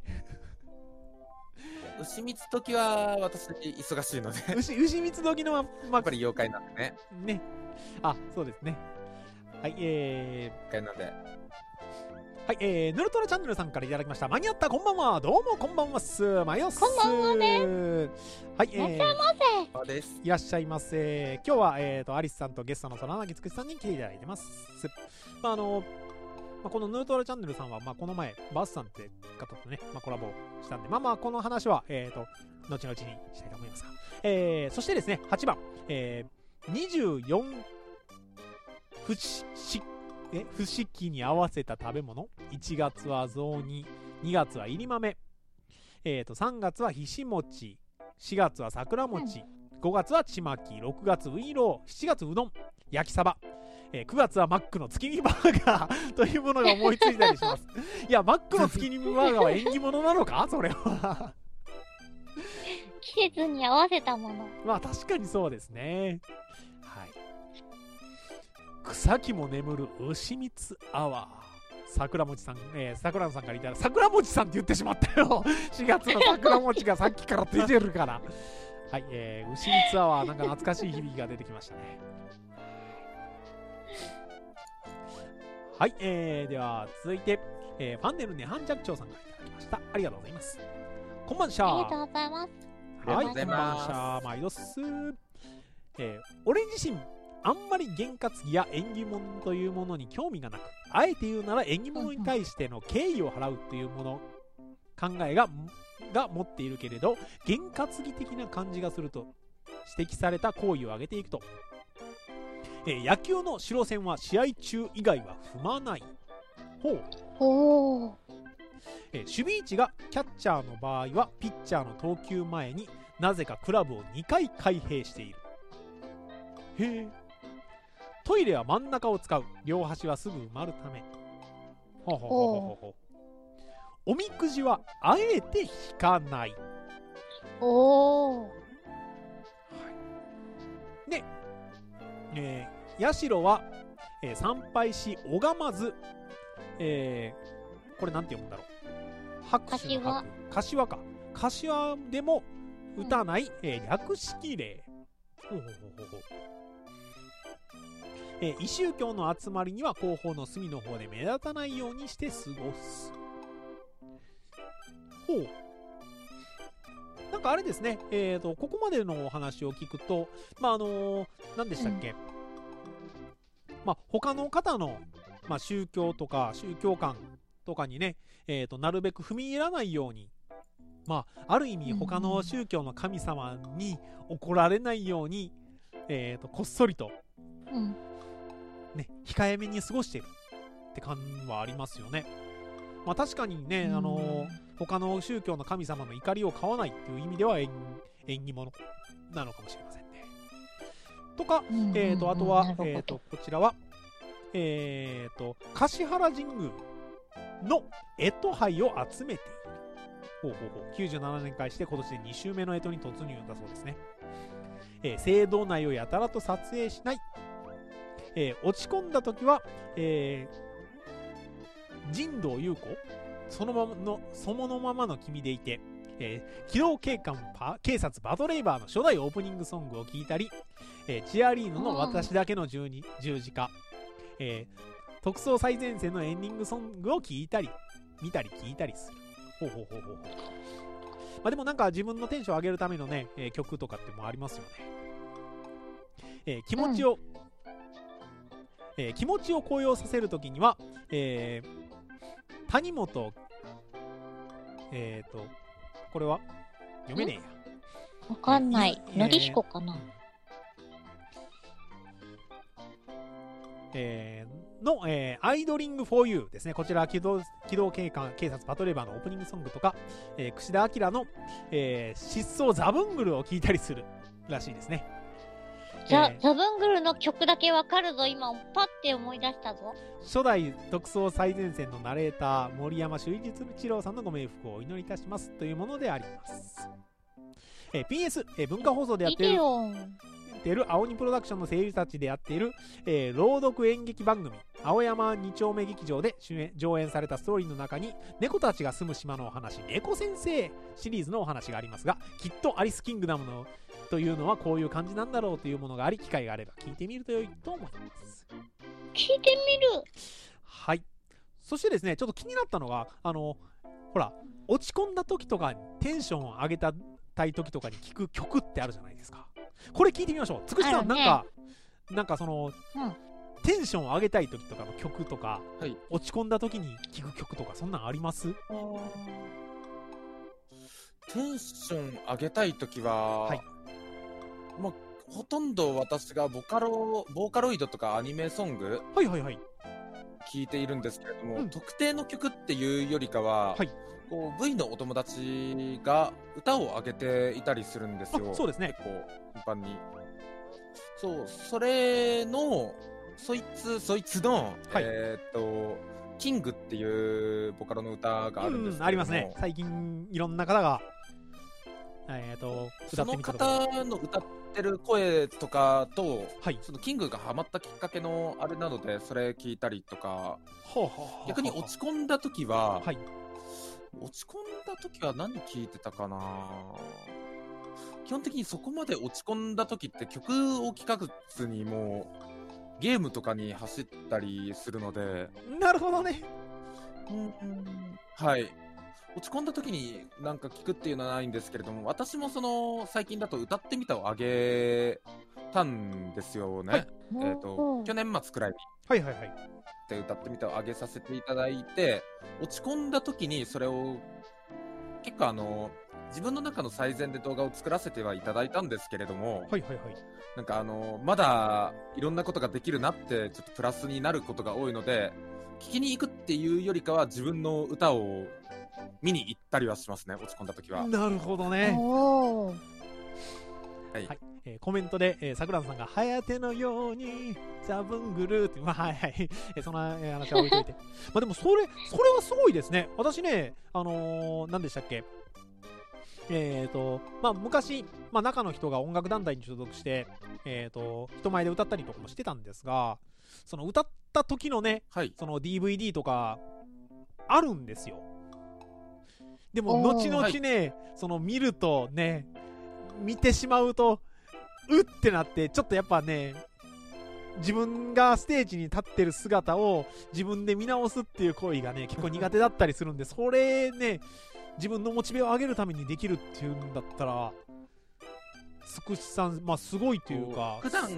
牛蜜時は私忙しいので牛牛蜜時のま、まやっぱり妖怪なんでね。 ね。あ、そうですね。はい、えー、 妖怪なんで。 はい、えー、ヌルトラチャンネルさんからいただきました。間に合った、こんばんは。どうもこんばんはっす。マヨっす。 こんばんはね。 はい、えー、 いらっしゃいませ。 そうです。 いらっしゃいませ。今日は、えーと、アリスさんとゲストの空なぎつくしさんに来ていただいてます。まあ、あの、まあ、このヌートラチャンネルさんは、まあ、この前、バースさんって方とね、まあ、コラボしたんで、まあまあ、この話は、えーと、後々にしたいと思いますが。えー、そしてですね、はちばん、えー、にじゅうよん不思え不思議に合わせた食べ物。いちがつは雑煮、にがつはいり豆、えーと、さんがつはひし餅、しがつは桜餅、ごがつはちまき、ろくがつウイロー、しちがつうどん、焼きサバ、えー、くがつはマックの月見バーガーというものが思いついたりします。いや、マックの月見バーガーは縁起物なのかそれは。 季節に合わせたもの。 まあ確かにそうですね。はい。草木も眠る牛蜜アワー。桜餅さん、えー、桜さんからいたら、桜餅さんって言ってしまったよ。しがつの桜餅がさっきから出てるから。はい、えー、牛蜜アワー、なんか懐かしい響きが出てきましたね。はい、えー、では続いて、えー、ファンネルネハンジャクチョウさんからいただきました。ありがとうございます。こんばんしゃー。 ありがとうございます。 はい、 ありがとうございこんばんします。 ゃー。毎度っす。えー、俺自身、あんまり験担ぎや縁起物というものに興味がなく、あえて言うなら縁起物に対しての敬意を払うというもの、考えが、が持っているけれど、験担ぎ的な感じがすると指摘された行為を挙げていくと、えー、野球の主路線は試合中以外は踏まない。ほう。 おー。 えー、守備位置がキャッチャーの場合はピッチャーの投球前になぜかクラブをにかい開閉している。 へえ。トイレは真ん中を使う。両端はすぐ埋まるため。ほうほうほうほうほう。おみくじはあえて引かない。 おー。 で、えー、社は、えー参拝し拝まず、えーこれなんて読むんだろう。拍手の拍。柏か。柏でも打たない、えー略式例。ほうほうほうほうほう。えー異宗教の集まりには後方の隅の方で目立たないようにして過ごす。ほう。なんかあれですね、えーと、ここまでのお話を聞くと、まああのー、何でしたっけ、うん、まあ他の方の、まあ、宗教とか宗教観とかにね、えーと、なるべく踏み入らないように、まあある意味他の宗教の神様に怒られないように、えーと、こっそりと、うん、ね、控えめに過ごしているって感はありますよね。まあ確かにね、あのー、他の宗教の神様の怒りを買わないっていう意味では縁起物なのかもしれませんね。とか、えーと、あとは、えーと、こちらは、えーと、橿原神宮の干支牌を集めている。ほうほうほう。きゅうじゅうななねん開して今年でに週目の干支に突入だそうですね。えー、聖堂内をやたらと撮影しない。えー、落ち込んだ時は、えー、神道優子そのままのそのままの君でいて、えー、機動警官パ警察バトレイバーの初代オープニングソングを聴いたり、えー、チアリーノの私だけの十二十字架、えー、特捜最前線のエンディングソングを聴いたり見たり聴いたりする。ほうほうほうほうほう。まあでもなんか自分のテンション上げるためのね、えー、曲とかってもありますよね。えー、気持ちを、うんえー、気持ちを高揚させるときには、えー、谷本えっ、ー、とこれは読めねえや。 わかんない。のりひこかな。 えー、の、えー、アイドリング フォーユー ですね。こちら機動機動警官警察パトレーバーのオープニングソングとか、えー、櫛田明の、えー、失踪ザブングルを聴いたりするらしいですね。 ザ、えー、ザブングルの曲だけわかるぞ。今パッて思い出したぞ。 初代特捜最前線のナレーター森山修一郎さんのご冥福をお祈りいたしますというものであります。えー、ピーエス、えー、文化放送でやっているている青鬼プロダクションの声優たちでやっている、えー、朗読演劇番組青山二丁目劇場で上演されたストーリーの中に猫たちが住む島のお話猫先生シリーズのお話がありますが、きっとアリスキングダムのというのはこういう感じなんだろうというものがあり、機会があれば聞いてみると良いと思います。 聞いてみる。 はい。そしてですね、ちょっと気になったのが、あのほら落ち込んだ時とかテンションを上げたい時とかに聴く曲ってあるじゃないですか。これ聞いてみましょう。つくしさん、ね、なんかなんかその、うん、テンションを上げたい時とかの曲とか、はい、落ち込んだ時に聴く曲とかそんなんあります？ テンション上げたい時は、はい、まあ、ほとんど私がボカロボーカロイドとかアニメソングはいはいはい聴いているんですけれども、うん、特定の曲っていうよりかは、はい、こう V のお友達が歌を上げていたりするんですよ。 そうですね。 結構頻繁に。そうそれのそいつそいつの、はい、えー、っとキングっていうボカロの歌があるんですけども、うん、 ありますね。最近いろんな方がえー、っと歌ってみたとか、 その方の歌ってる声とかと、はい、そのキングがハマったきっかけのあれなのでそれ聞いたりとか、逆に落ち込んだ時は、はい、落ち込んだ時は何聞いてたかな。基本的にそこまで落ち込んだ時って曲を聴かずにもうゲームとかに走ったりするので。 なるほどね。 うん、はい。落ち込んだ時になんか聞くっていうのはないんですけれども、私もその最近だと歌ってみたをあげたんですよね。はい、えーと去年末くらいに。 はいはいはい。 で歌ってみたをあげさせていただいて、落ち込んだ時にそれを結構あの自分の中の最善で動画を作らせてはいただいたんですけれども、 はいはいはい。 なんかあのまだいろんなことができるなってちょっとプラスになることが多いので、聞きに行くっていうよりかは自分の歌を見に行ったりはしますね、落ち込んだ時は。 なるほどね。 おー。 はい、はい、 えーコメントで、えー、桜さんが、はやてのように、ザブングルーって、まあ、はいはい、えーそんな、えー話は置いといて。まあでも、それ、それはすごいですね。私ね、あのー、何でしたっけ、えーと、まあ昔、まあ中の人が音楽団体に所属して、えーと、人前で歌ったりとかもしてたんですが、その歌った時のね、 はい。 その ディーブイディー とか、あるんですよ。でも、 おー後々ね、その見るとね、見てしまうと、うってなって、ちょっとやっぱね、自分がステージに立ってる姿を自分で見直すっていう行為がね、結構苦手だったりするんで、それね、自分のモチベを上げるためにできるっていうんだったら、つくしさん、まあすごいというか、 普段うん、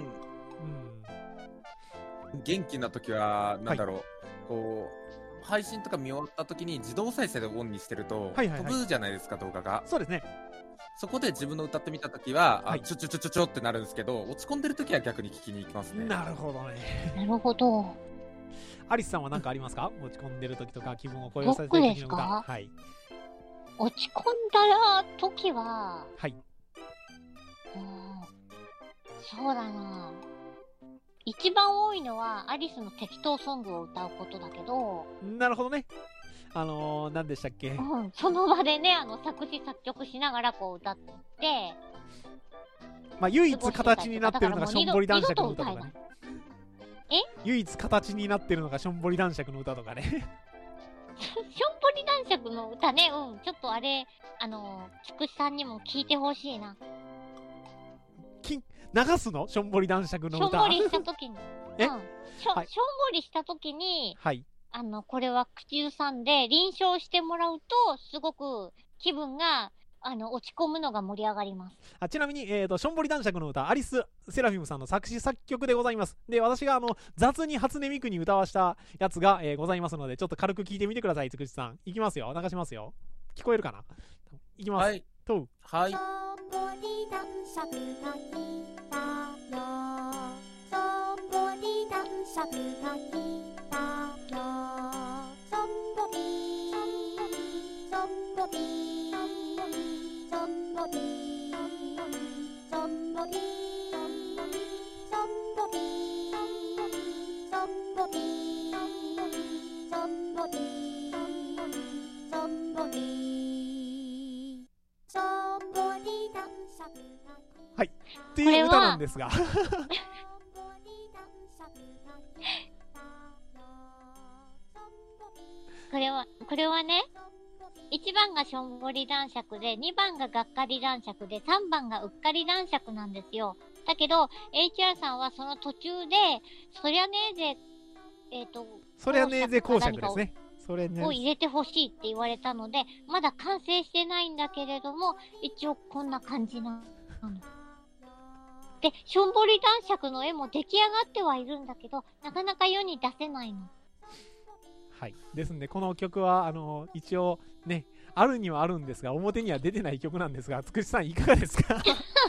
元気な時は、なんだろう、こう、配信とか見終わった時に自動再生でオンにしてると、 はいはいはい飛ぶじゃないですか、動画が。 そうですね。 そこで自分の歌ってみた時は、 はいあ、ちょちょちょちょちょってなるんですけど、落ち込んでる時は逆に聞きに行きますね。 なるほどね。 なるほど。 アリスさんは何かありますか？落ち込んでる時とか気分を高揚させてる時の歌。 僕ですかはい。 落ち込んだら時は、 はい。 うん、そうだな。一番多いのはアリスの適当ソングを歌うことだけど、 なるほどね。あのー、何でしたっけ？ うん、その場でね、あの、作詞作曲しながらこう歌って、 まあ、唯一形になってるのがしょんぼり男爵の歌とかね。 え唯一形になってるのがしょんぼり男爵の歌とかね。 しょんぼり男爵の歌ね、うん、ちょっとあれ、あの、つくしさんにも聞いてほしいな。 き流すのしょんぼり男爵の歌。 しょんぼりした時に。 えうん。しょ、 はいしょんぼりした時に、 はい。 あの、これは口ずさんで、臨床してもらうと、すごく気分が、あの、落ち込むのが盛り上がります。 あちなみに、えーと、しょんぼり男爵の歌、アリス・セラフィムさんの作詞作曲でございます。で、私があの、雑に初音ミクに歌わしたやつが、えーございますので、ちょっと軽く聞いてみてください、つくしさん。いきますよ。流しますよ。聞こえるかないきます。 はい。 とう。 はい。 しょんぼり男爵が来たよ。しょんぼり男爵が来たよ。しょんぼり、しょんぼり、しょんぼり、しょんぼり、しょんぼり、しょんぼり、しょんぼり、しょんぼり。しょんぼり男爵が来はい。っていう歌なんですが。 た。しょんぼり男爵が来たよ。しょんぼり、 これは、これはね、いちばんがしょんぼり男爵で、にばんががっかり男爵で、さんばんがうっかり男爵なんですよ。だけど、エイチアール さんはその途中で、そりゃねえぜ、えっ、と、 それはねえぜ公爵ですね。それねを。入れてほしいって言われたので、まだ完成してないんだけれども、一応こんな感じなの。で、しょんぼり男爵の絵も出来上がってはいるんだけど、なかなか世に出せないの。 はい。ですんで、この曲は、あの、一応、ね、あるにはあるんですが、表には出てない曲なんですが、つくしさんいかがですか？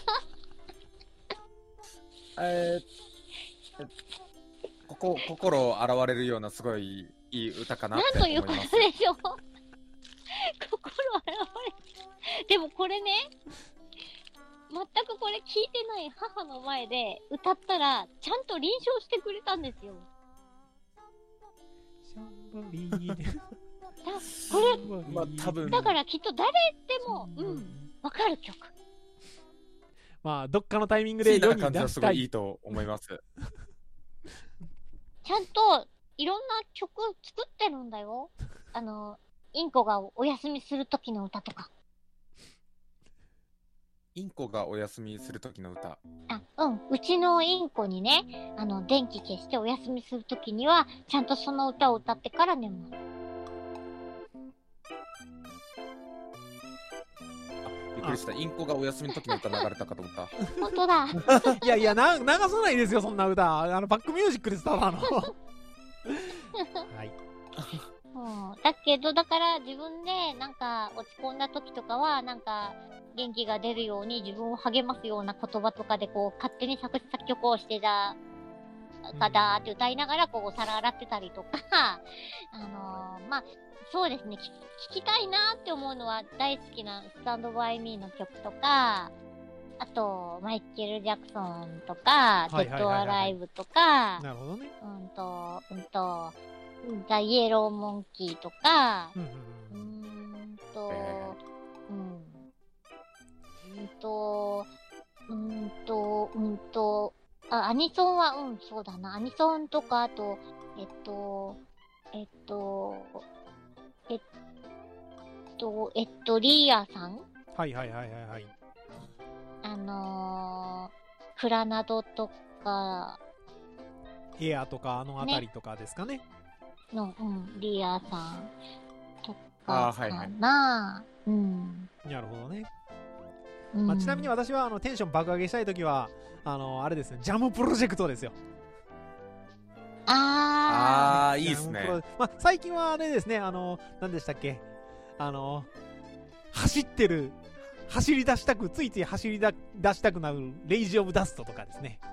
えー、ここ、心洗われるようなすごいいい歌かなってなん思います。 ということでしょう。心洗われて。でもこれね、全くこれ聞いてない母の前で歌ったら、ちゃんと臨床してくれたんですよ。 しょんぼりだこれ、 まあ多分だからきっと誰でも、うん、わかる曲。 まあ、どっかのタイミング好きなで世に感じはすごいい出したい。 いと思います。 ちゃんと、いろんな曲作ってるんだよ。あの、インコがお休みする時の歌とか。 インコがお休みする時の歌。 あ、うん。うちのインコにね、あの、電気消してお休みするときには、ちゃんとその歌を歌ってから眠る。 びっくりした。インコがお休みの時の歌流れたかと思った。 本当だ。 いやいやな、流さないですよ、そんな歌。あの、バックミュージックです、ただの。はい。 うん。だけど、だから自分で、なんか、落ち込んだ時とかは、なんか、元気が出るように自分を励ますような言葉とかで、こう、勝手に作詞作曲をしてだ、かだーって歌いながら、こう、お皿洗ってたりとか、あのー、まあ、そうですね、聞聞きたいなーって思うのは大好きなスタンドバイミーの曲とか、 あと、マイケル・ジャクソンとか、 はいはいはいはいデッド・アライブとか、 なるほどね。 うんと、うんと、ザ・イエロー・モンキーとか、 うんうんううん。 ーんと、 えうん。うんと、うんと、うんと、あ、アニソンは、うん、そうだな。アニソンとか、あと、えっと、えっと、えっと、えっと、リーアさんはいはいはいはいはい。 あのー、クラナドとかエアとかあのあたりとかですかね。 の、うん、リーアさんとあかかーはいはいな。うん。 なるほどね。 うんまあ、ちなみに私はあのテンション爆上げしたいときは、あの、あれですね、ジャムプロジェクトですよ。 ああー、いいっすねジャムプ。ロまあ、最近はあれですね、あの、何でしたっけ、あの、走ってる、走り出したく、ついつい走り出したくなる、レイジオブダストとかですね。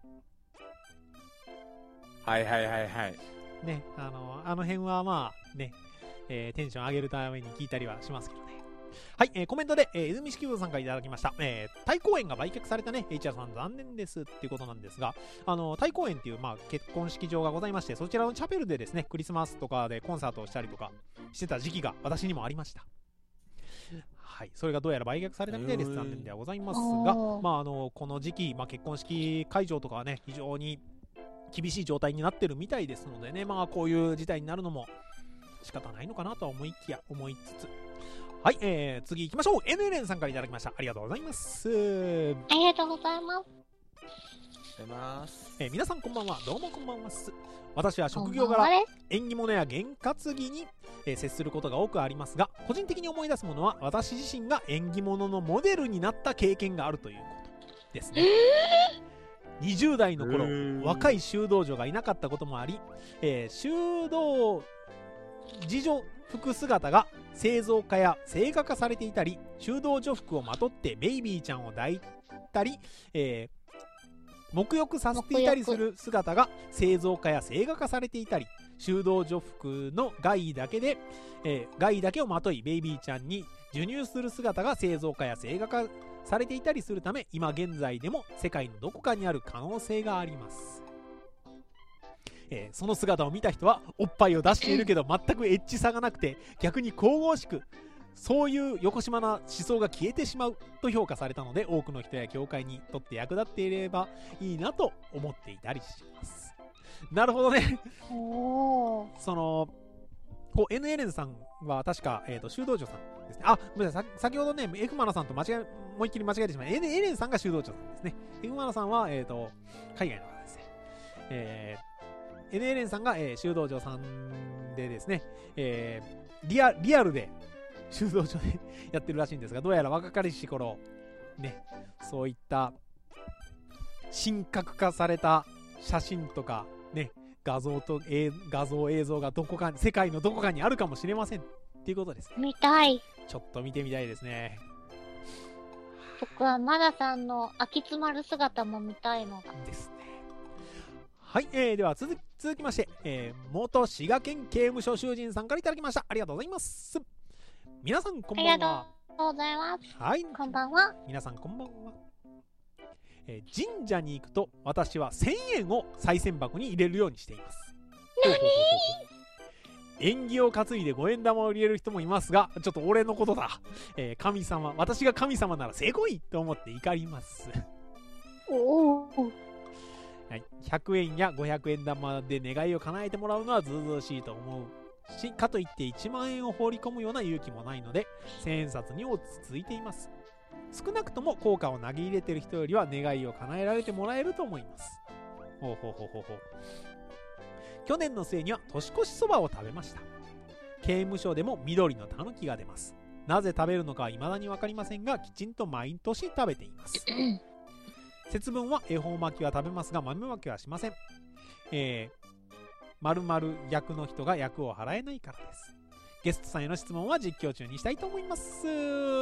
はいはいはいはい。 ね、あの、あの辺はまあ、ね、えーテンション上げるために聞いたりはしますけどね。はい、えーコメントで、えー、泉式部さんからいただきました。えー、タイ公園が売却されたね、エイチアール さん残念ですっていうことなんですが、あの、タイ公園っていう、まあ、結婚式場がございまして、そちらのチャペルでですね、クリスマスとかでコンサートをしたりとかしてた時期が私にもありました。はい、それがどうやら売却されたみたいです。残念ではございますが、 おーまあ、あの、この時期、まあ、結婚式会場とかはね、非常に厳しい状態になってるみたいですのでね、まあ、こういう事態になるのも仕方ないのかなとは思いきや、思いつつ。はい、えー、次行きましょう。エヌエルエヌ さんからいただきました。ありがとうございます。えありがとうございます。 出ます。 ー皆さんこんばんは。どうもこんばんはっす。私は職業こんばんは柄、 です。 縁起物や験担ぎに、えー接することが多くありますが、個人的に思い出すものは、私自身が縁起物のモデルになった経験があるということですね。にじゅう代の頃、若い修道女がいなかったこともあり、えー修道次女服姿が製造化や製画化されていたり、修道女服をまとってベイビーちゃんを抱いたり、えー沐浴させていたりする姿が製造化や製画化されていたり、修道女服の外衣だけで、えー外衣だけをまといベイビーちゃんに授乳する姿が製造化や製画化されていたりするため、今現在でも世界のどこかにある可能性があります。えーその姿を見た人はおっぱいを出しているけど全くエッチさがなくて逆に神々しく、そういう横島な思想が消えてしまうと評価されたので、多くの人や教会にとって役立っていればいいなと思っていたりします。なるほどね。 おー。 そのこう エヌエルエヌ さんは確か、えー、と修道女さんですね。あ、ごめんなさい、さ先ほどね、エフマナさんと間違え、思いっきり間違えてしまい、エヌエルエヌ さんが修道女さんですね。エフマナさんは、えー、と海外の方ですね。えー、エヌエルエヌ さんが、えー修道女さんでですね、えーリア、リアルで修道女でやってるらしいんですが、どうやら若かりし頃、ね、そういった神格化された写真とか、ね、画像と、えー画像映像がどこかに、世界のどこかにあるかもしれませんっていうことですね。 見たい。 ちょっと見てみたいですね。 僕はマナさんの秋詰まる姿も見たいのだ。 ですね。はい、えー、では続き続きまして、えー元滋賀県刑務所囚人さんからいただきました。ありがとうございます。皆さんこんばんは。 ありがとうございます。 はい、 こんばんは。 皆さんこんばんは。えー神社に行くと私はせんえんを賽銭箱に入れるようにしています。 何？ 縁起を担いで五円玉を入れる人もいますが、ちょっと俺のことだ。えー神様、私が神様ならせこいと思って怒ります。 おー。 はい、ひゃくえんやごひゃくえん玉で願いを叶えてもらうのはずうずうしいと思うし、かといっていちまんえんを放り込むような勇気もないので、せんえん札に落ち着いています。少なくとも効果を投げ入れている人よりは願いを叶えられてもらえると思います。ほうほうほうほうほう。去年の末には年越しそばを食べました。刑務所でも緑のタヌキが出ます。なぜ食べるのかは未だに分かりませんが、きちんと毎年食べています。節分は恵方巻きは食べますが豆巻きはしません。えー、〇〇役の人が役を払えないからです。ゲストさんへの質問は実況中にしたいと思います。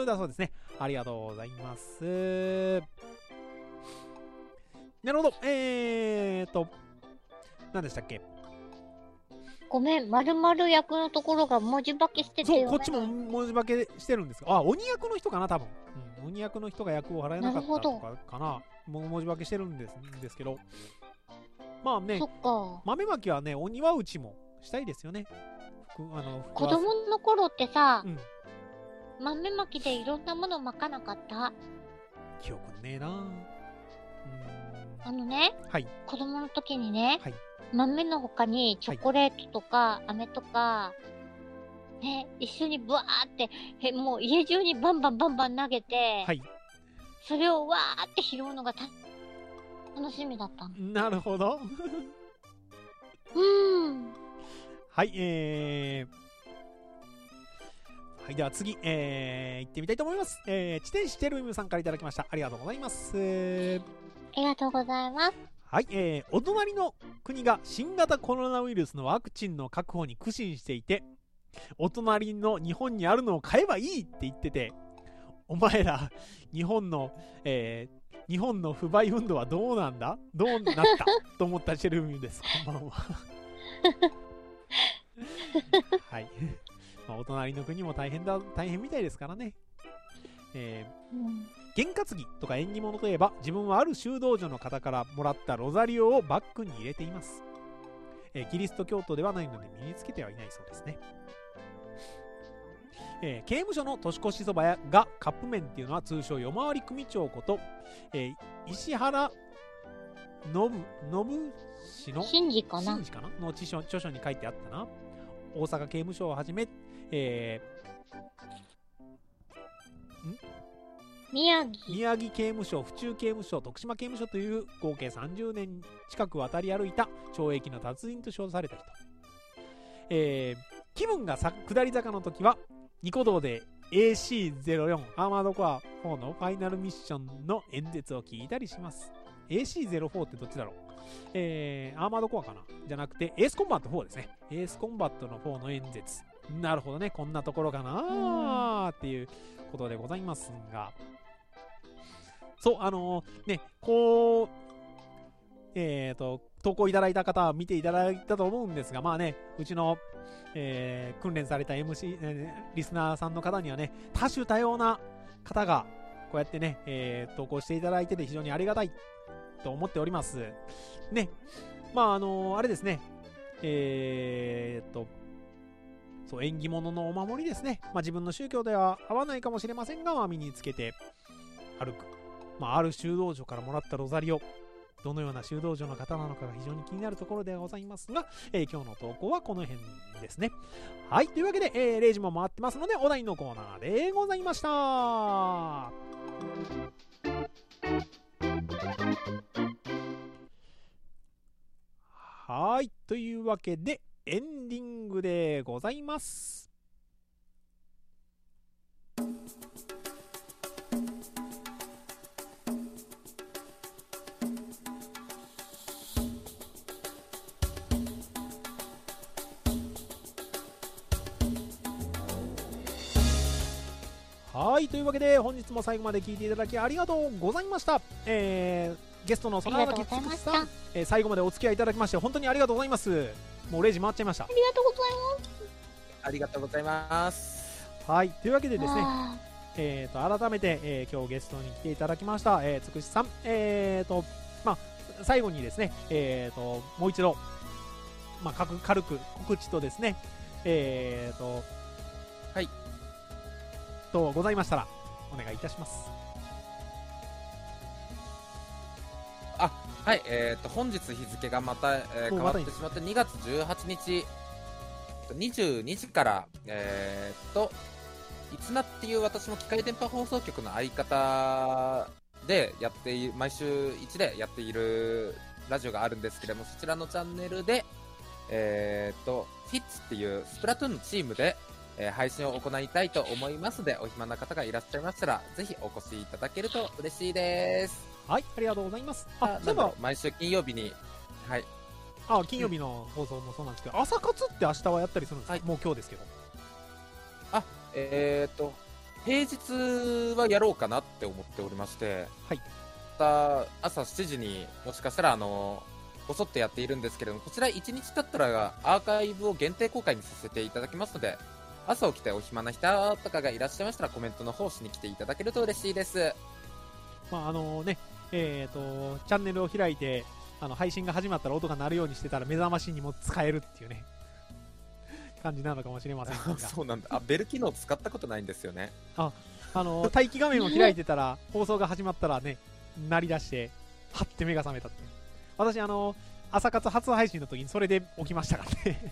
だそうですね。ありがとうございます。なるほど。えーと、何でしたっけ？ ごめん、〇〇役のところが文字化けしててそう、 よね。 こっちも文字化けしてるんですが、あ、鬼役の人かな、多分。うん、 うん、鬼役の人が役を払えなかったとかかな、もう文字化けしてるんですんですけど、まあねそ、っか。 豆まきはね、お庭打ちもしたいですよね。ふくあの子供の頃ってさ、 うん、 豆まきでいろんなもの巻かなかった？ 記憶ねえな。うーん、 あのね、 はい、 子供の時にね、 はい、 豆の他にチョコレートとか、飴とか、ね、一緒にブワーって、へもう家中にバンバンバンバン投げて、 はい、 それをわーって拾うのがた楽しみだったの。 なるほど。 うーん。 はい、えー、はい、では次、えー、行ってみたいと思います。えー、地点してるみむさんからいただきました。ありがとうございます。 ありがとうございます。 はい、えー、お隣の国が新型コロナウイルスのワクチンの確保に苦心していて、お隣の日本にあるのを買えばいいって言ってて、お前ら日本の、えー、日本の不買運動はどうなんだどうなったと思ったチェルミュです。こんばんは。はい、まあ、お隣の国も大変だ大変みたいですからね。えーうん験担ぎとか縁起物といえば、自分はある修道女の方からもらったロザリオをバッグに入れています。えーキリスト教徒ではないので身につけてはいないそうですね。えー刑務所の年越しそば屋がカップ麺っていうのは通称夜回り組長こと、えー石原信信氏のシンジかな真治かなの著書著書に書いてあったな。大阪刑務所をはじめ、えーん宮城。 宮城刑務所、府中刑務所、徳島刑務所という合計さんじゅうねん近く渡り歩いた懲役の達人と称された人。えー気分がさ下り坂の時はニコ動で エーシーゼロよん アーマードコアフォーのファイナルミッションの演説を聞いたりします。 エーシーゼロフォー ってどっちだろう。えー、アーマードコアかなじゃなくてエースコンバットフォーですね。エースコンバットのフォーの演説。なるほどね、こんなところかなーっていうことでございますが、そう、あのー、ね、こう、えーと、投稿いただいた方は見ていただいたと思うんですが、まあね、うちの、えー訓練された エムシー、えーリスナーさんの方にはね、多種多様な方が、こうやってね、えー投稿していただいてて非常にありがたいと思っております。ね、まああのーあれですね、えーっと、そう、縁起物のお守りですね。まあ自分の宗教では合わないかもしれませんが、身につけて歩く。まあ、ある修道女からもらったロザリオ、どのような修道女の方なのかが非常に気になるところではございますが、えー今日の投稿はこの辺ですね。はい、というわけで、えー、れいじも回ってますので、お題のコーナーでございました。はーい、というわけで、エンディングでございます。はい、というわけで本日も最後まで聞いていただきありがとうございました。えー、ゲストの空垣つくしさん、えー、最後までお付き合いいただきまして本当にありがとうございます。もうれいじ回っちゃいました。 ありがとうございます。 ありがとうございます。 はい、というわけでですね、 あえー、と改めて、えー今日ゲストに来ていただきました、えー、つくしさん、えーとまあ、最後にですね、えー、ともう一度、まあ、軽く軽く告知とですね、えー、とはいとございましたらお願いいたします。 あ、はい、えーと、本日日付がまた、えー変わもうまたいいってしまってにがつじゅうはちにち、にじゅうにじから、えーと、いつなっていう私も機械電波放送局の相方でやっている、毎週いちでやっているラジオがあるんですけれども、そちらのチャンネルで、えーと、フィッツっていうスプラトゥーンのチームで、えー配信を行いたいと思いますので、お暇な方がいらっしゃいましたら、ぜひお越しいただけると嬉しいです。 はい、ありがとうございます。 あ、 あ、そういえばなんだろう、毎週金曜日に、はい。 あ、金曜日の放送もそうなんですけど、朝活って明日はやったりするんですか、 はいもう今日ですけど。 あ、えーと、平日はやろうかなって思っておりまして、 はい。 また朝しちじにもしかしたら、あの、こそってやっているんですけれども、こちらいちにち経ったらアーカイブを限定公開にさせていただきますので、 朝起きてお暇な人とかがいらっしゃいましたらコメントの方しに来ていただけると嬉しいです。 まああのね、えーと、チャンネルを開いて、あの配信が始まったら音が鳴るようにしてたら目覚ましにも使えるっていうね、感じなのかもしれませんが。 そうなんだ。あ、ベル機能使ったことないんですよね。 あ、あの待機画面を開いてたら、放送が始まったらね、鳴り出して、はって目が覚めたって。私、あの朝活初配信の時にそれで起きましたからね。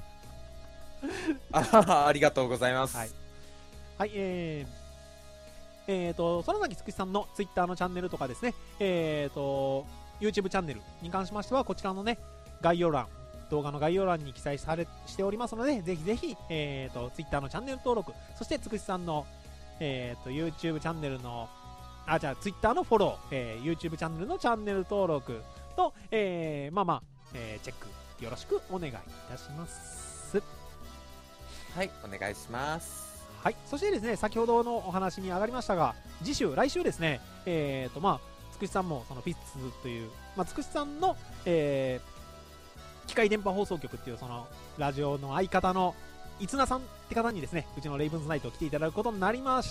あありがとうございます。 はい、はい、えー、えーと、その崎つくしさんの Twitter のチャンネルとかですね、えーと、YouTube チャンネルに関しましては、こちらのね、概要欄、動画の概要欄に記載されしておりますので、ぜひぜひ、えーと、Twitter のチャンネル登録、そしてつくしさんの、えーと、YouTube チャンネルの、あ、じゃあ Twitter のフォロー、えー、YouTube チャンネルのチャンネル登録と、えー、まあまあ、えー、チェックよろしくお願いいたします。 はい、お願いします。 はい、そしてですね、先ほどのお話に上がりましたが、次週、来週ですね、えーと、まあ、つくしさんも、そのフィッツという、まあ、つくしさんの、えー、機械電波放送局っていう、その、ラジオの相方の、いつなさんって方にですね、うちのレイブンズナイトを来ていただくことになりました。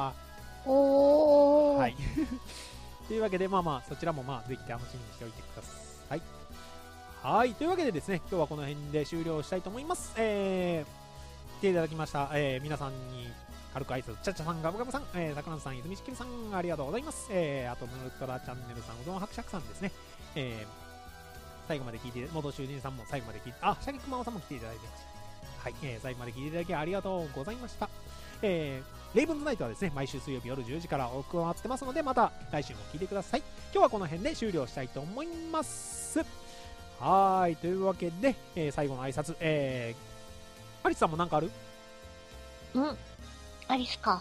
おー。 はい。というわけで、まあまあ、そちらもまあ、ぜひ楽しみにしておいてください。はい。というわけでですね、今日はこの辺で終了したいと思います。えー、来ていただきました、えー、皆さんに軽く挨拶、ちゃっちゃさん、ガブガブさん、えー、桜さん、泉みしきるさん、ありがとうございます。えー、あと、ムルトラチャンネルさん、うどん伯爵さんですね、えー、最後まで聞いて、元囚人さんも最後まで聞いて、あ、シャキクマオさんも来ていただいてました。はい、えー、最後まで聞いていただきありがとうございました。えー、レイブンズナイトはですね、毎週水曜日夜じゅうじから行ってますので、また来週も聞いてください。今日はこの辺で終了したいと思います。はーい、というわけで、えー、最後の挨拶、えー、アリスさんもなんかある？ うん。アリスか。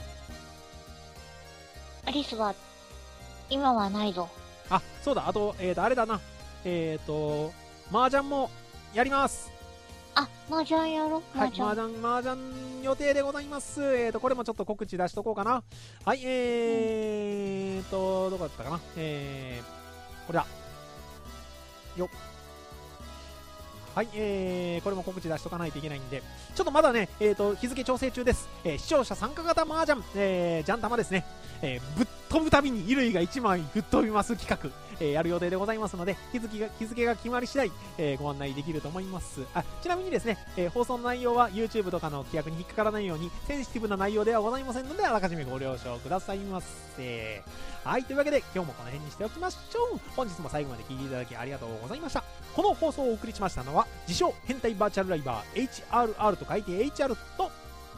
アリスは、今はないぞ。 あ、そうだ、あと、えーと、あれだな。えーと、麻雀もやります。 あ、麻雀やろはい、麻雀、麻雀予定でございます。えーと、これもちょっと告知出しとこうかな。はい、えーと、どこだったかな。えー、これだ。よっ。はい、えー、これも告知出しとかないといけないんで、ちょっとまだね、えーと、日付調整中です。えー、視聴者参加型麻雀、えー、ジャン玉ですね。えー、ぶっ飛ぶたびに衣類がいちまいぶっ飛びます企画、えー、やる予定でございますので、日付が日付が決まり次第、えー、ご案内できると思います。あ、ちなみにですね、えー、放送の内容は YouTube とかの規約に引っかからないようにセンシティブな内容ではございませんので、あらかじめご了承くださいませ。はい、というわけで今日もこの辺にしておきましょう。本日も最後まで聞いていただきありがとうございました。この放送をお送りしましたのは、自称変態バーチャルライバー エイチアールアール と書いて エイチアール と、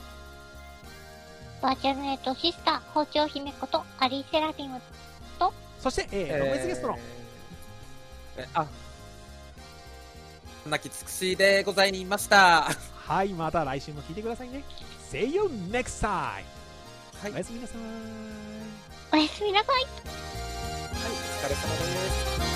バーチャルネットシスター、包丁姫ことアリーセラフィムと、 そして、えー、特別ゲストの、 えー、あ、泣きつくしでございました。 はい、また来週も聞いてくださいね。See you next time! はい、 おやすみなさい。 おやすみなさい。 はい、お疲れ様です。